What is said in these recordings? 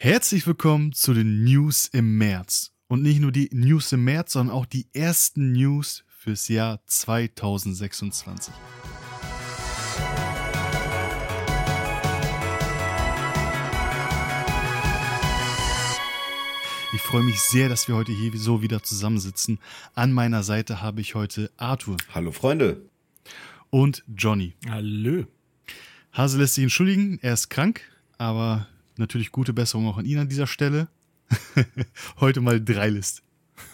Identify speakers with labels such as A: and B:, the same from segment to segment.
A: Herzlich willkommen zu den News im März. Und nicht nur die News im März, sondern auch die ersten News fürs Jahr 2026. Ich freue mich sehr, dass wir heute hier so wieder zusammensitzen. An meiner Seite habe ich heute Arthur.
B: Hallo Freunde.
A: Und Johnny.
C: Hallo.
A: Hase lässt sich entschuldigen, er ist krank, aber natürlich gute Besserung auch an ihn an dieser Stelle. Heute mal 3 List.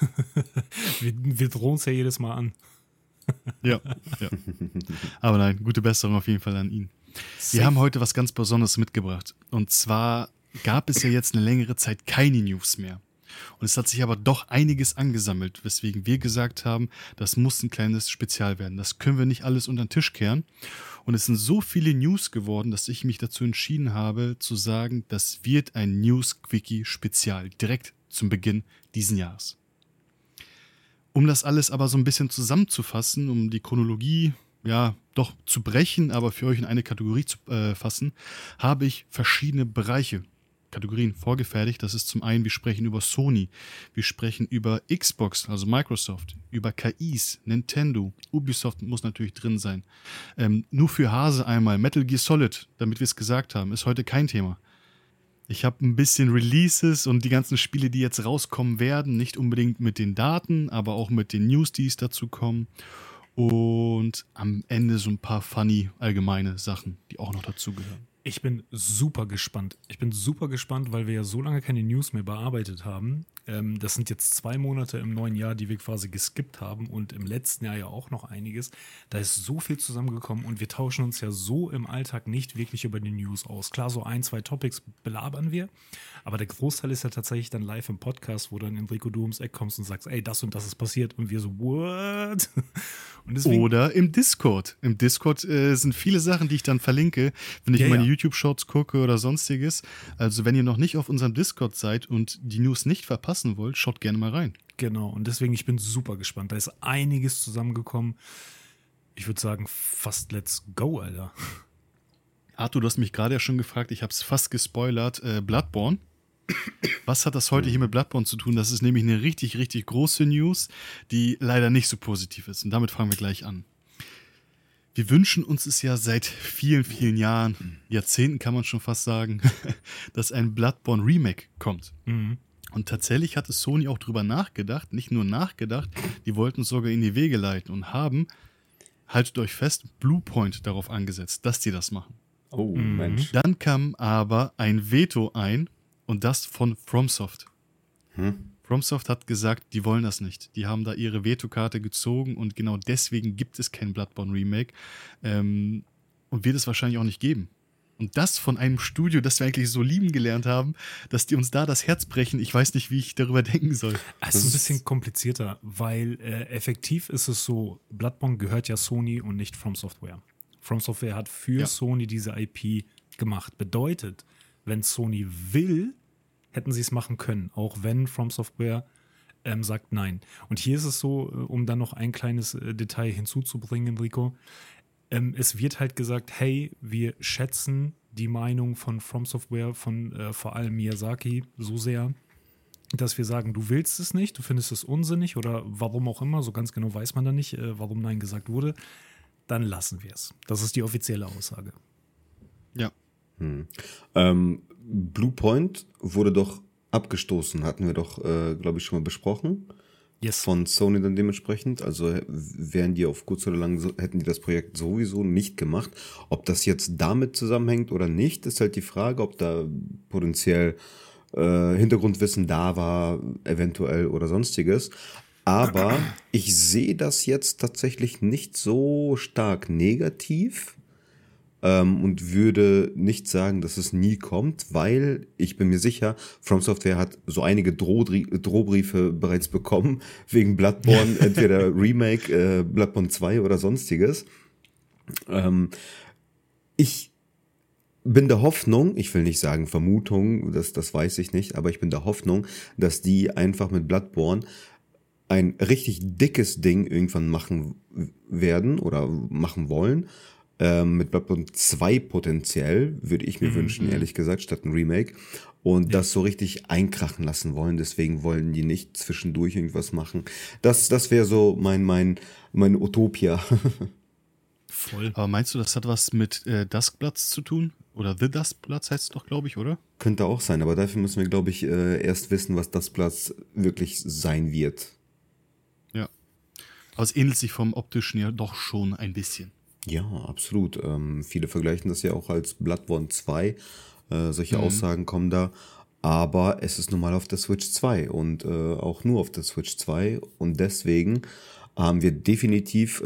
C: wir drohen es ja jedes Mal an.
A: Ja. Aber nein, gute Besserung auf jeden Fall an ihn. Wir haben heute was ganz Besonderes mitgebracht. Und zwar gab es ja jetzt eine längere Zeit keine News mehr. Und es hat sich aber doch einiges angesammelt, weswegen wir gesagt haben, das muss ein kleines Spezial werden. Das können wir nicht alles unter den Tisch kehren. Und es sind so viele News geworden, dass ich mich dazu entschieden habe, zu sagen, das wird ein News-Quickie-Spezial, direkt zum Beginn diesen Jahres. Um das alles aber so ein bisschen zusammenzufassen, um die Chronologie doch zu brechen, aber für euch in eine Kategorie zu fassen, habe ich verschiedene Kategorien vorgefertigt. Das ist zum einen, wir sprechen über Sony, wir sprechen über Xbox, also Microsoft, über KIs, Nintendo, Ubisoft muss natürlich drin sein. Nur für Hase einmal, Metal Gear Solid, damit wir es gesagt haben, ist heute kein Thema. Ich habe ein bisschen Releases und die ganzen Spiele, die jetzt rauskommen werden, nicht unbedingt mit den Daten, aber auch mit den News, die es dazu kommen. Und am Ende so ein paar funny allgemeine Sachen, die auch noch dazugehören.
C: Ich bin super gespannt. Weil wir ja so lange keine News mehr bearbeitet haben. Das sind jetzt 2 Monate im neuen Jahr, die wir quasi geskippt haben und im letzten Jahr ja auch noch einiges. Da ist so viel zusammengekommen und wir tauschen uns ja so im Alltag nicht wirklich über die News aus. Klar, so 1, 2 Topics belabern wir, aber der Großteil ist ja tatsächlich dann live im Podcast, wo dann Enrico du ums Eck kommst und sagst, ey, das und das ist passiert und wir so, what? Und deswegen,
A: oder im Discord. Im Discord sind viele Sachen, die ich dann verlinke, wenn ich meine YouTube-Shorts gucke oder sonstiges. Also wenn ihr noch nicht auf unserem Discord seid und die News nicht verpassen wollt, schaut gerne mal rein.
C: Genau, und deswegen, ich bin super gespannt. Da ist einiges zusammengekommen. Ich würde sagen, fast let's go, Alter.
A: Arthur, du hast mich gerade ja schon gefragt, ich habe es fast gespoilert, Bloodborne. Was hat das heute hier mit Bloodborne zu tun? Das ist nämlich eine richtig, richtig große News, die leider nicht so positiv ist. Und damit fangen wir gleich an. Wir wünschen uns es ja seit vielen, vielen Jahren, Jahrzehnten kann man schon fast sagen, dass ein Bloodborne Remake kommt.
C: Mhm.
A: Und tatsächlich hatte Sony auch drüber nachgedacht, nicht nur nachgedacht, die wollten es sogar in die Wege leiten und haben, haltet euch fest, Bluepoint darauf angesetzt, dass die das machen.
B: Oh, Mensch.
A: Dann kam aber ein Veto ein und das von FromSoft. FromSoft hat gesagt, die wollen das nicht. Die haben da ihre Vetokarte gezogen und genau deswegen gibt es kein Bloodborne Remake und wird es wahrscheinlich auch nicht geben. Und das von einem Studio, das wir eigentlich so lieben gelernt haben, dass die uns da das Herz brechen. Ich weiß nicht, wie ich darüber denken soll.
C: Es ist ein bisschen komplizierter, weil effektiv ist es so, Bloodborne gehört ja Sony und nicht From Software. From Software hat für Sony diese IP gemacht. Bedeutet, wenn Sony will, hätten sie es machen können, auch wenn From Software sagt nein. Und hier ist es so, um dann noch ein kleines Detail hinzuzubringen, Enrico, es wird halt gesagt, hey, wir schätzen die Meinung von From Software, von vor allem Miyazaki so sehr, dass wir sagen, du willst es nicht, du findest es unsinnig oder warum auch immer, so ganz genau weiß man da nicht, warum Nein gesagt wurde, dann lassen wir es. Das ist die offizielle Aussage.
A: Ja.
B: Bluepoint wurde doch abgestoßen, hatten wir doch, glaube ich, schon mal besprochen.
C: Yes.
B: Von Sony dann dementsprechend, also wären die auf kurz oder lang, hätten die das Projekt sowieso nicht gemacht. Ob das jetzt damit zusammenhängt oder nicht, ist halt die Frage, ob da potenziell Hintergrundwissen da war, eventuell oder sonstiges. Aber ich sehe das jetzt tatsächlich nicht so stark negativ und würde nicht sagen, dass es nie kommt, weil ich bin mir sicher, From Software hat so einige Drohbriefe bereits bekommen wegen Bloodborne, entweder Remake, Bloodborne 2 oder sonstiges. Ich bin der Hoffnung, ich will nicht sagen Vermutung, das weiß ich nicht, aber ich bin der Hoffnung, dass die einfach mit Bloodborne ein richtig dickes Ding irgendwann machen werden oder machen wollen. mit Bloodborne 2 potenziell, würde ich mir wünschen, ehrlich gesagt, statt ein Remake. Und das so richtig einkrachen lassen wollen. Deswegen wollen die nicht zwischendurch irgendwas machen. Das wäre so mein Utopia.
C: Voll.
A: Aber meinst du, das hat was mit Duskbloods zu tun? Oder The Duskbloods heißt es doch, glaube ich, oder?
B: Könnte auch sein, aber dafür müssen wir, glaube ich, erst wissen, was das Platz wirklich sein wird.
A: Ja. Aber es ähnelt sich vom Optischen ja doch schon ein bisschen.
B: Ja, absolut. Viele vergleichen das ja auch als Bloodborne 2. Solche Aussagen kommen da. Aber es ist nun mal auf der Switch 2 und auch nur auf der Switch 2. Und deswegen haben wir definitiv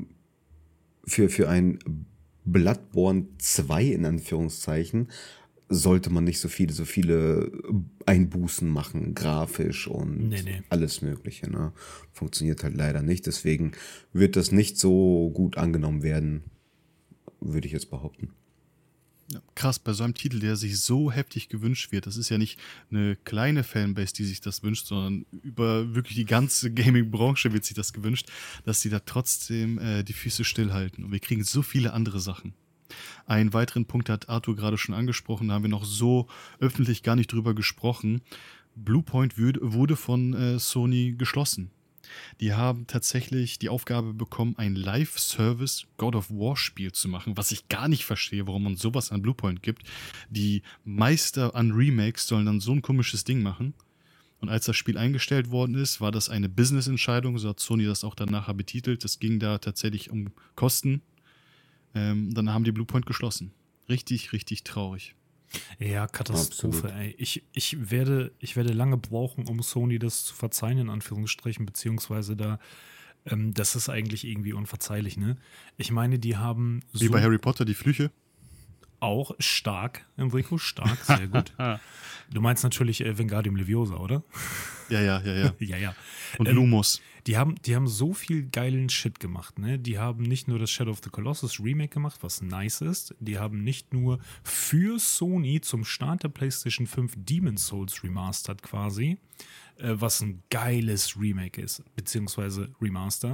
B: für ein Bloodborne 2 in Anführungszeichen sollte man nicht so viele Einbußen machen, grafisch und alles Mögliche. Ne? Funktioniert halt leider nicht. Deswegen wird das nicht so gut angenommen werden, würde ich jetzt behaupten.
A: Ja, krass, bei so einem Titel, der sich so heftig gewünscht wird, das ist ja nicht eine kleine Fanbase, die sich das wünscht, sondern über wirklich die ganze Gaming-Branche wird sich das gewünscht, dass sie da trotzdem die Füße stillhalten. Und wir kriegen so viele andere Sachen. Einen weiteren Punkt hat Arthur gerade schon angesprochen, da haben wir noch so öffentlich gar nicht drüber gesprochen. Bluepoint wurde von Sony geschlossen. Die haben tatsächlich die Aufgabe bekommen, ein Live-Service God of War-Spiel zu machen, was ich gar nicht verstehe, warum man sowas an Bluepoint gibt. Die Meister an Remakes sollen dann so ein komisches Ding machen. Und als das Spiel eingestellt worden ist, war das eine Business-Entscheidung, so hat Sony das auch dann nachher betitelt. Es ging da tatsächlich um Kosten. Dann haben die Bluepoint geschlossen. Richtig, richtig traurig.
C: Ja, Katastrophe, ey. Ich werde lange brauchen, um Sony das zu verzeihen, in Anführungsstrichen, beziehungsweise das ist eigentlich irgendwie unverzeihlich, ne? Ich meine, die haben
A: Wie bei Harry Potter, die Flüche.
C: Auch stark, Enrico, stark, sehr gut. Du meinst natürlich Wingardium Leviosa, oder?
A: Ja.
C: Ja.
A: Und Lumos.
C: Die haben so viel geilen Shit gemacht, ne? Die haben nicht nur das Shadow of the Colossus Remake gemacht, was nice ist. Die haben nicht nur für Sony zum Start der PlayStation 5 Demon's Souls remastered quasi, was ein geiles Remake ist, beziehungsweise Remaster.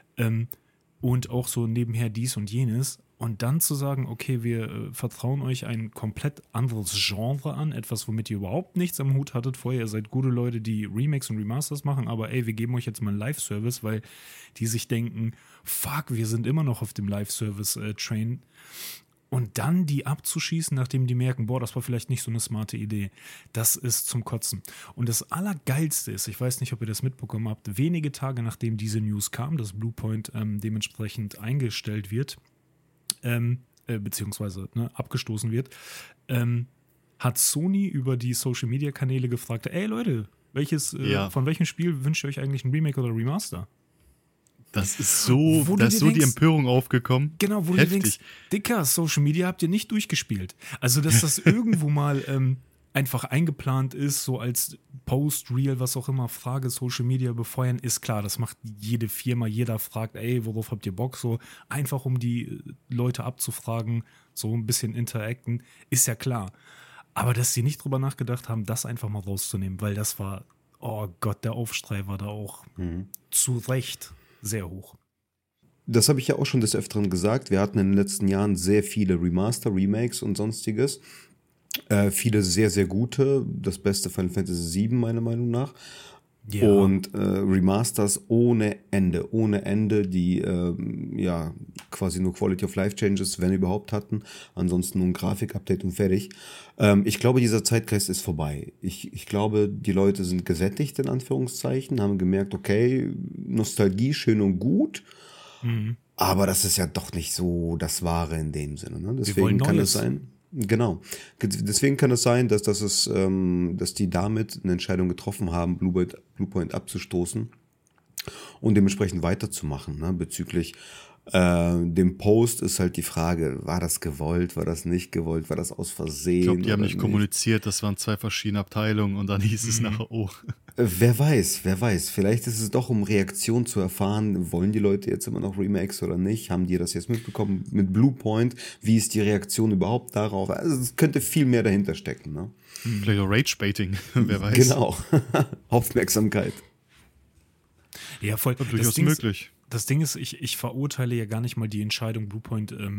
C: Und auch so nebenher dies und jenes. Und dann zu sagen, okay, wir vertrauen euch ein komplett anderes Genre an, etwas, womit ihr überhaupt nichts am Hut hattet vorher. Ihr seid gute Leute, die Remakes und Remasters machen, aber ey, wir geben euch jetzt mal einen Live-Service, weil die sich denken, fuck, wir sind immer noch auf dem Live-Service-Train. Und dann die abzuschießen, nachdem die merken, boah, das war vielleicht nicht so eine smarte Idee. Das ist zum Kotzen. Und das Allergeilste ist, ich weiß nicht, ob ihr das mitbekommen habt, wenige Tage nachdem diese News kam, dass Bluepoint dementsprechend eingestellt wird, beziehungsweise abgestoßen wird, hat Sony über die Social-Media-Kanäle gefragt, ey Leute, von welchem Spiel wünscht ihr euch eigentlich ein Remake oder Remaster?
A: Das ist so, die Empörung aufgekommen.
C: Genau, wo du dir denkst, Dicker, Social Media habt ihr nicht durchgespielt. Also, dass das irgendwo mal einfach eingeplant ist, so als Post, Reel, was auch immer, Frage, Social Media befeuern, ist klar. Das macht jede Firma, jeder fragt, ey, worauf habt ihr Bock? So einfach, um die Leute abzufragen, so ein bisschen interacten, ist ja klar. Aber dass sie nicht drüber nachgedacht haben, das einfach mal rauszunehmen, weil das war, oh Gott, der Aufschrei war da auch zu Recht sehr hoch.
B: Das habe ich ja auch schon des Öfteren gesagt. Wir hatten in den letzten Jahren sehr viele Remaster, Remakes und sonstiges. Viele sehr, sehr gute. Das beste Final Fantasy VII, meiner Meinung nach. Ja. Und Remasters ohne Ende, die quasi nur Quality of Life Changes, wenn überhaupt hatten. Ansonsten nur ein Grafik-Update und fertig. Ich glaube, dieser Zeitgeist ist vorbei. Ich glaube, die Leute sind gesättigt, in Anführungszeichen, haben gemerkt, okay, Nostalgie, schön und gut, aber das ist ja doch nicht so das Wahre in dem Sinne. Ne? Deswegen kann es sein. Genau. Deswegen kann es sein, dass die damit eine Entscheidung getroffen haben, Bluepoint abzustoßen und dementsprechend weiterzumachen. Ne? Bezüglich dem Post ist halt die Frage, war das gewollt, war das nicht gewollt, war das aus Versehen?
A: Ich glaube, die haben nicht kommuniziert, das waren 2 verschiedene Abteilungen und dann hieß es nachher, oh.
B: Wer weiß. Vielleicht ist es doch, um Reaktion zu erfahren, wollen die Leute jetzt immer noch Remakes oder nicht? Haben die das jetzt mitbekommen mit Bluepoint? Wie ist die Reaktion überhaupt darauf? Also es könnte viel mehr dahinter stecken. Ne?
A: Vielleicht auch Rage-Baiting, wer weiß.
B: Genau, Aufmerksamkeit.
C: Ja, voll.
A: Durchaus möglich.
C: Das Ding ist, ich verurteile ja gar nicht mal die Entscheidung, Bluepoint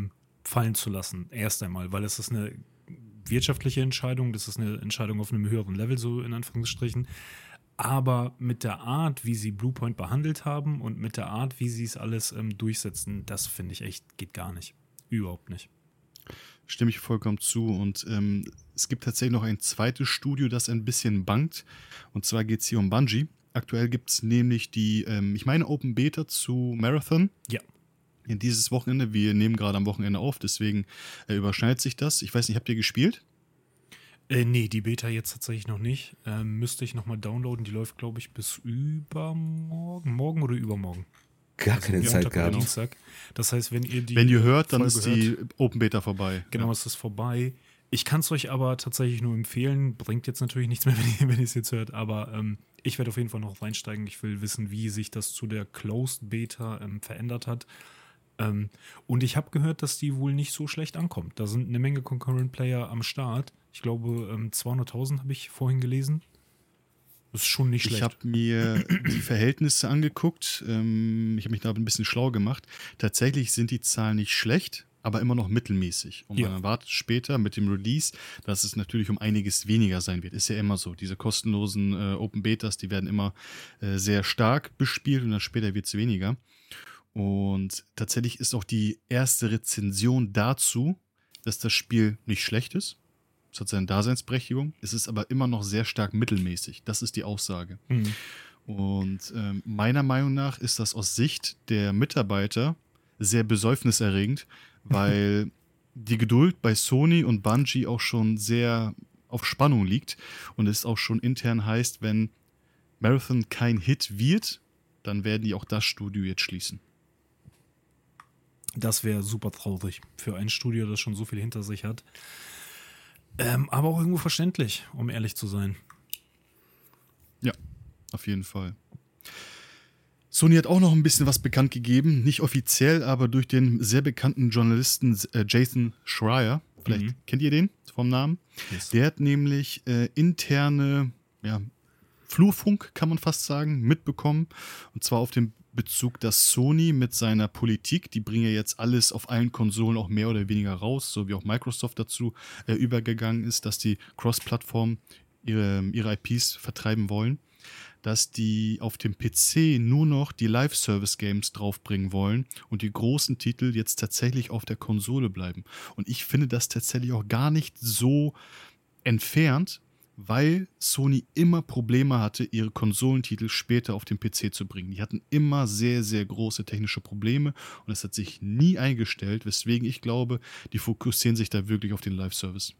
C: fallen zu lassen, erst einmal, weil es ist eine wirtschaftliche Entscheidung, das ist eine Entscheidung auf einem höheren Level, so in Anführungsstrichen. Aber mit der Art, wie sie Bluepoint behandelt haben und mit der Art, wie sie es alles durchsetzen, das finde ich echt, geht gar nicht. Überhaupt nicht.
A: Stimme ich vollkommen zu. Und es gibt tatsächlich noch ein zweites Studio, das ein bisschen bangt. Und zwar geht es hier um Bungie. Aktuell gibt es nämlich die, ich meine, Open Beta zu Marathon.
C: Ja.
A: In dieses Wochenende. Wir nehmen gerade am Wochenende auf, deswegen überschneidet sich das. Ich weiß nicht, habt ihr gespielt?
C: Nee, die Beta jetzt tatsächlich noch nicht. Müsste ich nochmal downloaden. Die läuft, glaube ich, bis übermorgen. Morgen oder übermorgen?
B: Gar keine Zeit
C: Montag oder
B: gehabt.
C: Dienstag. Das heißt, wenn ihr
A: hört, dann
C: Folge
A: ist die Open Beta vorbei.
C: Genau,
A: Ja.
C: es ist vorbei. Ich kann es euch aber tatsächlich nur empfehlen. Bringt jetzt natürlich nichts mehr, wenn ihr es jetzt hört. Aber ich werde auf jeden Fall noch reinsteigen. Ich will wissen, wie sich das zu der Closed Beta verändert hat. Und ich habe gehört, dass die wohl nicht so schlecht ankommt. Da sind eine Menge Concurrent Player am Start. Ich glaube, 200.000 habe ich vorhin gelesen. Das ist schon nicht schlecht.
A: Ich habe mir die Verhältnisse angeguckt. Ich habe mich da ein bisschen schlau gemacht. Tatsächlich sind die Zahlen nicht schlecht, aber immer noch mittelmäßig. Und man erwartet später mit dem Release, dass es natürlich um einiges weniger sein wird. Ist ja immer so. Diese kostenlosen Open Betas, die werden immer sehr stark bespielt und dann später wird es weniger. Und tatsächlich ist auch die erste Rezension dazu, dass das Spiel nicht schlecht ist. Es hat seine Daseinsberechtigung. Es ist aber immer noch sehr stark mittelmäßig. Das ist die Aussage.
C: Mhm.
A: Und meiner Meinung nach ist das aus Sicht der Mitarbeiter sehr besäufniserregend, weil die Geduld bei Sony und Bungie auch schon sehr auf Spannung liegt und es auch schon intern heißt, wenn Marathon kein Hit wird, dann werden die auch das Studio jetzt schließen.
C: Das wäre super traurig für ein Studio, das schon so viel hinter sich hat. Aber auch irgendwo verständlich, um ehrlich zu sein.
A: Ja, auf jeden Fall. Sony hat auch noch ein bisschen was bekannt gegeben, nicht offiziell, aber durch den sehr bekannten Journalisten Jason Schreier. Vielleicht kennt ihr den vom Namen.
C: Yes.
A: Der hat nämlich interne Flurfunk, kann man fast sagen, mitbekommen. Und zwar auf dem Bezug, dass Sony mit seiner Politik, die bringen ja jetzt alles auf allen Konsolen auch mehr oder weniger raus, so wie auch Microsoft dazu übergegangen ist, dass die Cross-Plattform ihre IPs vertreiben wollen, dass die auf dem PC nur noch die Live-Service-Games draufbringen wollen und die großen Titel jetzt tatsächlich auf der Konsole bleiben. Und ich finde das tatsächlich auch gar nicht so entfernt, weil Sony immer Probleme hatte, ihre Konsolentitel später auf den PC zu bringen. Die hatten immer sehr, sehr große technische Probleme und es hat sich nie eingestellt, weswegen ich glaube, die fokussieren sich da wirklich auf den Live-Service.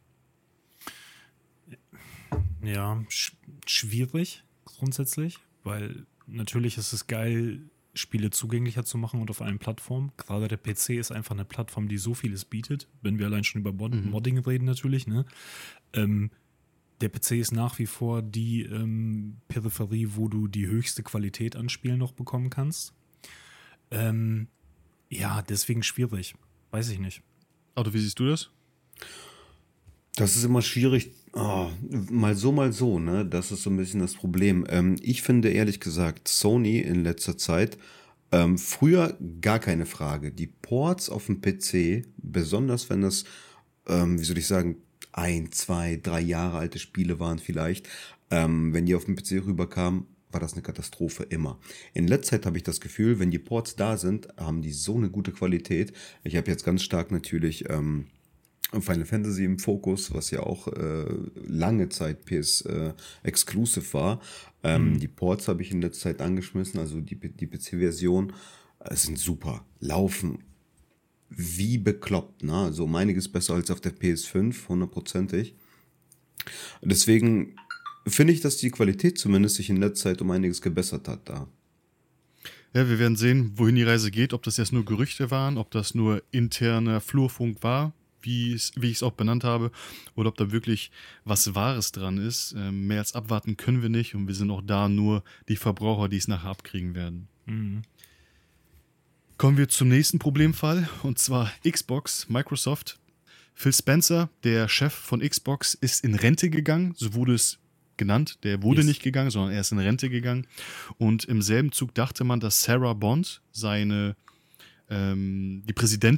C: Ja, schwierig grundsätzlich, weil natürlich ist es geil, Spiele zugänglicher zu machen und auf allen Plattformen. Gerade der PC ist einfach eine Plattform, die so vieles bietet, wenn wir allein schon über Modding reden natürlich, ne? Der PC ist nach wie vor die Peripherie, wo du die höchste Qualität an Spielen noch bekommen kannst. Ja, deswegen schwierig. Weiß ich nicht.
A: Otto, wie siehst du das?
B: Das ist immer schwierig. Mal so, ne? Das ist so ein bisschen das Problem. Ich finde ehrlich gesagt, Sony in letzter Zeit, früher gar keine Frage. Die Ports auf dem PC, besonders wenn das, wie soll ich sagen, 1, 2, 3 Jahre alte Spiele waren vielleicht, wenn die auf dem PC rüberkamen, war das eine Katastrophe immer. In letzter Zeit habe ich das Gefühl, wenn die Ports da sind, haben die so eine gute Qualität. Ich habe jetzt ganz stark natürlich Final Fantasy im Fokus, was ja auch lange Zeit PS Exclusive war. Die Ports habe ich in letzter Zeit angeschmissen, also die PC-Version sind super, laufen wie bekloppt, ne? Also um einiges besser als auf der PS5, 100%. Deswegen finde ich, dass die Qualität zumindest sich in letzter Zeit um einiges gebessert hat da.
A: Ja, wir werden sehen, wohin die Reise geht, ob das jetzt nur Gerüchte waren, ob das nur interner Flurfunk war, wie ich es auch benannt habe, oder ob da wirklich was Wahres dran ist. Mehr als abwarten können wir nicht und wir sind auch da nur die Verbraucher, die es nachher abkriegen werden.
C: Mhm.
A: Kommen wir zum nächsten Problemfall, und zwar Xbox, Microsoft. Phil Spencer, der Chef von Xbox, ist in Rente gegangen, so wurde es genannt. Der wurde nicht gegangen, sondern er ist in Rente gegangen. Und im selben Zug dachte man, dass Sarah Bond, die Präsidentin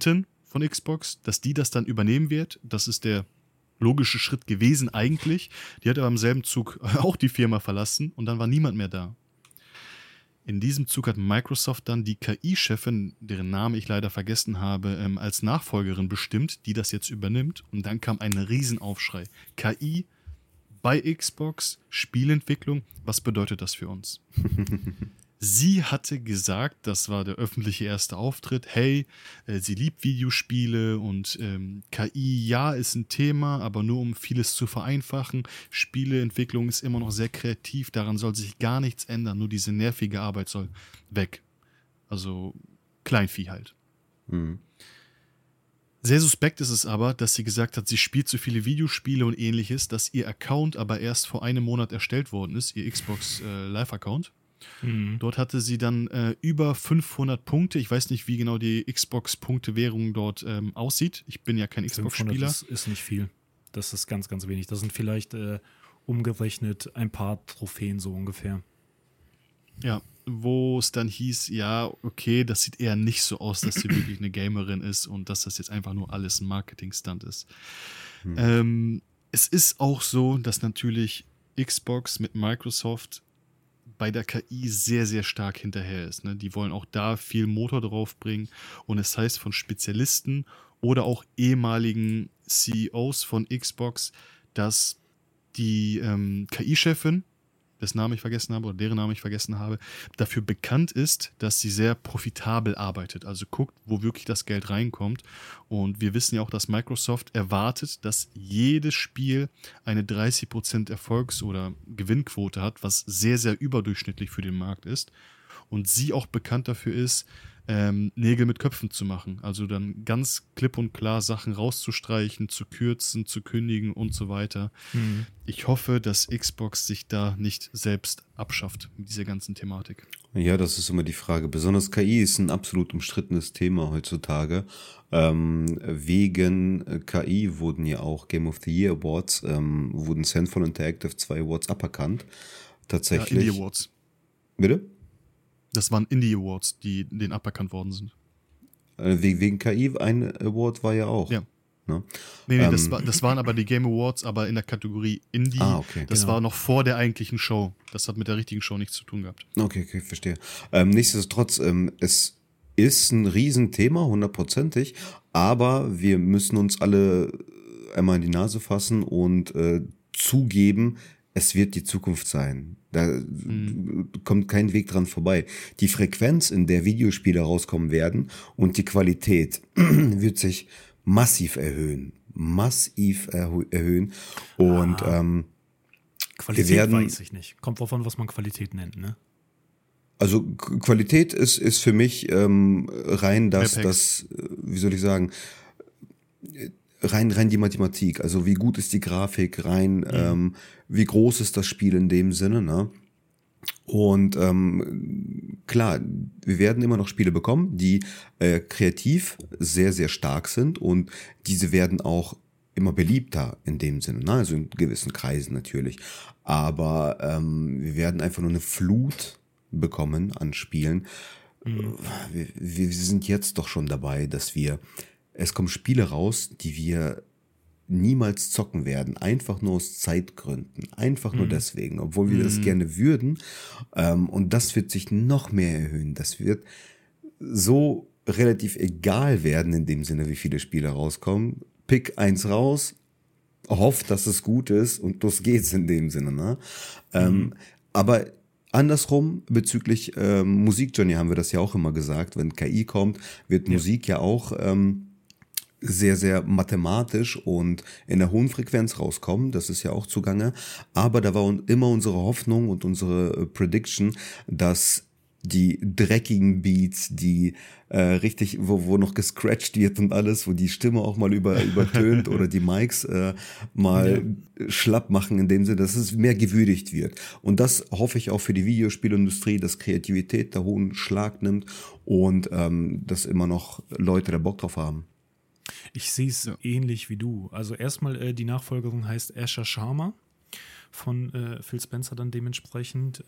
A: von Xbox, dass die das dann übernehmen wird. Das ist der logische Schritt gewesen eigentlich. Die hat aber im selben Zug auch die Firma verlassen und dann war niemand mehr da. In diesem Zug hat Microsoft dann die KI-Chefin, deren Name ich leider vergessen habe, als Nachfolgerin bestimmt, die das jetzt übernimmt. Und dann kam ein Riesenaufschrei. KI bei Xbox, Spielentwicklung, was bedeutet das für uns? Sie hatte gesagt, das war der öffentliche erste Auftritt, hey, sie liebt Videospiele und KI, ja, ist ein Thema, aber nur um vieles zu vereinfachen. Spieleentwicklung ist immer noch sehr kreativ, daran soll sich gar nichts ändern, nur diese nervige Arbeit soll weg. Also Kleinvieh halt.
B: Mhm.
A: Sehr suspekt ist es aber, dass sie gesagt hat, sie spielt so viele Videospiele und ähnliches, dass ihr Account aber erst vor einem Monat erstellt worden ist, ihr Xbox Live-Account. Dort hatte sie dann über 500 Punkte. Ich weiß nicht, wie genau die Xbox-Punkte-Währung dort aussieht. Ich bin ja kein Xbox-Spieler.
C: Ist nicht viel. Das ist ganz, ganz wenig. Das sind vielleicht umgerechnet ein paar Trophäen so ungefähr.
A: Ja, wo es dann hieß, ja, okay, das sieht eher nicht so aus, dass sie wirklich eine Gamerin ist und dass das jetzt einfach nur alles ein Marketing-Stunt ist. Es ist auch so, dass natürlich Xbox mit Microsoft bei der KI sehr, sehr stark hinterher ist. Ne? Die wollen auch da viel Motor draufbringen und es heißt von Spezialisten oder auch ehemaligen CEOs von Xbox, dass die KI-Chefin, dessen Namen ich vergessen habe oder deren Namen ich vergessen habe, dafür bekannt ist, dass sie sehr profitabel arbeitet. Also guckt, wo wirklich das Geld reinkommt. Und wir wissen ja auch, dass Microsoft erwartet, dass jedes Spiel eine 30% Erfolgs- oder Gewinnquote hat, was sehr, sehr überdurchschnittlich für den Markt ist. Und sie auch bekannt dafür ist, Nägel mit Köpfen zu machen. Also dann ganz klipp und klar Sachen rauszustreichen, zu kürzen, zu kündigen und so weiter. Ich hoffe, dass Xbox sich da nicht selbst abschafft mit dieser ganzen Thematik.
B: Ja, das ist immer die Frage. Besonders KI ist ein absolut umstrittenes Thema heutzutage. Wegen KI wurden ja auch Game of the Year Awards, wurden Sandfall Interactive 2 Awards aberkannt. Tatsächlich.
A: Ja, Indie Awards.
B: Bitte?
A: Das waren Indie Awards, die denen aberkannt worden sind.
B: Wegen KI ein Award war ja auch.
A: Ja.
B: Ne?
A: Nee, das waren aber die Game Awards, aber in der Kategorie Indie.
B: Okay.
A: Das war noch vor der eigentlichen Show. Das hat mit der richtigen Show nichts zu tun gehabt.
B: Okay, verstehe. Nichtsdestotrotz, es ist ein Riesenthema, 100%ig, aber wir müssen uns alle einmal in die Nase fassen und zugeben, es wird die Zukunft sein. Da kommt kein Weg dran vorbei. Die Frequenz, in der Videospiele rauskommen werden und die Qualität wird sich massiv erhöhen. Und
C: Qualität weiß ich nicht. Kommt drauf an, was man Qualität nennt, ne?
B: Also Qualität ist für mich rein das, wie soll ich sagen, rein die Mathematik, also wie gut ist die Grafik, wie groß ist das Spiel in dem Sinne, ne? Und klar, wir werden immer noch Spiele bekommen, die kreativ sehr, sehr stark sind und diese werden auch immer beliebter in dem Sinne, ne? Also in gewissen Kreisen natürlich. Aber wir werden einfach nur eine Flut bekommen an Spielen. Wir sind jetzt doch schon dabei, dass es kommen Spiele raus, die wir niemals zocken werden, einfach nur aus Zeitgründen, einfach nur deswegen, obwohl wir das gerne würden. Und das wird sich noch mehr erhöhen. Das wird so relativ egal werden in dem Sinne, wie viele Spiele rauskommen. Pick eins raus, hoff, dass es gut ist und los geht's in dem Sinne. Ne? Aber andersrum, bezüglich Musik, Johnny, haben wir das ja auch immer gesagt, wenn KI kommt, wird Musik ja auch sehr, sehr mathematisch und in der hohen Frequenz rauskommen, das ist ja auch zugange, aber da war immer unsere Hoffnung und unsere Prediction, dass die dreckigen Beats, die richtig, wo noch gescratcht wird und alles, wo die Stimme auch mal übertönt oder die Mics mal schlapp machen in dem Sinne, dass es mehr gewürdigt wird. Und das hoffe ich auch für die Videospielindustrie, dass Kreativität da hohen Schlag nimmt und dass immer noch Leute da Bock drauf haben.
C: Ich sehe es ähnlich wie du. Also erstmal die Nachfolgerung heißt Asher Sharma von Phil Spencer dann dementsprechend,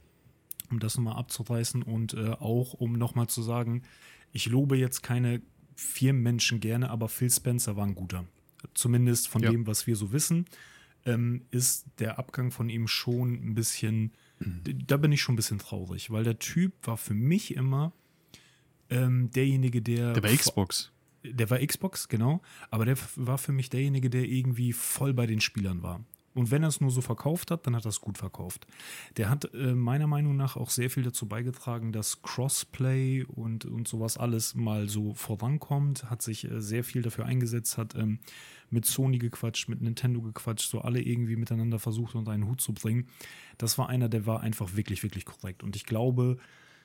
C: um das nochmal abzureißen und auch um nochmal zu sagen, ich lobe jetzt keine Firmenmenschen gerne, aber Phil Spencer war ein guter. Zumindest von dem, was wir so wissen, ist der Abgang von ihm schon ein bisschen, da bin ich schon ein bisschen traurig, weil der Typ war für mich immer derjenige,
A: Der bei Xbox.
C: Der war Xbox, genau, aber der war für mich derjenige, der irgendwie voll bei den Spielern war. Und wenn er es nur so verkauft hat, dann hat er es gut verkauft. Der hat meiner Meinung nach auch sehr viel dazu beigetragen, dass Crossplay und sowas alles mal so vorankommt, hat sich sehr viel dafür eingesetzt, hat mit Sony gequatscht, mit Nintendo gequatscht, so alle irgendwie miteinander versucht unter einen Hut zu bringen. Das war einer, der war einfach wirklich, wirklich korrekt. Und ich glaube,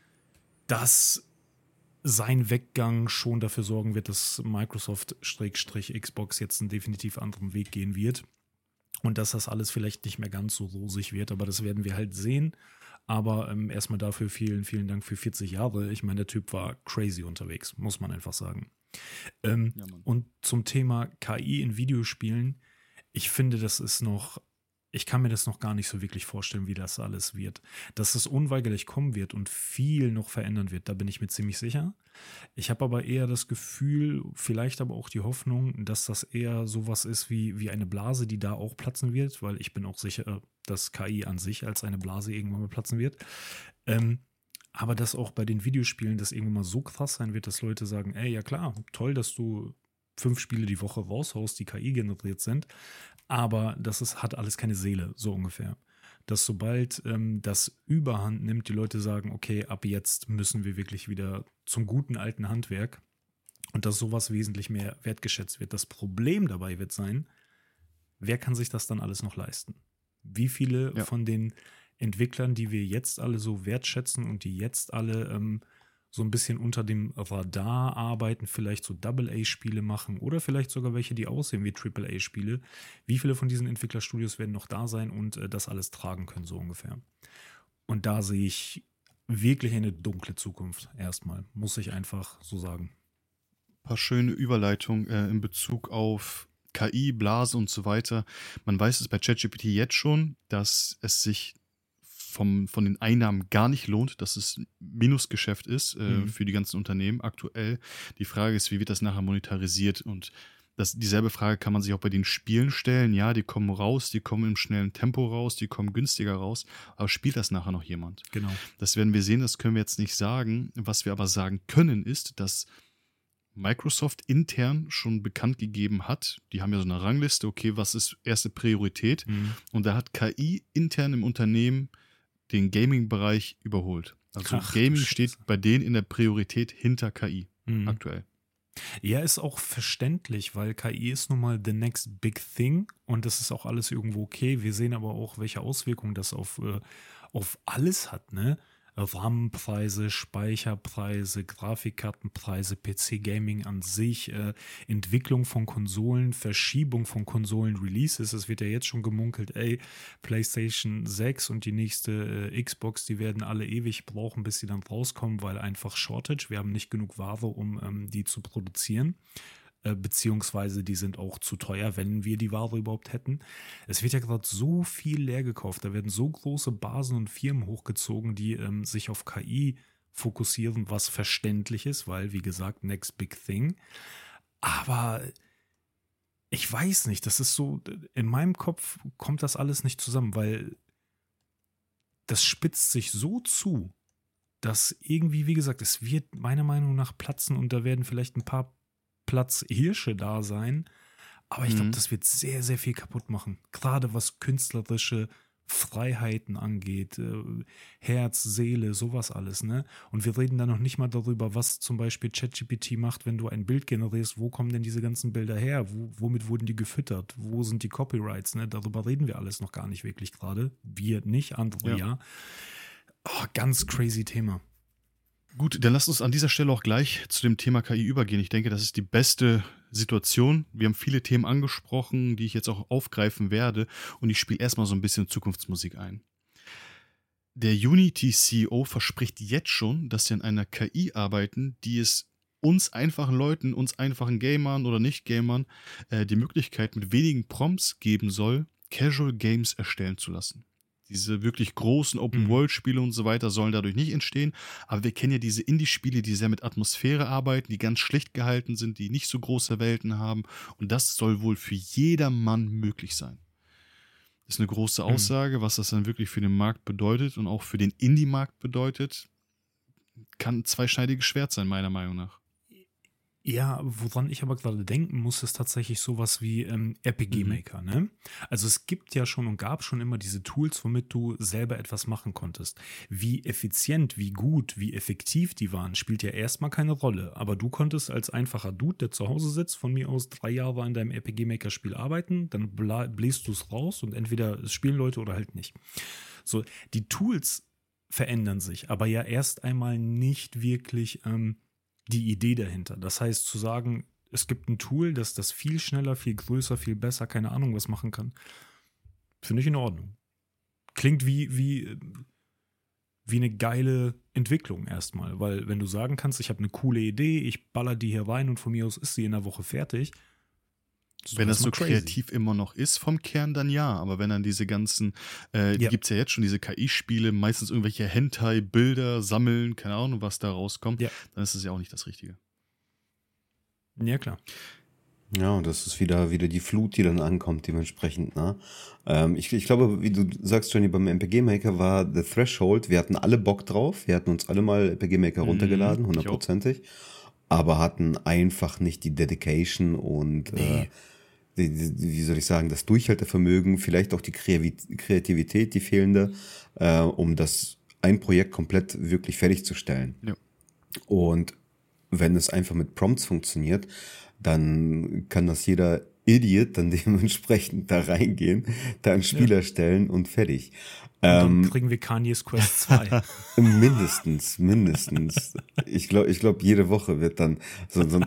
C: dass sein Weggang schon dafür sorgen wird, dass Microsoft-Xbox jetzt einen definitiv anderen Weg gehen wird. Und dass das alles vielleicht nicht mehr ganz so rosig wird, aber das werden wir halt sehen. Aber erstmal dafür vielen, vielen Dank für 40 Jahre. Ich meine, der Typ war crazy unterwegs, muss man einfach sagen. Und zum Thema KI in Videospielen, ich finde, ich kann mir das noch gar nicht so wirklich vorstellen, wie das alles wird. Dass es unweigerlich kommen wird und viel noch verändern wird, da bin ich mir ziemlich sicher. Ich habe aber eher das Gefühl, vielleicht aber auch die Hoffnung, dass das eher sowas ist wie eine Blase, die da auch platzen wird, weil ich bin auch sicher, dass KI an sich als eine Blase irgendwann mal platzen wird. Aber dass auch bei den Videospielen das irgendwann mal so krass sein wird, dass Leute sagen, ey, ja klar, toll, dass du 5 Spiele die Woche raushaust, die KI generiert sind, aber hat alles keine Seele, so ungefähr. Dass sobald das Überhand nimmt, die Leute sagen, okay, ab jetzt müssen wir wirklich wieder zum guten alten Handwerk und dass sowas wesentlich mehr wertgeschätzt wird. Das Problem dabei wird sein, wer kann sich das dann alles noch leisten? Wie viele von den Entwicklern, die wir jetzt alle so wertschätzen und die jetzt alle so ein bisschen unter dem Radar arbeiten, vielleicht so AA-Spiele machen oder vielleicht sogar welche, die aussehen wie AAA-Spiele. Wie viele von diesen Entwicklerstudios werden noch da sein und das alles tragen können, so ungefähr? Und da sehe ich wirklich eine dunkle Zukunft erstmal, muss ich einfach so sagen.
A: Ein paar schöne Überleitungen in Bezug auf KI, Blase und so weiter. Man weiß es bei ChatGPT jetzt schon, dass es sich von den Einnahmen gar nicht lohnt, dass es Minusgeschäft ist für die ganzen Unternehmen aktuell. Die Frage ist, wie wird das nachher monetarisiert? Und dieselbe Frage kann man sich auch bei den Spielen stellen. Ja, die kommen raus, die kommen im schnellen Tempo raus, die kommen günstiger raus. Aber spielt das nachher noch jemand?
C: Genau.
A: Das werden wir sehen, das können wir jetzt nicht sagen. Was wir aber sagen können, ist, dass Microsoft intern schon bekannt gegeben hat, die haben ja so eine Rangliste, okay, was ist erste Priorität? Und da hat KI intern im Unternehmen den Gaming-Bereich überholt. Also Gaming steht bei denen in der Priorität hinter KI aktuell.
C: Ja, ist auch verständlich, weil KI ist nun mal the next big thing und das ist auch alles irgendwo okay. Wir sehen aber auch, welche Auswirkungen das auf alles hat, ne? RAM-Preise, Speicherpreise, Grafikkartenpreise, PC-Gaming an sich, Entwicklung von Konsolen, Verschiebung von Konsolen-Releases. Es wird ja jetzt schon gemunkelt, PlayStation 6 und die nächste Xbox, die werden alle ewig brauchen, bis sie dann rauskommen, weil einfach Shortage, wir haben nicht genug Ware, um die zu produzieren. Beziehungsweise die sind auch zu teuer, wenn wir die Ware überhaupt hätten. Es wird ja gerade so viel leer gekauft, da werden so große Basen und Firmen hochgezogen, die sich auf KI fokussieren, was verständlich ist, weil, wie gesagt, next big thing. Aber ich weiß nicht, das ist so, in meinem Kopf kommt das alles nicht zusammen, weil das spitzt sich so zu, dass irgendwie, wie gesagt, es wird meiner Meinung nach platzen und da werden vielleicht ein paar Platzhirsche da sein, aber ich glaube, das wird sehr, sehr viel kaputt machen. Gerade was künstlerische Freiheiten angeht, Herz, Seele, sowas alles, ne? Und wir reden da noch nicht mal darüber, was zum Beispiel ChatGPT macht, wenn du ein Bild generierst, wo kommen denn diese ganzen Bilder her? Womit wurden die gefüttert? Wo sind die Copyrights, ne? Darüber reden wir alles noch gar nicht wirklich gerade. Wir nicht, andere ja. Oh, ganz crazy Thema.
A: Gut, dann lasst uns an dieser Stelle auch gleich zu dem Thema KI übergehen. Ich denke, das ist die beste Situation. Wir haben viele Themen angesprochen, die ich jetzt auch aufgreifen werde. Und ich spiele erstmal so ein bisschen Zukunftsmusik ein. Der Unity-CEO verspricht jetzt schon, dass sie an einer KI arbeiten, die es uns einfachen Leuten, uns einfachen Gamern oder Nicht-Gamern die Möglichkeit mit wenigen Prompts geben soll, Casual Games erstellen zu lassen. Diese wirklich großen Open-World-Spiele und so weiter sollen dadurch nicht entstehen. Aber wir kennen ja diese Indie-Spiele, die sehr mit Atmosphäre arbeiten, die ganz schlicht gehalten sind, die nicht so große Welten haben. Und das soll wohl für jedermann möglich sein. Das ist eine große Aussage, was das dann wirklich für den Markt bedeutet und auch für den Indie-Markt bedeutet. Kann ein zweischneidiges Schwert sein, meiner Meinung nach.
C: Ja, woran ich aber gerade denken muss, ist tatsächlich sowas wie RPG Maker, ne? Also es gibt ja schon und gab schon immer diese Tools, womit du selber etwas machen konntest. Wie effizient, wie gut, wie effektiv die waren, spielt ja erstmal keine Rolle. Aber du konntest als einfacher Dude, der zu Hause sitzt, von mir aus 3 Jahre an deinem RPG Maker Spiel arbeiten, dann bläst du es raus und entweder es spielen Leute oder halt nicht. So, die Tools verändern sich, aber ja erst einmal nicht wirklich die Idee dahinter. Das heißt, zu sagen, es gibt ein Tool, das das viel schneller, viel größer, viel besser, keine Ahnung, was machen kann, finde ich in Ordnung. Klingt wie eine geile Entwicklung erstmal, weil wenn du sagen kannst, ich habe eine coole Idee, ich baller die hier rein und von mir aus ist sie in einer Woche fertig.
A: Wenn das so kreativ immer noch ist vom Kern, dann ja. Aber wenn dann diese ganzen, die gibt es ja jetzt schon, diese KI-Spiele, meistens irgendwelche Hentai-Bilder sammeln, keine Ahnung, was da rauskommt, dann ist das ja auch nicht das Richtige.
C: Ja, klar.
B: Ja, und das ist wieder die Flut, die dann ankommt, dementsprechend. Ne? Ich glaube, wie du sagst, Johnny, beim RPG Maker war The Threshold, wir hatten alle Bock drauf, wir hatten uns alle mal RPG Maker runtergeladen, 100%ig, aber hatten einfach nicht die Dedication und wie soll ich sagen, das Durchhaltevermögen, vielleicht auch die Kreativität, die fehlende, um das ein Projekt komplett wirklich fertigzustellen.
A: Ja.
B: Und wenn es einfach mit Prompts funktioniert, dann kann das jeder Idiot dann dementsprechend da reingehen, da einen Spiel erstellen und fertig.
C: Und dann kriegen wir Kanye's Quest 2.
B: Mindestens. Ich glaube, jede Woche wird dann so ein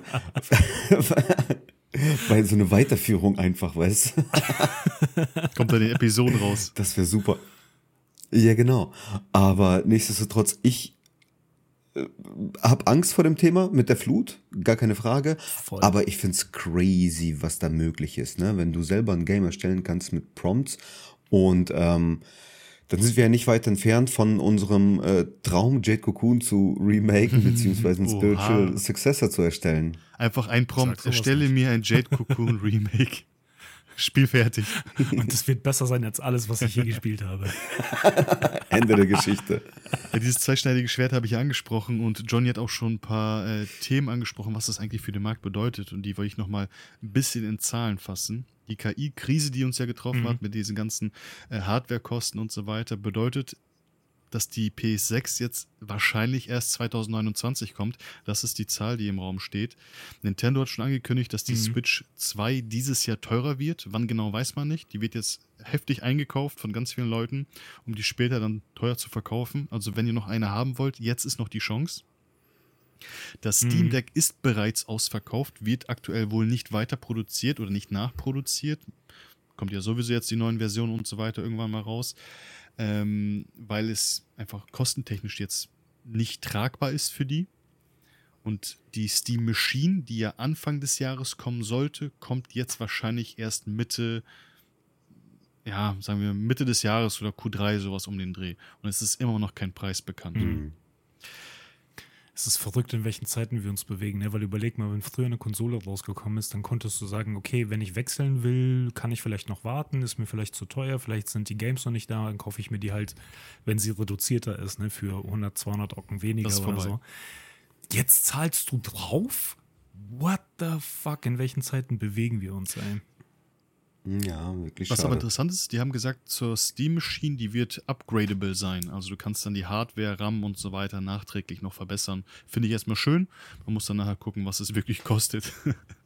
B: weil so eine Weiterführung einfach, weißt du?
A: Kommt dann in Episoden raus.
B: Das wäre super. Ja, genau. Aber nichtsdestotrotz, ich habe Angst vor dem Thema mit der Flut, gar keine Frage.
C: Voll.
B: Aber ich finde es crazy, was da möglich ist. Ne? Wenn du selber ein Game erstellen kannst mit Prompts und dann sind wir ja nicht weit entfernt von unserem Traum, Jade Cocoon zu remaken, beziehungsweise einen Spiritual Successor zu erstellen.
A: Einfach ein Prompt, erstelle mir ein Jade Cocoon Remake. Spiel fertig.
C: Und das wird besser sein als alles, was ich je gespielt habe.
B: Ende der Geschichte.
A: Ja, dieses zweischneidige Schwert habe ich ja angesprochen und Johnny hat auch schon ein paar Themen angesprochen, was das eigentlich für den Markt bedeutet. Und die wollte ich nochmal ein bisschen in Zahlen fassen. Die KI-Krise, die uns ja getroffen hat mit diesen ganzen Hardwarekosten und so weiter, bedeutet, dass die PS6 jetzt wahrscheinlich erst 2029 kommt. Das ist die Zahl, die im Raum steht. Nintendo hat schon angekündigt, dass die Switch 2 dieses Jahr teurer wird. Wann genau, weiß man nicht. Die wird jetzt heftig eingekauft von ganz vielen Leuten, um die später dann teuer zu verkaufen. Also wenn ihr noch eine haben wollt, jetzt ist noch die Chance. Das Steam Deck ist bereits ausverkauft, wird aktuell wohl nicht weiter produziert oder nicht nachproduziert. Kommt ja sowieso jetzt die neuen Versionen und so weiter irgendwann mal raus. Weil es einfach kostentechnisch jetzt nicht tragbar ist für die. Und die Steam Machine, die ja Anfang des Jahres kommen sollte, kommt jetzt wahrscheinlich erst Mitte des Jahres oder Q3, sowas um den Dreh. Und es ist immer noch kein Preis bekannt.
C: Es ist verrückt, in welchen Zeiten wir uns bewegen, ne? Weil überleg mal, wenn früher eine Konsole rausgekommen ist, dann konntest du sagen, okay, wenn ich wechseln will, kann ich vielleicht noch warten, ist mir vielleicht zu teuer, vielleicht sind die Games noch nicht da, dann kaufe ich mir die halt, wenn sie reduzierter ist, ne, für 100, 200 Ocken weniger oder so. Jetzt zahlst du drauf? What the fuck, in welchen Zeiten bewegen wir uns, ey?
B: Ja, wirklich
A: Was
B: schade.
A: aber interessant ist, die haben gesagt, zur Steam Machine, die wird upgradable sein. Also du kannst dann die Hardware, RAM und so weiter nachträglich noch verbessern. Finde ich erstmal schön. Man muss dann nachher gucken, was es wirklich kostet.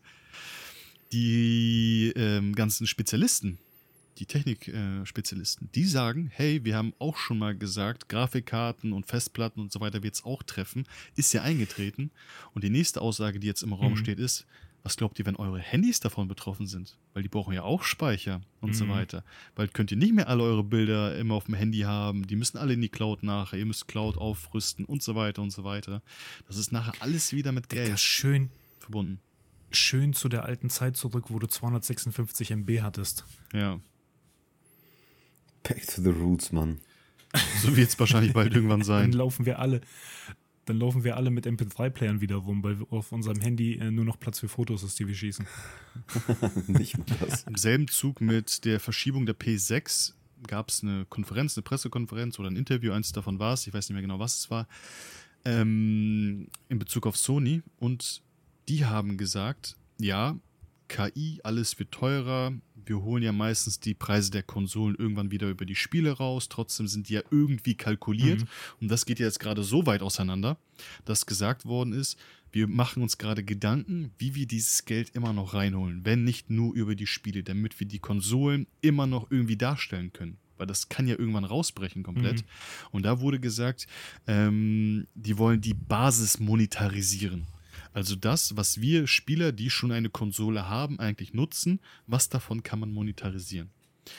A: Die ganzen Spezialisten, die Technik-Spezialisten, die sagen, hey, wir haben auch schon mal gesagt, Grafikkarten und Festplatten und so weiter wird es auch treffen. Ist ja eingetreten. Und die nächste Aussage, die jetzt im Raum steht, ist, was glaubt ihr, wenn eure Handys davon betroffen sind? Weil die brauchen ja auch Speicher und so weiter. Bald könnt ihr nicht mehr alle eure Bilder immer auf dem Handy haben. Die müssen alle in die Cloud nachher. Ihr müsst Cloud aufrüsten und so weiter und so weiter. Das ist nachher alles wieder mit Geld verbunden.
C: Schön zu der alten Zeit zurück, wo du 256 MB hattest.
A: Ja.
B: Back to the roots, Mann.
A: So wird es wahrscheinlich bald irgendwann
C: Dann
A: sein.
C: laufen wir alle mit MP3-Playern wieder rum, weil auf unserem Handy nur noch Platz für Fotos ist, die wir schießen.
B: Nicht mal das.
A: Im selben Zug mit der Verschiebung der P6 gab es eine Konferenz, eine Pressekonferenz oder ein Interview, eins davon war es, ich weiß nicht mehr genau, was es war, in Bezug auf Sony. Und die haben gesagt, ja, KI, alles wird teurer. Wir holen ja meistens die Preise der Konsolen irgendwann wieder über die Spiele raus. Trotzdem sind die ja irgendwie kalkuliert. Und das geht ja jetzt gerade so weit auseinander, dass gesagt worden ist, wir machen uns gerade Gedanken, wie wir dieses Geld immer noch reinholen. Wenn nicht nur über die Spiele, damit wir die Konsolen immer noch irgendwie darstellen können. Weil das kann ja irgendwann rausbrechen komplett. Und da wurde gesagt, die wollen die Basis monetarisieren. Also das, was wir Spieler, die schon eine Konsole haben, eigentlich nutzen, was davon kann man monetarisieren.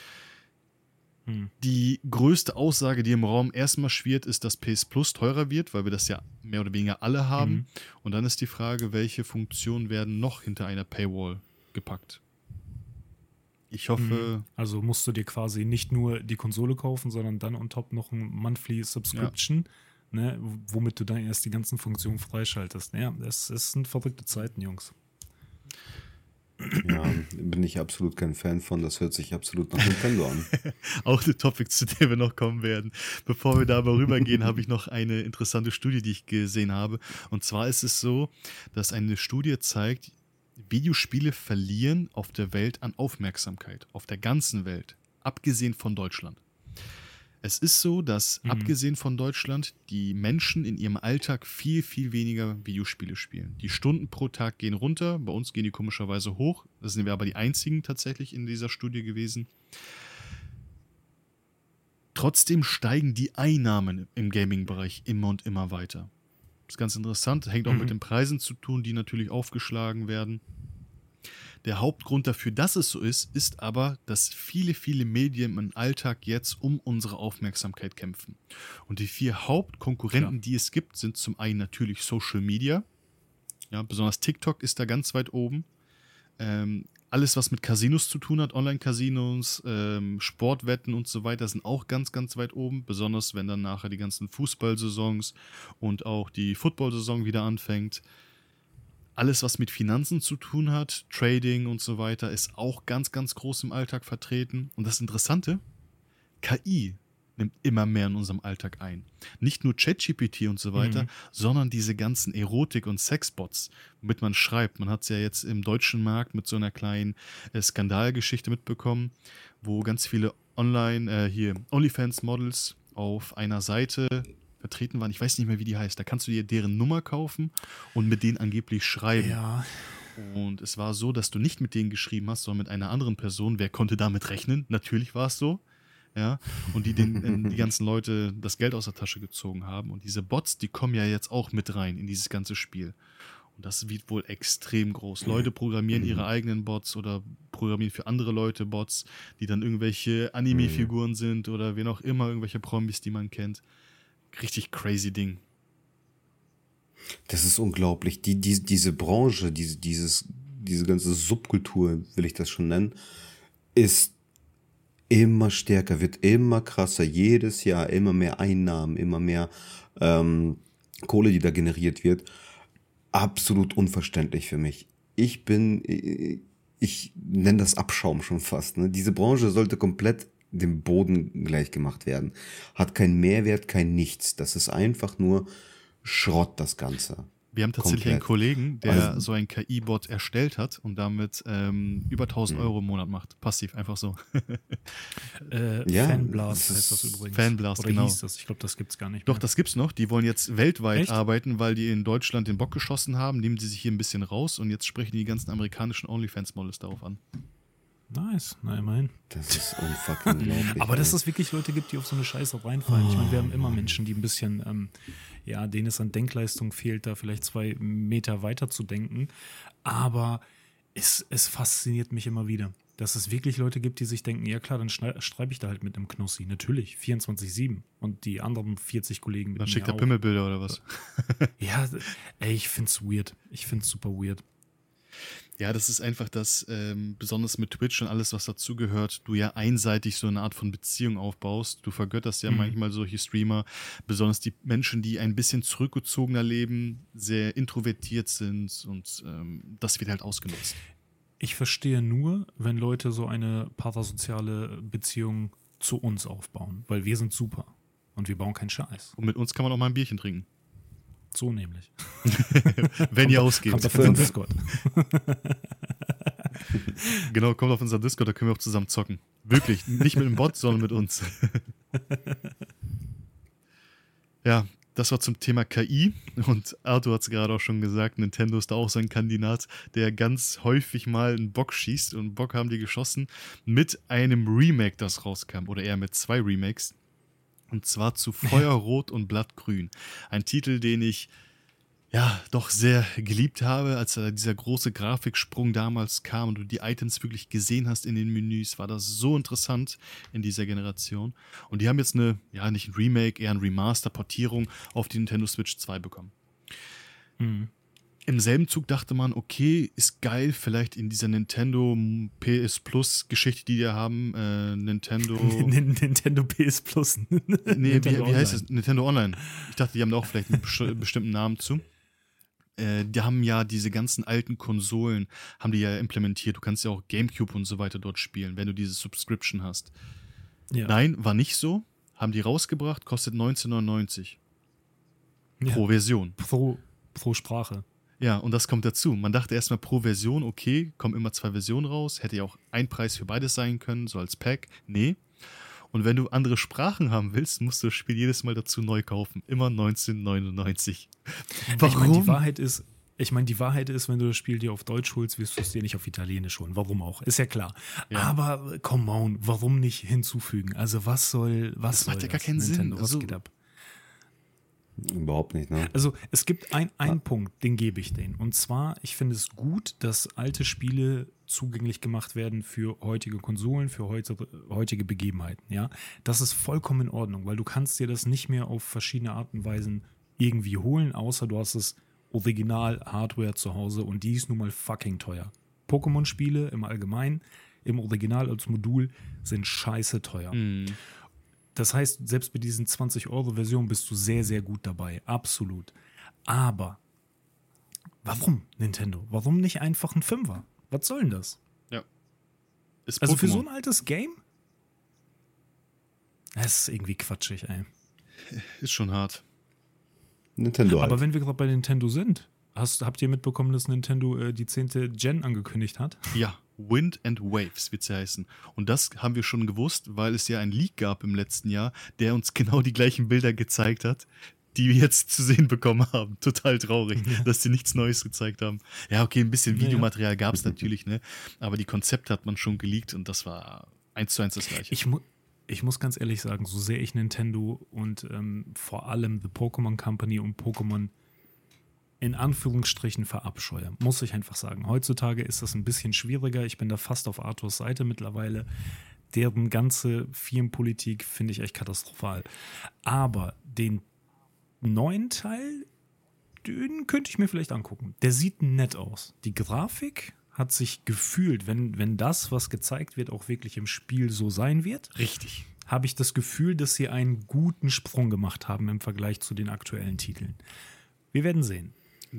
A: Die größte Aussage, die im Raum erstmal schwirrt, ist, dass PS Plus teurer wird, weil wir das ja mehr oder weniger alle haben. Und dann ist die Frage, welche Funktionen werden noch hinter einer Paywall gepackt. Ich hoffe...
C: Also musst du dir quasi nicht nur die Konsole kaufen, sondern dann on top noch ein Monthly Subscription, ne, womit du dann erst die ganzen Funktionen freischaltest. Ja, es sind verrückte Zeiten, Jungs.
B: Ja, bin ich absolut kein Fan von. Das hört sich absolut nach Nintendo an.
A: Auch eine Topic, zu der wir noch kommen werden. Bevor wir da aber rübergehen, habe ich noch eine interessante Studie, die ich gesehen habe. Und zwar ist es so, dass eine Studie zeigt, Videospiele verlieren auf der Welt an Aufmerksamkeit. Auf der ganzen Welt. Abgesehen von Deutschland. Es ist so, dass abgesehen von Deutschland die Menschen in ihrem Alltag viel, viel weniger Videospiele spielen. Die Stunden pro Tag gehen runter, bei uns gehen die komischerweise hoch. Das sind wir aber die einzigen tatsächlich in dieser Studie gewesen. Trotzdem steigen die Einnahmen im Gaming-Bereich immer und immer weiter. Das ist ganz interessant, hängt auch mit den Preisen zu tun, die natürlich aufgeschlagen werden. Der Hauptgrund dafür, dass es so ist, ist aber, dass viele, viele Medien im Alltag jetzt um unsere Aufmerksamkeit kämpfen. Und die 4 Hauptkonkurrenten, die es gibt, sind zum einen natürlich Social Media. Ja, besonders TikTok ist da ganz weit oben. Alles, was mit Casinos zu tun hat, Online-Casinos, Sportwetten und so weiter, sind auch ganz, ganz weit oben. Besonders, wenn dann nachher die ganzen Fußballsaisons und auch die Football-Saison wieder anfängt. Alles, was mit Finanzen zu tun hat, Trading und so weiter, ist auch ganz, ganz groß im Alltag vertreten. Und das Interessante, KI nimmt immer mehr in unserem Alltag ein. Nicht nur ChatGPT und so weiter, sondern diese ganzen Erotik- und Sexbots, womit man schreibt. Man hat es ja jetzt im deutschen Markt mit so einer kleinen Skandalgeschichte mitbekommen, wo ganz viele OnlyFans-Models auf einer Seite vertreten waren. Ich weiß nicht mehr, wie die heißt. Da kannst du dir deren Nummer kaufen und mit denen angeblich schreiben.
C: Ja.
A: Und es war so, dass du nicht mit denen geschrieben hast, sondern mit einer anderen Person. Wer konnte damit rechnen? Natürlich war es so. Ja. Und die ganzen Leute das Geld aus der Tasche gezogen haben. Und diese Bots, die kommen ja jetzt auch mit rein in dieses ganze Spiel. Und das wird wohl extrem groß. Leute programmieren ihre eigenen Bots oder programmieren für andere Leute Bots, die dann irgendwelche Anime-Figuren sind oder wen auch immer, irgendwelche Promis, die man kennt. Richtig crazy Ding.
B: Das ist unglaublich. Diese Branche, diese ganze Subkultur, will ich das schon nennen, ist immer stärker, wird immer krasser. Jedes Jahr immer mehr Einnahmen, immer mehr Kohle, die da generiert wird. Absolut unverständlich für mich. Ich nenne das Abschaum schon fast. Ne? Diese Branche sollte komplett dem Boden gleich gemacht werden. Hat keinen Mehrwert, kein Nichts. Das ist einfach nur Schrott, das Ganze.
A: Wir haben tatsächlich
B: Komplett.
A: einen Kollegen, der so einen KI-Bot erstellt hat und damit über 1.000 Euro im Monat macht. Passiv, einfach so.
B: Ja,
C: Fanblast
B: das
C: heißt das
B: ist
C: übrigens.
A: Fanblast,
C: Oder
A: genau.
C: hieß das? Ich glaube, das gibt's gar nicht
A: Doch,
C: mehr.
A: das gibt's noch. Die wollen jetzt weltweit
C: Echt?
A: arbeiten, weil die in Deutschland den Bock geschossen haben. Nehmen sie sich hier ein bisschen raus und jetzt sprechen die ganzen amerikanischen OnlyFans-Models darauf an.
C: Nice, na immerhin.
B: Das ist unfucking unglaublich.
C: Aber dass es wirklich Leute gibt, die auf so eine Scheiße reinfallen. Ich meine, wir haben immer Menschen, die ein bisschen, denen es an Denkleistung fehlt, da vielleicht 2 Meter weiter zu denken. Aber es fasziniert mich immer wieder, dass es wirklich Leute gibt, die sich denken, ja klar, dann schreibe ich da halt mit einem Knossi. Natürlich, 24/7. Und die anderen 40 Kollegen mit
A: Dann
C: mir
A: schickt er
C: auch.
A: Pimmelbilder oder was?
C: Ja, ey, ich find's weird. Ich find's super weird.
A: Ja, das ist einfach das, besonders mit Twitch und alles, was dazugehört, du ja einseitig so eine Art von Beziehung aufbaust. Du vergötterst ja manchmal solche Streamer, besonders die Menschen, die ein bisschen zurückgezogener leben, sehr introvertiert sind und das wird halt ausgenutzt.
C: Ich verstehe nur, wenn Leute so eine parasoziale Beziehung zu uns aufbauen, weil wir sind super und wir bauen keinen Scheiß.
A: Und mit uns kann man auch mal ein Bierchen trinken.
C: So nämlich.
A: Wenn ihr ausgeht.
C: Kommt auf unseren Discord.
A: Genau, kommt auf unser Discord, da können wir auch zusammen zocken. Wirklich, nicht mit dem Bot, sondern mit uns. Ja, das war zum Thema KI und Arthur hat es gerade auch schon gesagt, Nintendo ist da auch so ein Kandidat, der ganz häufig mal einen Bock schießt und Bock haben die geschossen mit einem Remake, das rauskam, oder eher mit 2 Remakes. Und zwar zu Feuerrot und Blattgrün. Ein Titel, den ich ja doch sehr geliebt habe, als dieser große Grafiksprung damals kam und du die Items wirklich gesehen hast in den Menüs, war das so interessant in dieser Generation. Und die haben jetzt eine, ja nicht ein Remake, eher ein Remaster, Portierung auf die Nintendo Switch 2 bekommen.
C: Mhm.
A: Im selben Zug dachte man, okay, ist geil, vielleicht in dieser Nintendo PS Plus Geschichte, die wir haben, Nintendo
C: PS Plus.
A: Nee, wie heißt es? Nintendo Online. Ich dachte, die haben da auch vielleicht einen bestimmten Namen zu. Die haben ja diese ganzen alten Konsolen, haben die ja implementiert. Du kannst ja auch GameCube und so weiter dort spielen, wenn du diese Subscription hast.
C: Ja.
A: Nein, war nicht so. Haben die rausgebracht, kostet 19,99 pro Version.
C: Pro Sprache.
A: Ja, und das kommt dazu. Man dachte erstmal pro Version, okay, kommen immer 2 Versionen raus. Hätte ja auch ein Preis für beides sein können, so als Pack. Nee. Und wenn du andere Sprachen haben willst, musst du das Spiel jedes Mal dazu neu kaufen. Immer 19,99. Warum?
C: Ich meine, die Wahrheit ist, wenn du das Spiel dir auf Deutsch holst, wirst du es dir nicht auf Italienisch holen. Warum auch? Ist ja klar. Ja. Aber come on, warum nicht hinzufügen? Also was soll das
A: macht ja gar keinen
C: Nintendo,
A: Sinn.
C: Was
A: also,
C: geht ab?
B: Überhaupt nicht, ne?
C: Also es gibt einen Punkt, den gebe ich denen. Und zwar, ich finde es gut, dass alte Spiele zugänglich gemacht werden für heutige Konsolen, für heutige Begebenheiten. Ja, das ist vollkommen in Ordnung, weil du kannst dir das nicht mehr auf verschiedene Arten und Weisen irgendwie holen, außer du hast das Original-Hardware zu Hause und die ist nun mal fucking teuer. Pokémon-Spiele im Allgemeinen, im Original als Modul, sind scheiße teuer. Das heißt, selbst bei diesen 20-Euro-Versionen bist du sehr, sehr gut dabei. Absolut. Aber warum, Nintendo? Warum nicht einfach ein Fünfer? Was soll denn das?
A: Ja. Ist
C: also
A: Pokémon.
C: für so ein altes Game? Das ist irgendwie quatschig, ey.
A: Ist schon hart.
B: Nintendo halt.
C: Aber wenn wir gerade bei Nintendo sind, habt ihr mitbekommen, dass Nintendo die 10. Gen angekündigt hat?
A: Ja. Wind and Waves wird es heißen. Und das haben wir schon gewusst, weil es ja einen Leak gab im letzten Jahr, der uns genau die gleichen Bilder gezeigt hat, die wir jetzt zu sehen bekommen haben. Total traurig, dass sie nichts Neues gezeigt haben. Ja, okay, ein bisschen Videomaterial gab es natürlich, ne? Aber die Konzepte hat man schon geleakt und das war 1:1 das Gleiche.
C: Ich muss ganz ehrlich sagen, so sehr ich Nintendo und vor allem The Pokémon Company und Pokémon in Anführungsstrichen verabscheue, muss ich einfach sagen. Heutzutage ist das ein bisschen schwieriger. Ich bin da fast auf Arthurs Seite mittlerweile. Deren ganze Firmenpolitik finde ich echt katastrophal. Aber den neuen Teil, den könnte ich mir vielleicht angucken. Der sieht nett aus. Die Grafik hat sich gefühlt, wenn das, was gezeigt wird, auch wirklich im Spiel so sein wird.
A: Richtig.
C: Habe ich das Gefühl, dass sie einen guten Sprung gemacht haben im Vergleich zu den aktuellen Titeln. Wir werden sehen.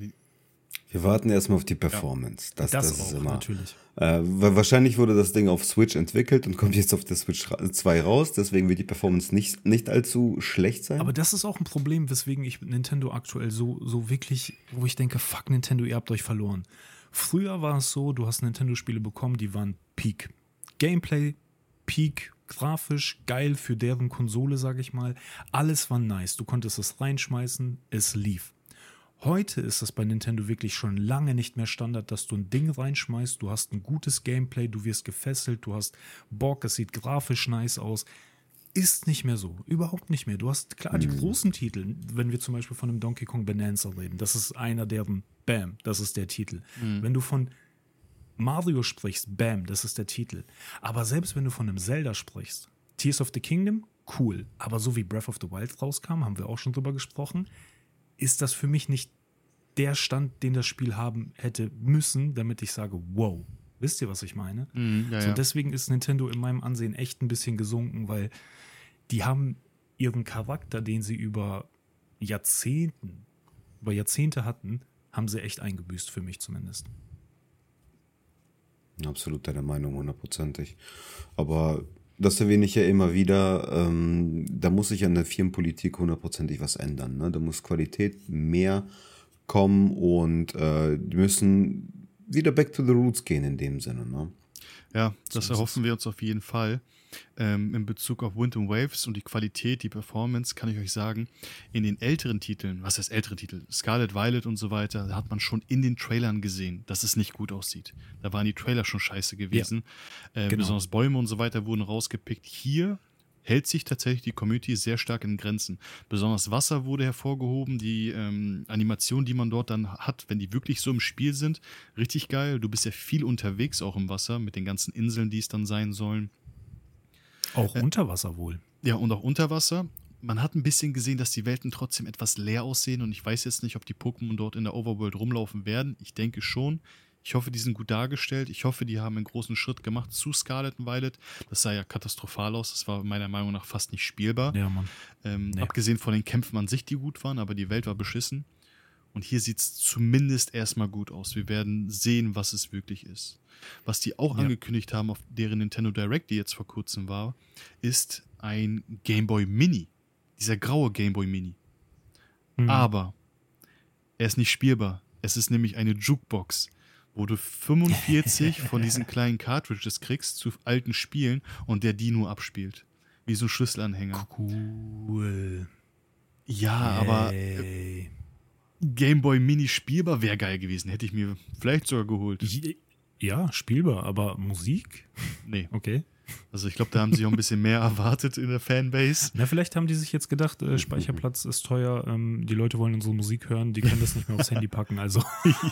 B: Wir warten erstmal auf die Performance.
C: Das
B: ist
C: auch,
B: immer,
C: natürlich.
B: Wahrscheinlich wurde das Ding auf Switch entwickelt und kommt jetzt auf der Switch 2 raus. Deswegen wird die Performance nicht allzu schlecht sein.
C: Aber das ist auch ein Problem, weswegen ich Nintendo aktuell so wirklich, wo ich denke, fuck Nintendo, ihr habt euch verloren. Früher war es so, du hast Nintendo-Spiele bekommen, die waren Peak. Gameplay, Peak, grafisch, geil für deren Konsole, sag ich mal. Alles war nice. Du konntest es reinschmeißen, es lief. Heute ist es bei Nintendo wirklich schon lange nicht mehr Standard, dass du ein Ding reinschmeißt, du hast ein gutes Gameplay, du wirst gefesselt, du hast Bock, es sieht grafisch nice aus. Ist nicht mehr so, überhaupt nicht mehr. Du hast klar die großen Titel, wenn wir zum Beispiel von einem Donkey Kong Bonanza reden, das ist einer deren, bam, das ist der Titel. Wenn du von Mario sprichst, bam, das ist der Titel. Aber selbst wenn du von einem Zelda sprichst, Tears of the Kingdom, cool. Aber so wie Breath of the Wild rauskam, haben wir auch schon drüber gesprochen, ist das für mich nicht der Stand, den das Spiel haben hätte müssen, damit ich sage, wow. Wisst ihr, was ich meine?
A: Ja.
C: Deswegen ist Nintendo in meinem Ansehen echt ein bisschen gesunken, weil die haben ihren Charakter, den sie über Jahrzehnte hatten, haben sie echt eingebüßt, für mich zumindest.
B: Absolut deine Meinung, 100%. Aber das erwähne ich ja immer wieder, da muss sich an der Firmenpolitik 100%ig was ändern. Ne? Da muss Qualität mehr kommen und die müssen wieder back to the roots gehen in dem Sinne. Ne?
A: Ja, das erhoffen wir uns auf jeden Fall. In Bezug auf Wind Waves und die Qualität, die Performance, kann ich euch sagen, in den älteren Titeln, was heißt ältere Titel, Scarlet Violet und so weiter, da hat man schon in den Trailern gesehen, dass es nicht gut aussieht. Da waren die Trailer schon scheiße gewesen. Ja, genau. Besonders Bäume und so weiter wurden rausgepickt. Hier hält sich tatsächlich die Community sehr stark in Grenzen. Besonders Wasser wurde hervorgehoben, die Animation, die man dort dann hat, wenn die wirklich so im Spiel sind, richtig geil. Du bist ja viel unterwegs auch im Wasser mit den ganzen Inseln, die es dann sein sollen.
C: Auch unter Wasser wohl.
A: Ja, und auch unter Wasser. Man hat ein bisschen gesehen, dass die Welten trotzdem etwas leer aussehen und ich weiß jetzt nicht, ob die Pokémon dort in der Overworld rumlaufen werden. Ich denke schon. Ich hoffe, die sind gut dargestellt. Ich hoffe, die haben einen großen Schritt gemacht zu Scarlet Violet. Das sah ja katastrophal aus. Das war meiner Meinung nach fast nicht spielbar.
C: Ja, Mann. Nee.
A: Abgesehen von den Kämpfen an sich, die gut waren, aber die Welt war beschissen. Und hier sieht es zumindest erstmal gut aus. Wir werden sehen, was es wirklich ist. Was die auch angekündigt haben auf deren Nintendo Direct, die jetzt vor kurzem war, ist ein Game Boy Mini. Dieser graue Game Boy Mini. Aber er ist nicht spielbar. Es ist nämlich eine Jukebox, wo du 45 von diesen kleinen Cartridges kriegst zu alten Spielen und der die nur abspielt. Wie so ein Schlüsselanhänger.
C: Cool.
A: Ja, aber Game Boy Mini spielbar wäre geil gewesen. Hätte ich mir vielleicht sogar geholt.
C: Ja, spielbar, aber Musik?
A: Nee.
C: Okay.
A: Also ich glaube, da haben sie auch ein bisschen mehr erwartet in der Fanbase.
C: Na, vielleicht haben die sich jetzt gedacht, Speicherplatz ist teuer, die Leute wollen unsere Musik hören, die können das nicht mehr aufs Handy packen, also.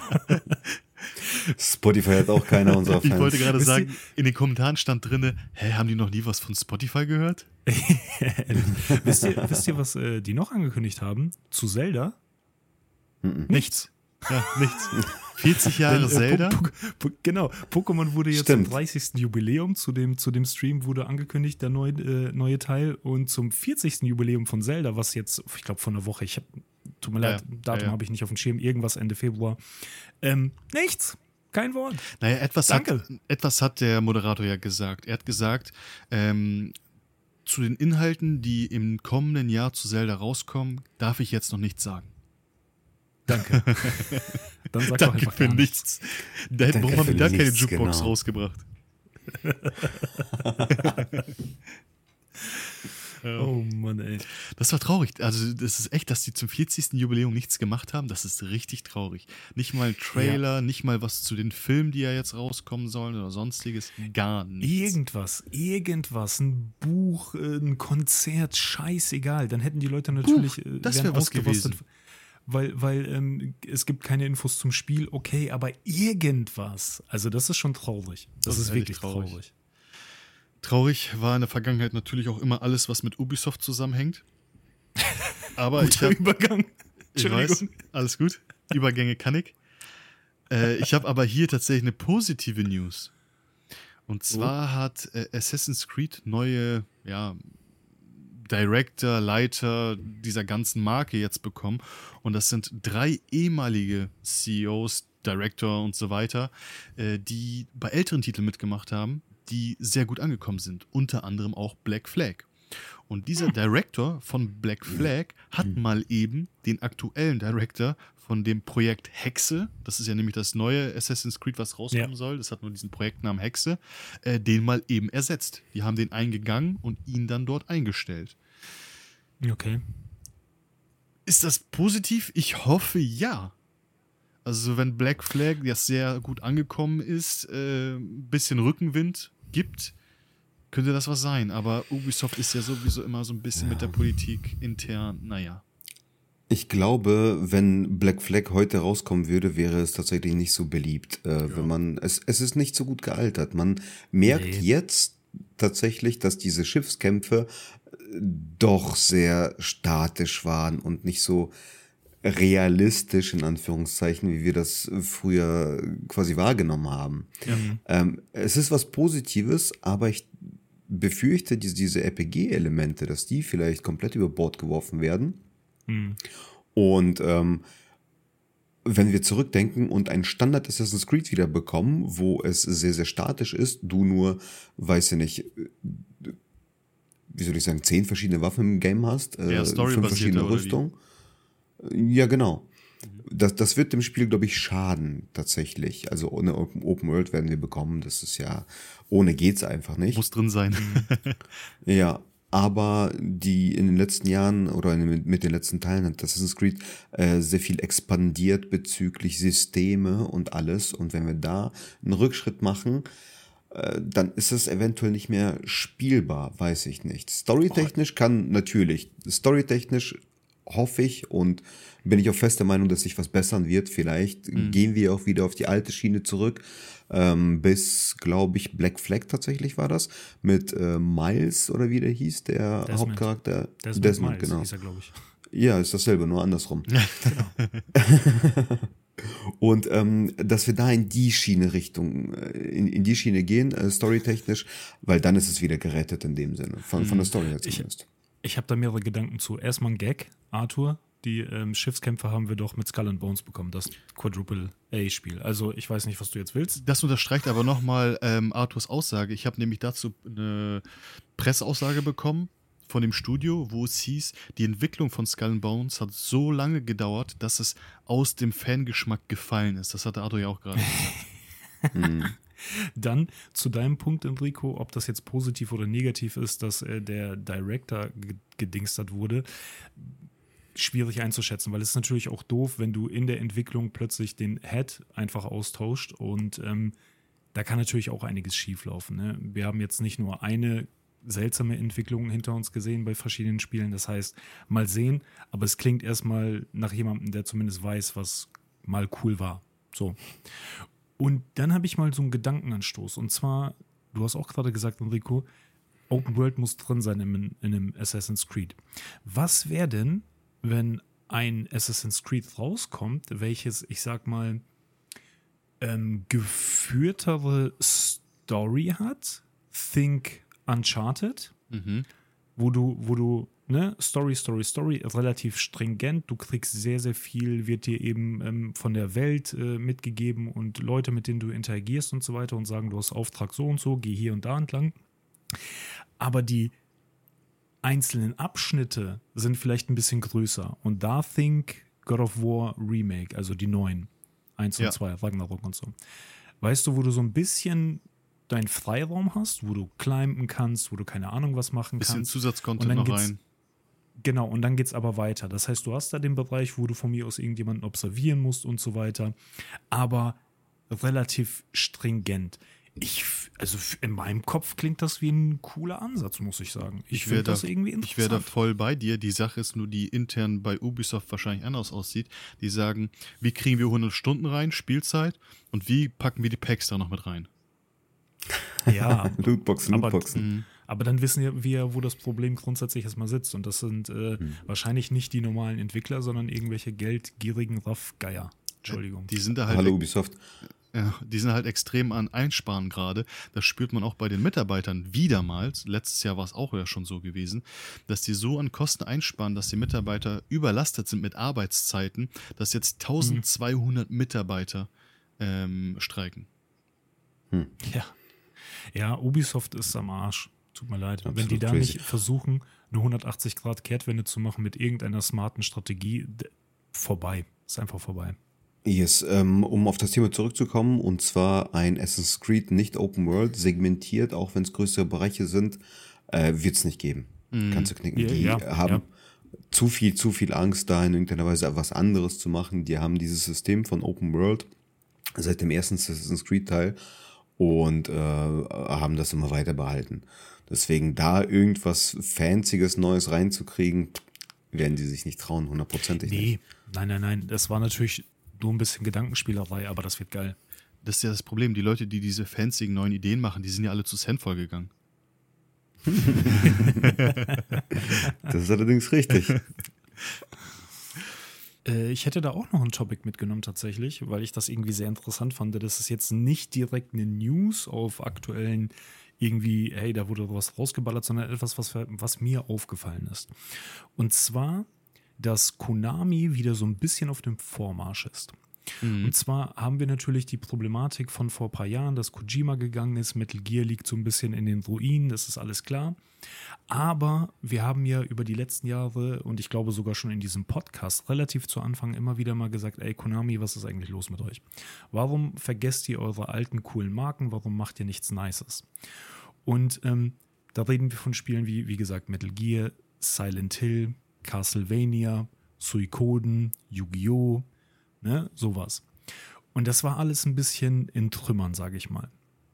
B: Spotify hat auch keiner unserer Fans.
A: Ich wollte gerade sagen, in den Kommentaren stand drin, haben die noch nie was von Spotify gehört?
C: Wisst ihr, was die noch angekündigt haben? Zu Zelda?
A: Nichts. Ja, nichts. 40 Jahre Zelda?
C: Genau, Pokémon wurde jetzt zum 30. Jubiläum, zu dem Stream wurde angekündigt, der neue Teil, und zum 40. Jubiläum von Zelda, was jetzt, ich glaube, vor einer Woche, tut mir leid, Datum habe ich nicht auf dem Schirm, irgendwas Ende Februar. Nichts, kein Wort.
A: Naja, etwas hat der Moderator ja gesagt. Er hat gesagt, zu den Inhalten, die im kommenden Jahr zu Zelda rauskommen, darf ich jetzt noch nichts sagen.
C: Danke. Dann sag
A: Danke
C: doch
A: für nichts. Warum haben wir da keine
B: nichts,
A: Jukebox
B: genau.
A: rausgebracht?
C: Oh Mann, ey.
A: Das war traurig. Also das ist echt, dass die zum 40. Jubiläum nichts gemacht haben. Das ist richtig traurig. Nicht mal ein Trailer, nicht mal was zu den Filmen, die ja jetzt rauskommen sollen oder sonstiges. Gar nichts.
C: Irgendwas. Ein Buch, ein Konzert, scheißegal. Dann hätten die Leute natürlich
A: das wäre was gewesen.
C: Weil es gibt keine Infos zum Spiel, okay, aber irgendwas. Also das ist schon traurig. Das ist wirklich traurig.
A: Traurig war in der Vergangenheit natürlich auch immer alles, was mit Ubisoft zusammenhängt. Aber
C: Übergang.
A: Ich weiß, alles gut. Übergänge kann ich. Ich habe aber hier tatsächlich eine positive News. Und zwar hat Assassin's Creed neue, Director, Leiter dieser ganzen Marke jetzt bekommen. Und das sind 3 ehemalige CEOs, Director und so weiter, die bei älteren Titeln mitgemacht haben, die sehr gut angekommen sind. Unter anderem auch Black Flag. Und dieser Director von Black Flag hat mal eben den aktuellen Director von dem Projekt Hexe, das ist ja nämlich das neue Assassin's Creed, was rauskommen soll, das hat nur diesen Projektnamen Hexe, den mal eben ersetzt. Die haben den eingegangen und ihn dann dort eingestellt.
C: Okay.
A: Ist das positiv? Ich hoffe, ja. Also wenn Black Flag jetzt sehr gut angekommen ist, ein bisschen Rückenwind gibt, könnte das was sein. Aber Ubisoft ist ja sowieso immer so ein bisschen mit der Politik intern, naja.
B: Ich glaube, wenn Black Flag heute rauskommen würde, wäre es tatsächlich nicht so beliebt. Es ist nicht so gut gealtert. Man merkt jetzt tatsächlich, dass diese Schiffskämpfe doch sehr statisch waren und nicht so realistisch, in Anführungszeichen, wie wir das früher quasi wahrgenommen haben. Es ist was Positives, aber ich befürchte, diese RPG-Elemente, dass die vielleicht komplett über Bord geworfen werden. Und wenn wir zurückdenken und ein Standard Assassin's Creed wieder bekommen, wo es sehr, sehr statisch ist, du nur, weiß ich nicht, wie soll ich sagen, 10 verschiedene Waffen im Game hast, 5 verschiedene Rüstungen. Ja, genau. Das wird dem Spiel, glaube ich, schaden, tatsächlich. Also ohne Open World werden wir bekommen. Das ist ja, ohne geht's einfach nicht.
A: Muss drin sein.
B: Ja, aber die in den letzten Jahren oder mit den letzten Teilen hat Assassin's Creed sehr viel expandiert bezüglich Systeme und alles. Und wenn wir da einen Rückschritt machen, dann ist es eventuell nicht mehr spielbar, weiß ich nicht. Storytechnisch Storytechnisch hoffe ich und bin ich auch fest der Meinung, dass sich was bessern wird. Vielleicht gehen wir auch wieder auf die alte Schiene zurück, bis, glaube ich, Black Flag tatsächlich war das, mit Miles oder wie der hieß, der
C: Desmond.
B: Hauptcharakter.
C: Desmond Miles,
B: genau.
C: hieß er, glaube ich.
B: Ja, ist dasselbe, nur andersrum. Und dass wir da in die Schiene in die Schiene gehen, storytechnisch, weil dann ist es wieder gerettet in dem Sinne, von der Story her zumindest.
C: Ich habe da mehrere Gedanken zu. Erstmal ein Gag, Arthur. Die Schiffskämpfe haben wir doch mit Skull and Bones bekommen, das Quadruple-A-Spiel. Also ich weiß nicht, was du jetzt willst.
A: Das unterstreicht aber nochmal Arthurs Aussage. Ich habe nämlich dazu eine Presseaussage bekommen von dem Studio, wo es hieß, die Entwicklung von Skull and Bones hat so lange gedauert, dass es aus dem Fangeschmack gefallen ist. Das hatte Arthur ja auch gerade gesagt.
C: Dann zu deinem Punkt, Enrico, ob das jetzt positiv oder negativ ist, dass der Director gedingstert wurde, schwierig einzuschätzen, weil es ist natürlich auch doof, wenn du in der Entwicklung plötzlich den Head einfach austauscht und da kann natürlich auch einiges schieflaufen. Ne? Wir haben jetzt nicht nur eine seltsame Entwicklung hinter uns gesehen bei verschiedenen Spielen, das heißt, mal sehen, aber es klingt erstmal nach jemandem, der zumindest weiß, was mal cool war. So. Und dann habe ich mal so einen Gedankenanstoß. Und zwar, du hast auch gerade gesagt, Enrico, Open World muss drin sein in einem Assassin's Creed. Was wäre denn, wenn ein Assassin's Creed rauskommt, welches, ich sag mal, geführtere Story hat? Think Uncharted, wo du ne, Story, relativ stringent. Du kriegst sehr, sehr viel, wird dir eben von der Welt mitgegeben und Leute, mit denen du interagierst und so weiter und sagen, du hast Auftrag so und so, geh hier und da entlang. Aber die einzelnen Abschnitte sind vielleicht ein bisschen größer. Und da Think God of War Remake, also die neuen, 1 und 2, Ragnarok und so. Weißt du, wo du so ein bisschen deinen Freiraum hast, wo du climben kannst, wo du keine Ahnung was machen kannst.
A: Bisschen Zusatzcontent noch rein.
C: Genau, und dann geht's aber weiter. Das heißt, du hast da den Bereich, wo du von mir aus irgendjemanden observieren musst und so weiter, aber relativ stringent. Also in meinem Kopf klingt das wie ein cooler Ansatz, muss ich sagen. Ich finde das irgendwie interessant.
A: Ich wäre da voll bei dir. Die Sache ist nur, die intern bei Ubisoft wahrscheinlich anders aussieht. Die sagen, wie kriegen wir 100 Stunden rein, Spielzeit, und wie packen wir die Packs da noch mit rein?
C: Ja,
B: Lootboxen.
C: Aber dann wissen wir, wo das Problem grundsätzlich erstmal sitzt. Und das sind wahrscheinlich nicht die normalen Entwickler, sondern irgendwelche geldgierigen Raffgeier. Entschuldigung.
A: Die sind da halt
B: Hallo Ubisoft.
A: Ja, die sind halt extrem an Einsparen gerade. Das spürt man auch bei den Mitarbeitern wiedermals. Letztes Jahr war es auch ja schon so gewesen, dass die so an Kosten einsparen, dass die Mitarbeiter überlastet sind mit Arbeitszeiten, dass jetzt 1200 Mitarbeiter streiken.
C: Ja, Ubisoft ist am Arsch. Tut mir leid.
B: Absolut.
C: Wenn die da nicht versuchen, eine 180-Grad-Kehrtwende zu machen mit irgendeiner smarten Strategie, vorbei. Ist einfach vorbei.
B: Yes, um auf das Thema zurückzukommen, und zwar ein Assassin's Creed nicht Open World, segmentiert, auch wenn es größere Bereiche sind, wird es nicht geben. Kannst du knicken. Die haben zu viel Angst, da in irgendeiner Weise was anderes zu machen. Die haben dieses System von Open World seit dem ersten Assassin's Creed Teil und haben das immer weiter behalten. Deswegen da irgendwas Fancyes Neues reinzukriegen, werden die sich nicht trauen, 100%ig nicht.
C: Nein. Das war natürlich nur ein bisschen Gedankenspielerei, aber das wird geil.
A: Das ist ja das Problem. Die Leute, die diese fancy neuen Ideen machen, die sind ja alle zu Sandfall gegangen.
B: Das ist allerdings richtig.
C: Ich hätte da auch noch ein Topic mitgenommen tatsächlich, weil ich das irgendwie sehr interessant fand. Das ist jetzt nicht direkt eine News auf aktuellen irgendwie, hey, da wurde was rausgeballert, sondern etwas, was mir aufgefallen ist. Und zwar, dass Konami wieder so ein bisschen auf dem Vormarsch ist. Und zwar haben wir natürlich die Problematik von vor ein paar Jahren, dass Kojima gegangen ist, Metal Gear liegt so ein bisschen in den Ruinen, das ist alles klar. Aber wir haben ja über die letzten Jahre und ich glaube sogar schon in diesem Podcast relativ zu Anfang immer wieder mal gesagt, ey Konami, was ist eigentlich los mit euch? Warum vergesst ihr eure alten coolen Marken? Warum macht ihr nichts Nices? Und da reden wir von Spielen wie gesagt, Metal Gear, Silent Hill, Castlevania, Suikoden, Yu-Gi-Oh!, ne, sowas. Und das war alles ein bisschen in Trümmern, sage ich mal.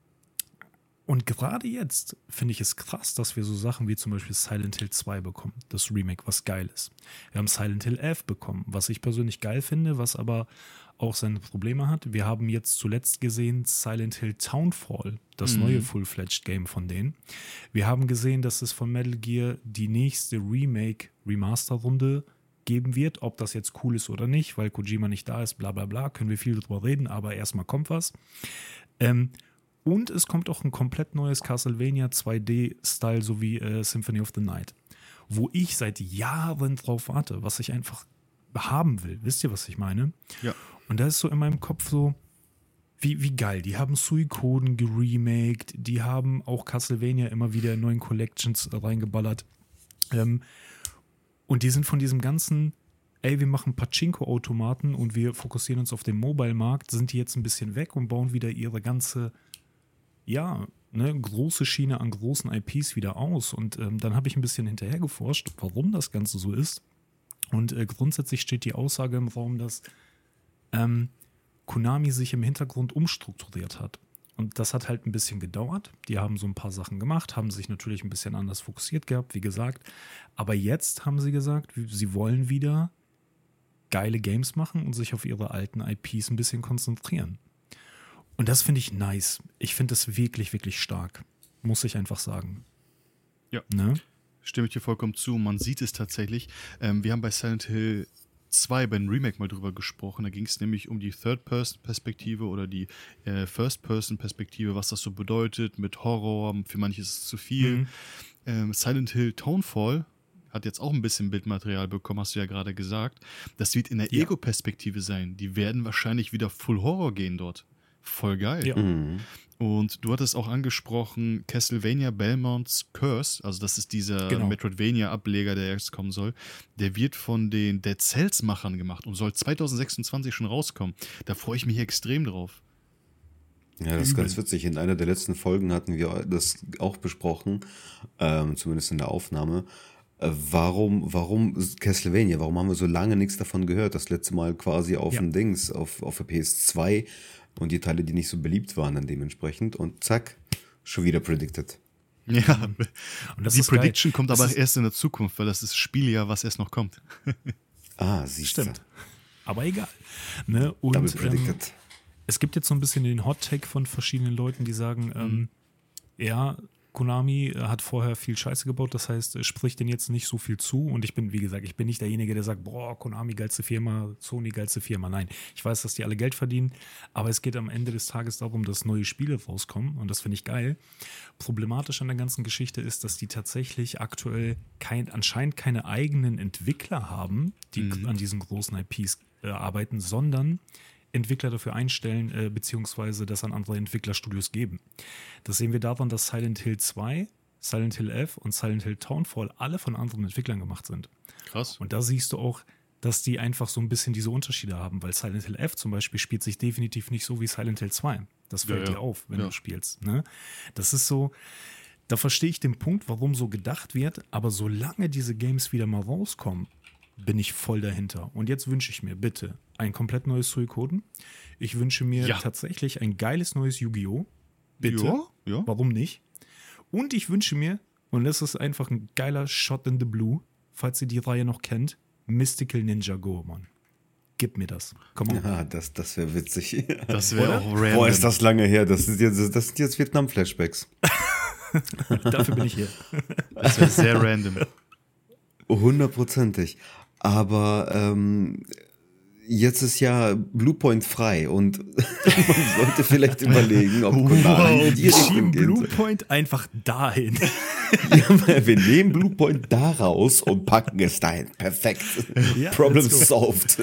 C: Und gerade jetzt finde ich es krass, dass wir so Sachen wie zum Beispiel Silent Hill 2 bekommen, das Remake, was geil ist. Wir haben Silent Hill 11 bekommen, was ich persönlich geil finde, was aber auch seine Probleme hat. Wir haben jetzt zuletzt gesehen Silent Hill Townfall, das neue Full-Fledged Game von denen. Wir haben gesehen, dass es von Metal Gear die nächste Remake-Remaster-Runde geben wird, ob das jetzt cool ist oder nicht, weil Kojima nicht da ist, bla bla bla, können wir viel drüber reden, aber erstmal kommt was. Und es kommt auch ein komplett neues Castlevania 2D-Style sowie Symphony of the Night, wo ich seit Jahren drauf warte, was ich einfach haben will. Wisst ihr, was ich meine?
A: Ja.
C: Und da ist so in meinem Kopf so, wie geil. Die haben Suikoden geremaked, die haben auch Castlevania immer wieder in neuen Collections reingeballert. Und die sind von diesem ganzen, ey, wir machen Pachinko-Automaten und wir fokussieren uns auf den Mobile-Markt, sind die jetzt ein bisschen weg und bauen wieder ihre ganze, ja, ne, große Schiene an großen IPs wieder aus. Und dann habe ich ein bisschen hinterher geforscht, warum das Ganze so ist. Und grundsätzlich steht die Aussage im Raum, dass Konami sich im Hintergrund umstrukturiert hat. Und das hat halt ein bisschen gedauert. Die haben so ein paar Sachen gemacht, haben sich natürlich ein bisschen anders fokussiert gehabt, wie gesagt. Aber jetzt haben sie gesagt, sie wollen wieder geile Games machen und sich auf ihre alten IPs ein bisschen konzentrieren. Und das finde ich nice. Ich finde das wirklich, wirklich stark. Muss ich einfach sagen.
A: Ja.
C: Ne?
A: Stimme ich dir vollkommen zu. Man sieht es tatsächlich. Wir haben bei Silent Hill 2 beim Remake mal drüber gesprochen. Da ging es nämlich um die Third-Person-Perspektive oder die First-Person-Perspektive, was das so bedeutet mit Horror. Für manche ist es zu viel. Silent Hill Townfall hat jetzt auch ein bisschen Bildmaterial bekommen, hast du ja gerade gesagt. Das wird in der Ego-Perspektive sein. Die werden wahrscheinlich wieder Full Horror gehen dort. Voll geil.
C: Ja.
A: Und du hattest auch angesprochen, Castlevania Belmont's Curse, also das ist dieser Metroidvania-Ableger, der jetzt kommen soll, der wird von den Dead Cells-Machern gemacht und soll 2026 schon rauskommen. Da freue ich mich extrem drauf.
B: Ja, das ist ganz witzig. In einer der letzten Folgen hatten wir das auch besprochen, zumindest in der Aufnahme. Warum Castlevania? Warum haben wir so lange nichts davon gehört? Das letzte Mal quasi auf dem Dings, auf der PS2 und die Teile, die nicht so beliebt waren dann dementsprechend und zack, schon wieder predicted.
A: Ja,
C: und das
A: die
C: ist
A: Prediction
C: geil.
A: kommt
C: Das
A: aber
C: ist
A: erst in der Zukunft, weil das ist das Spieljahr, was erst noch kommt.
B: Siehst du.
C: Stimmt. Aber egal. Ne? Und
B: Double predicted.
C: es gibt jetzt so ein bisschen den Hot-Take von verschiedenen Leuten, die sagen, ja, Konami hat vorher viel Scheiße gebaut, das heißt, spricht denen jetzt nicht so viel zu und ich bin, wie gesagt, ich bin nicht derjenige, der sagt, boah, Konami geilste Firma, Sony geilste Firma. Nein, ich weiß, dass die alle Geld verdienen, aber es geht am Ende des Tages darum, dass neue Spiele rauskommen und das finde ich geil. Problematisch an der ganzen Geschichte ist, dass die tatsächlich aktuell anscheinend keine eigenen Entwickler haben, die an diesen großen IPs arbeiten, sondern Entwickler dafür einstellen, beziehungsweise das an andere Entwicklerstudios geben. Das sehen wir daran, dass Silent Hill 2, Silent Hill 11 und Silent Hill Townfall alle von anderen Entwicklern gemacht sind.
A: Krass.
C: Und da siehst du auch, dass die einfach so ein bisschen diese Unterschiede haben, weil Silent Hill 11 zum Beispiel spielt sich definitiv nicht so wie Silent Hill 2. Das fällt dir auf, wenn du spielst. Ne? Das ist so, da verstehe ich den Punkt, warum so gedacht wird, aber solange diese Games wieder mal rauskommen, bin ich voll dahinter. Und jetzt wünsche ich mir bitte ein komplett neues Suikoden. Ich wünsche mir tatsächlich ein geiles neues Yu-Gi-Oh! Bitte.
A: Ja.
C: Warum nicht? Und ich wünsche mir, und das ist einfach ein geiler Shot in the Blue, falls ihr die Reihe noch kennt, Mystical Ninja Go, Mann. Gib mir das. Komm on.
B: Ja, das wäre witzig.
A: Das wäre auch random.
B: Boah, ist das lange her. Das sind jetzt Vietnam-Flashbacks.
C: Dafür bin ich hier.
A: Das wäre sehr random.
B: 100%. Aber jetzt ist ja Bluepoint frei und man sollte vielleicht überlegen, ob Konami in die Richtung geht.
C: Bluepoint einfach dahin.
B: Ja, wir nehmen Bluepoint da raus und packen es dahin. Perfekt.
C: Ja,
B: Problem
C: let's go.
B: solved.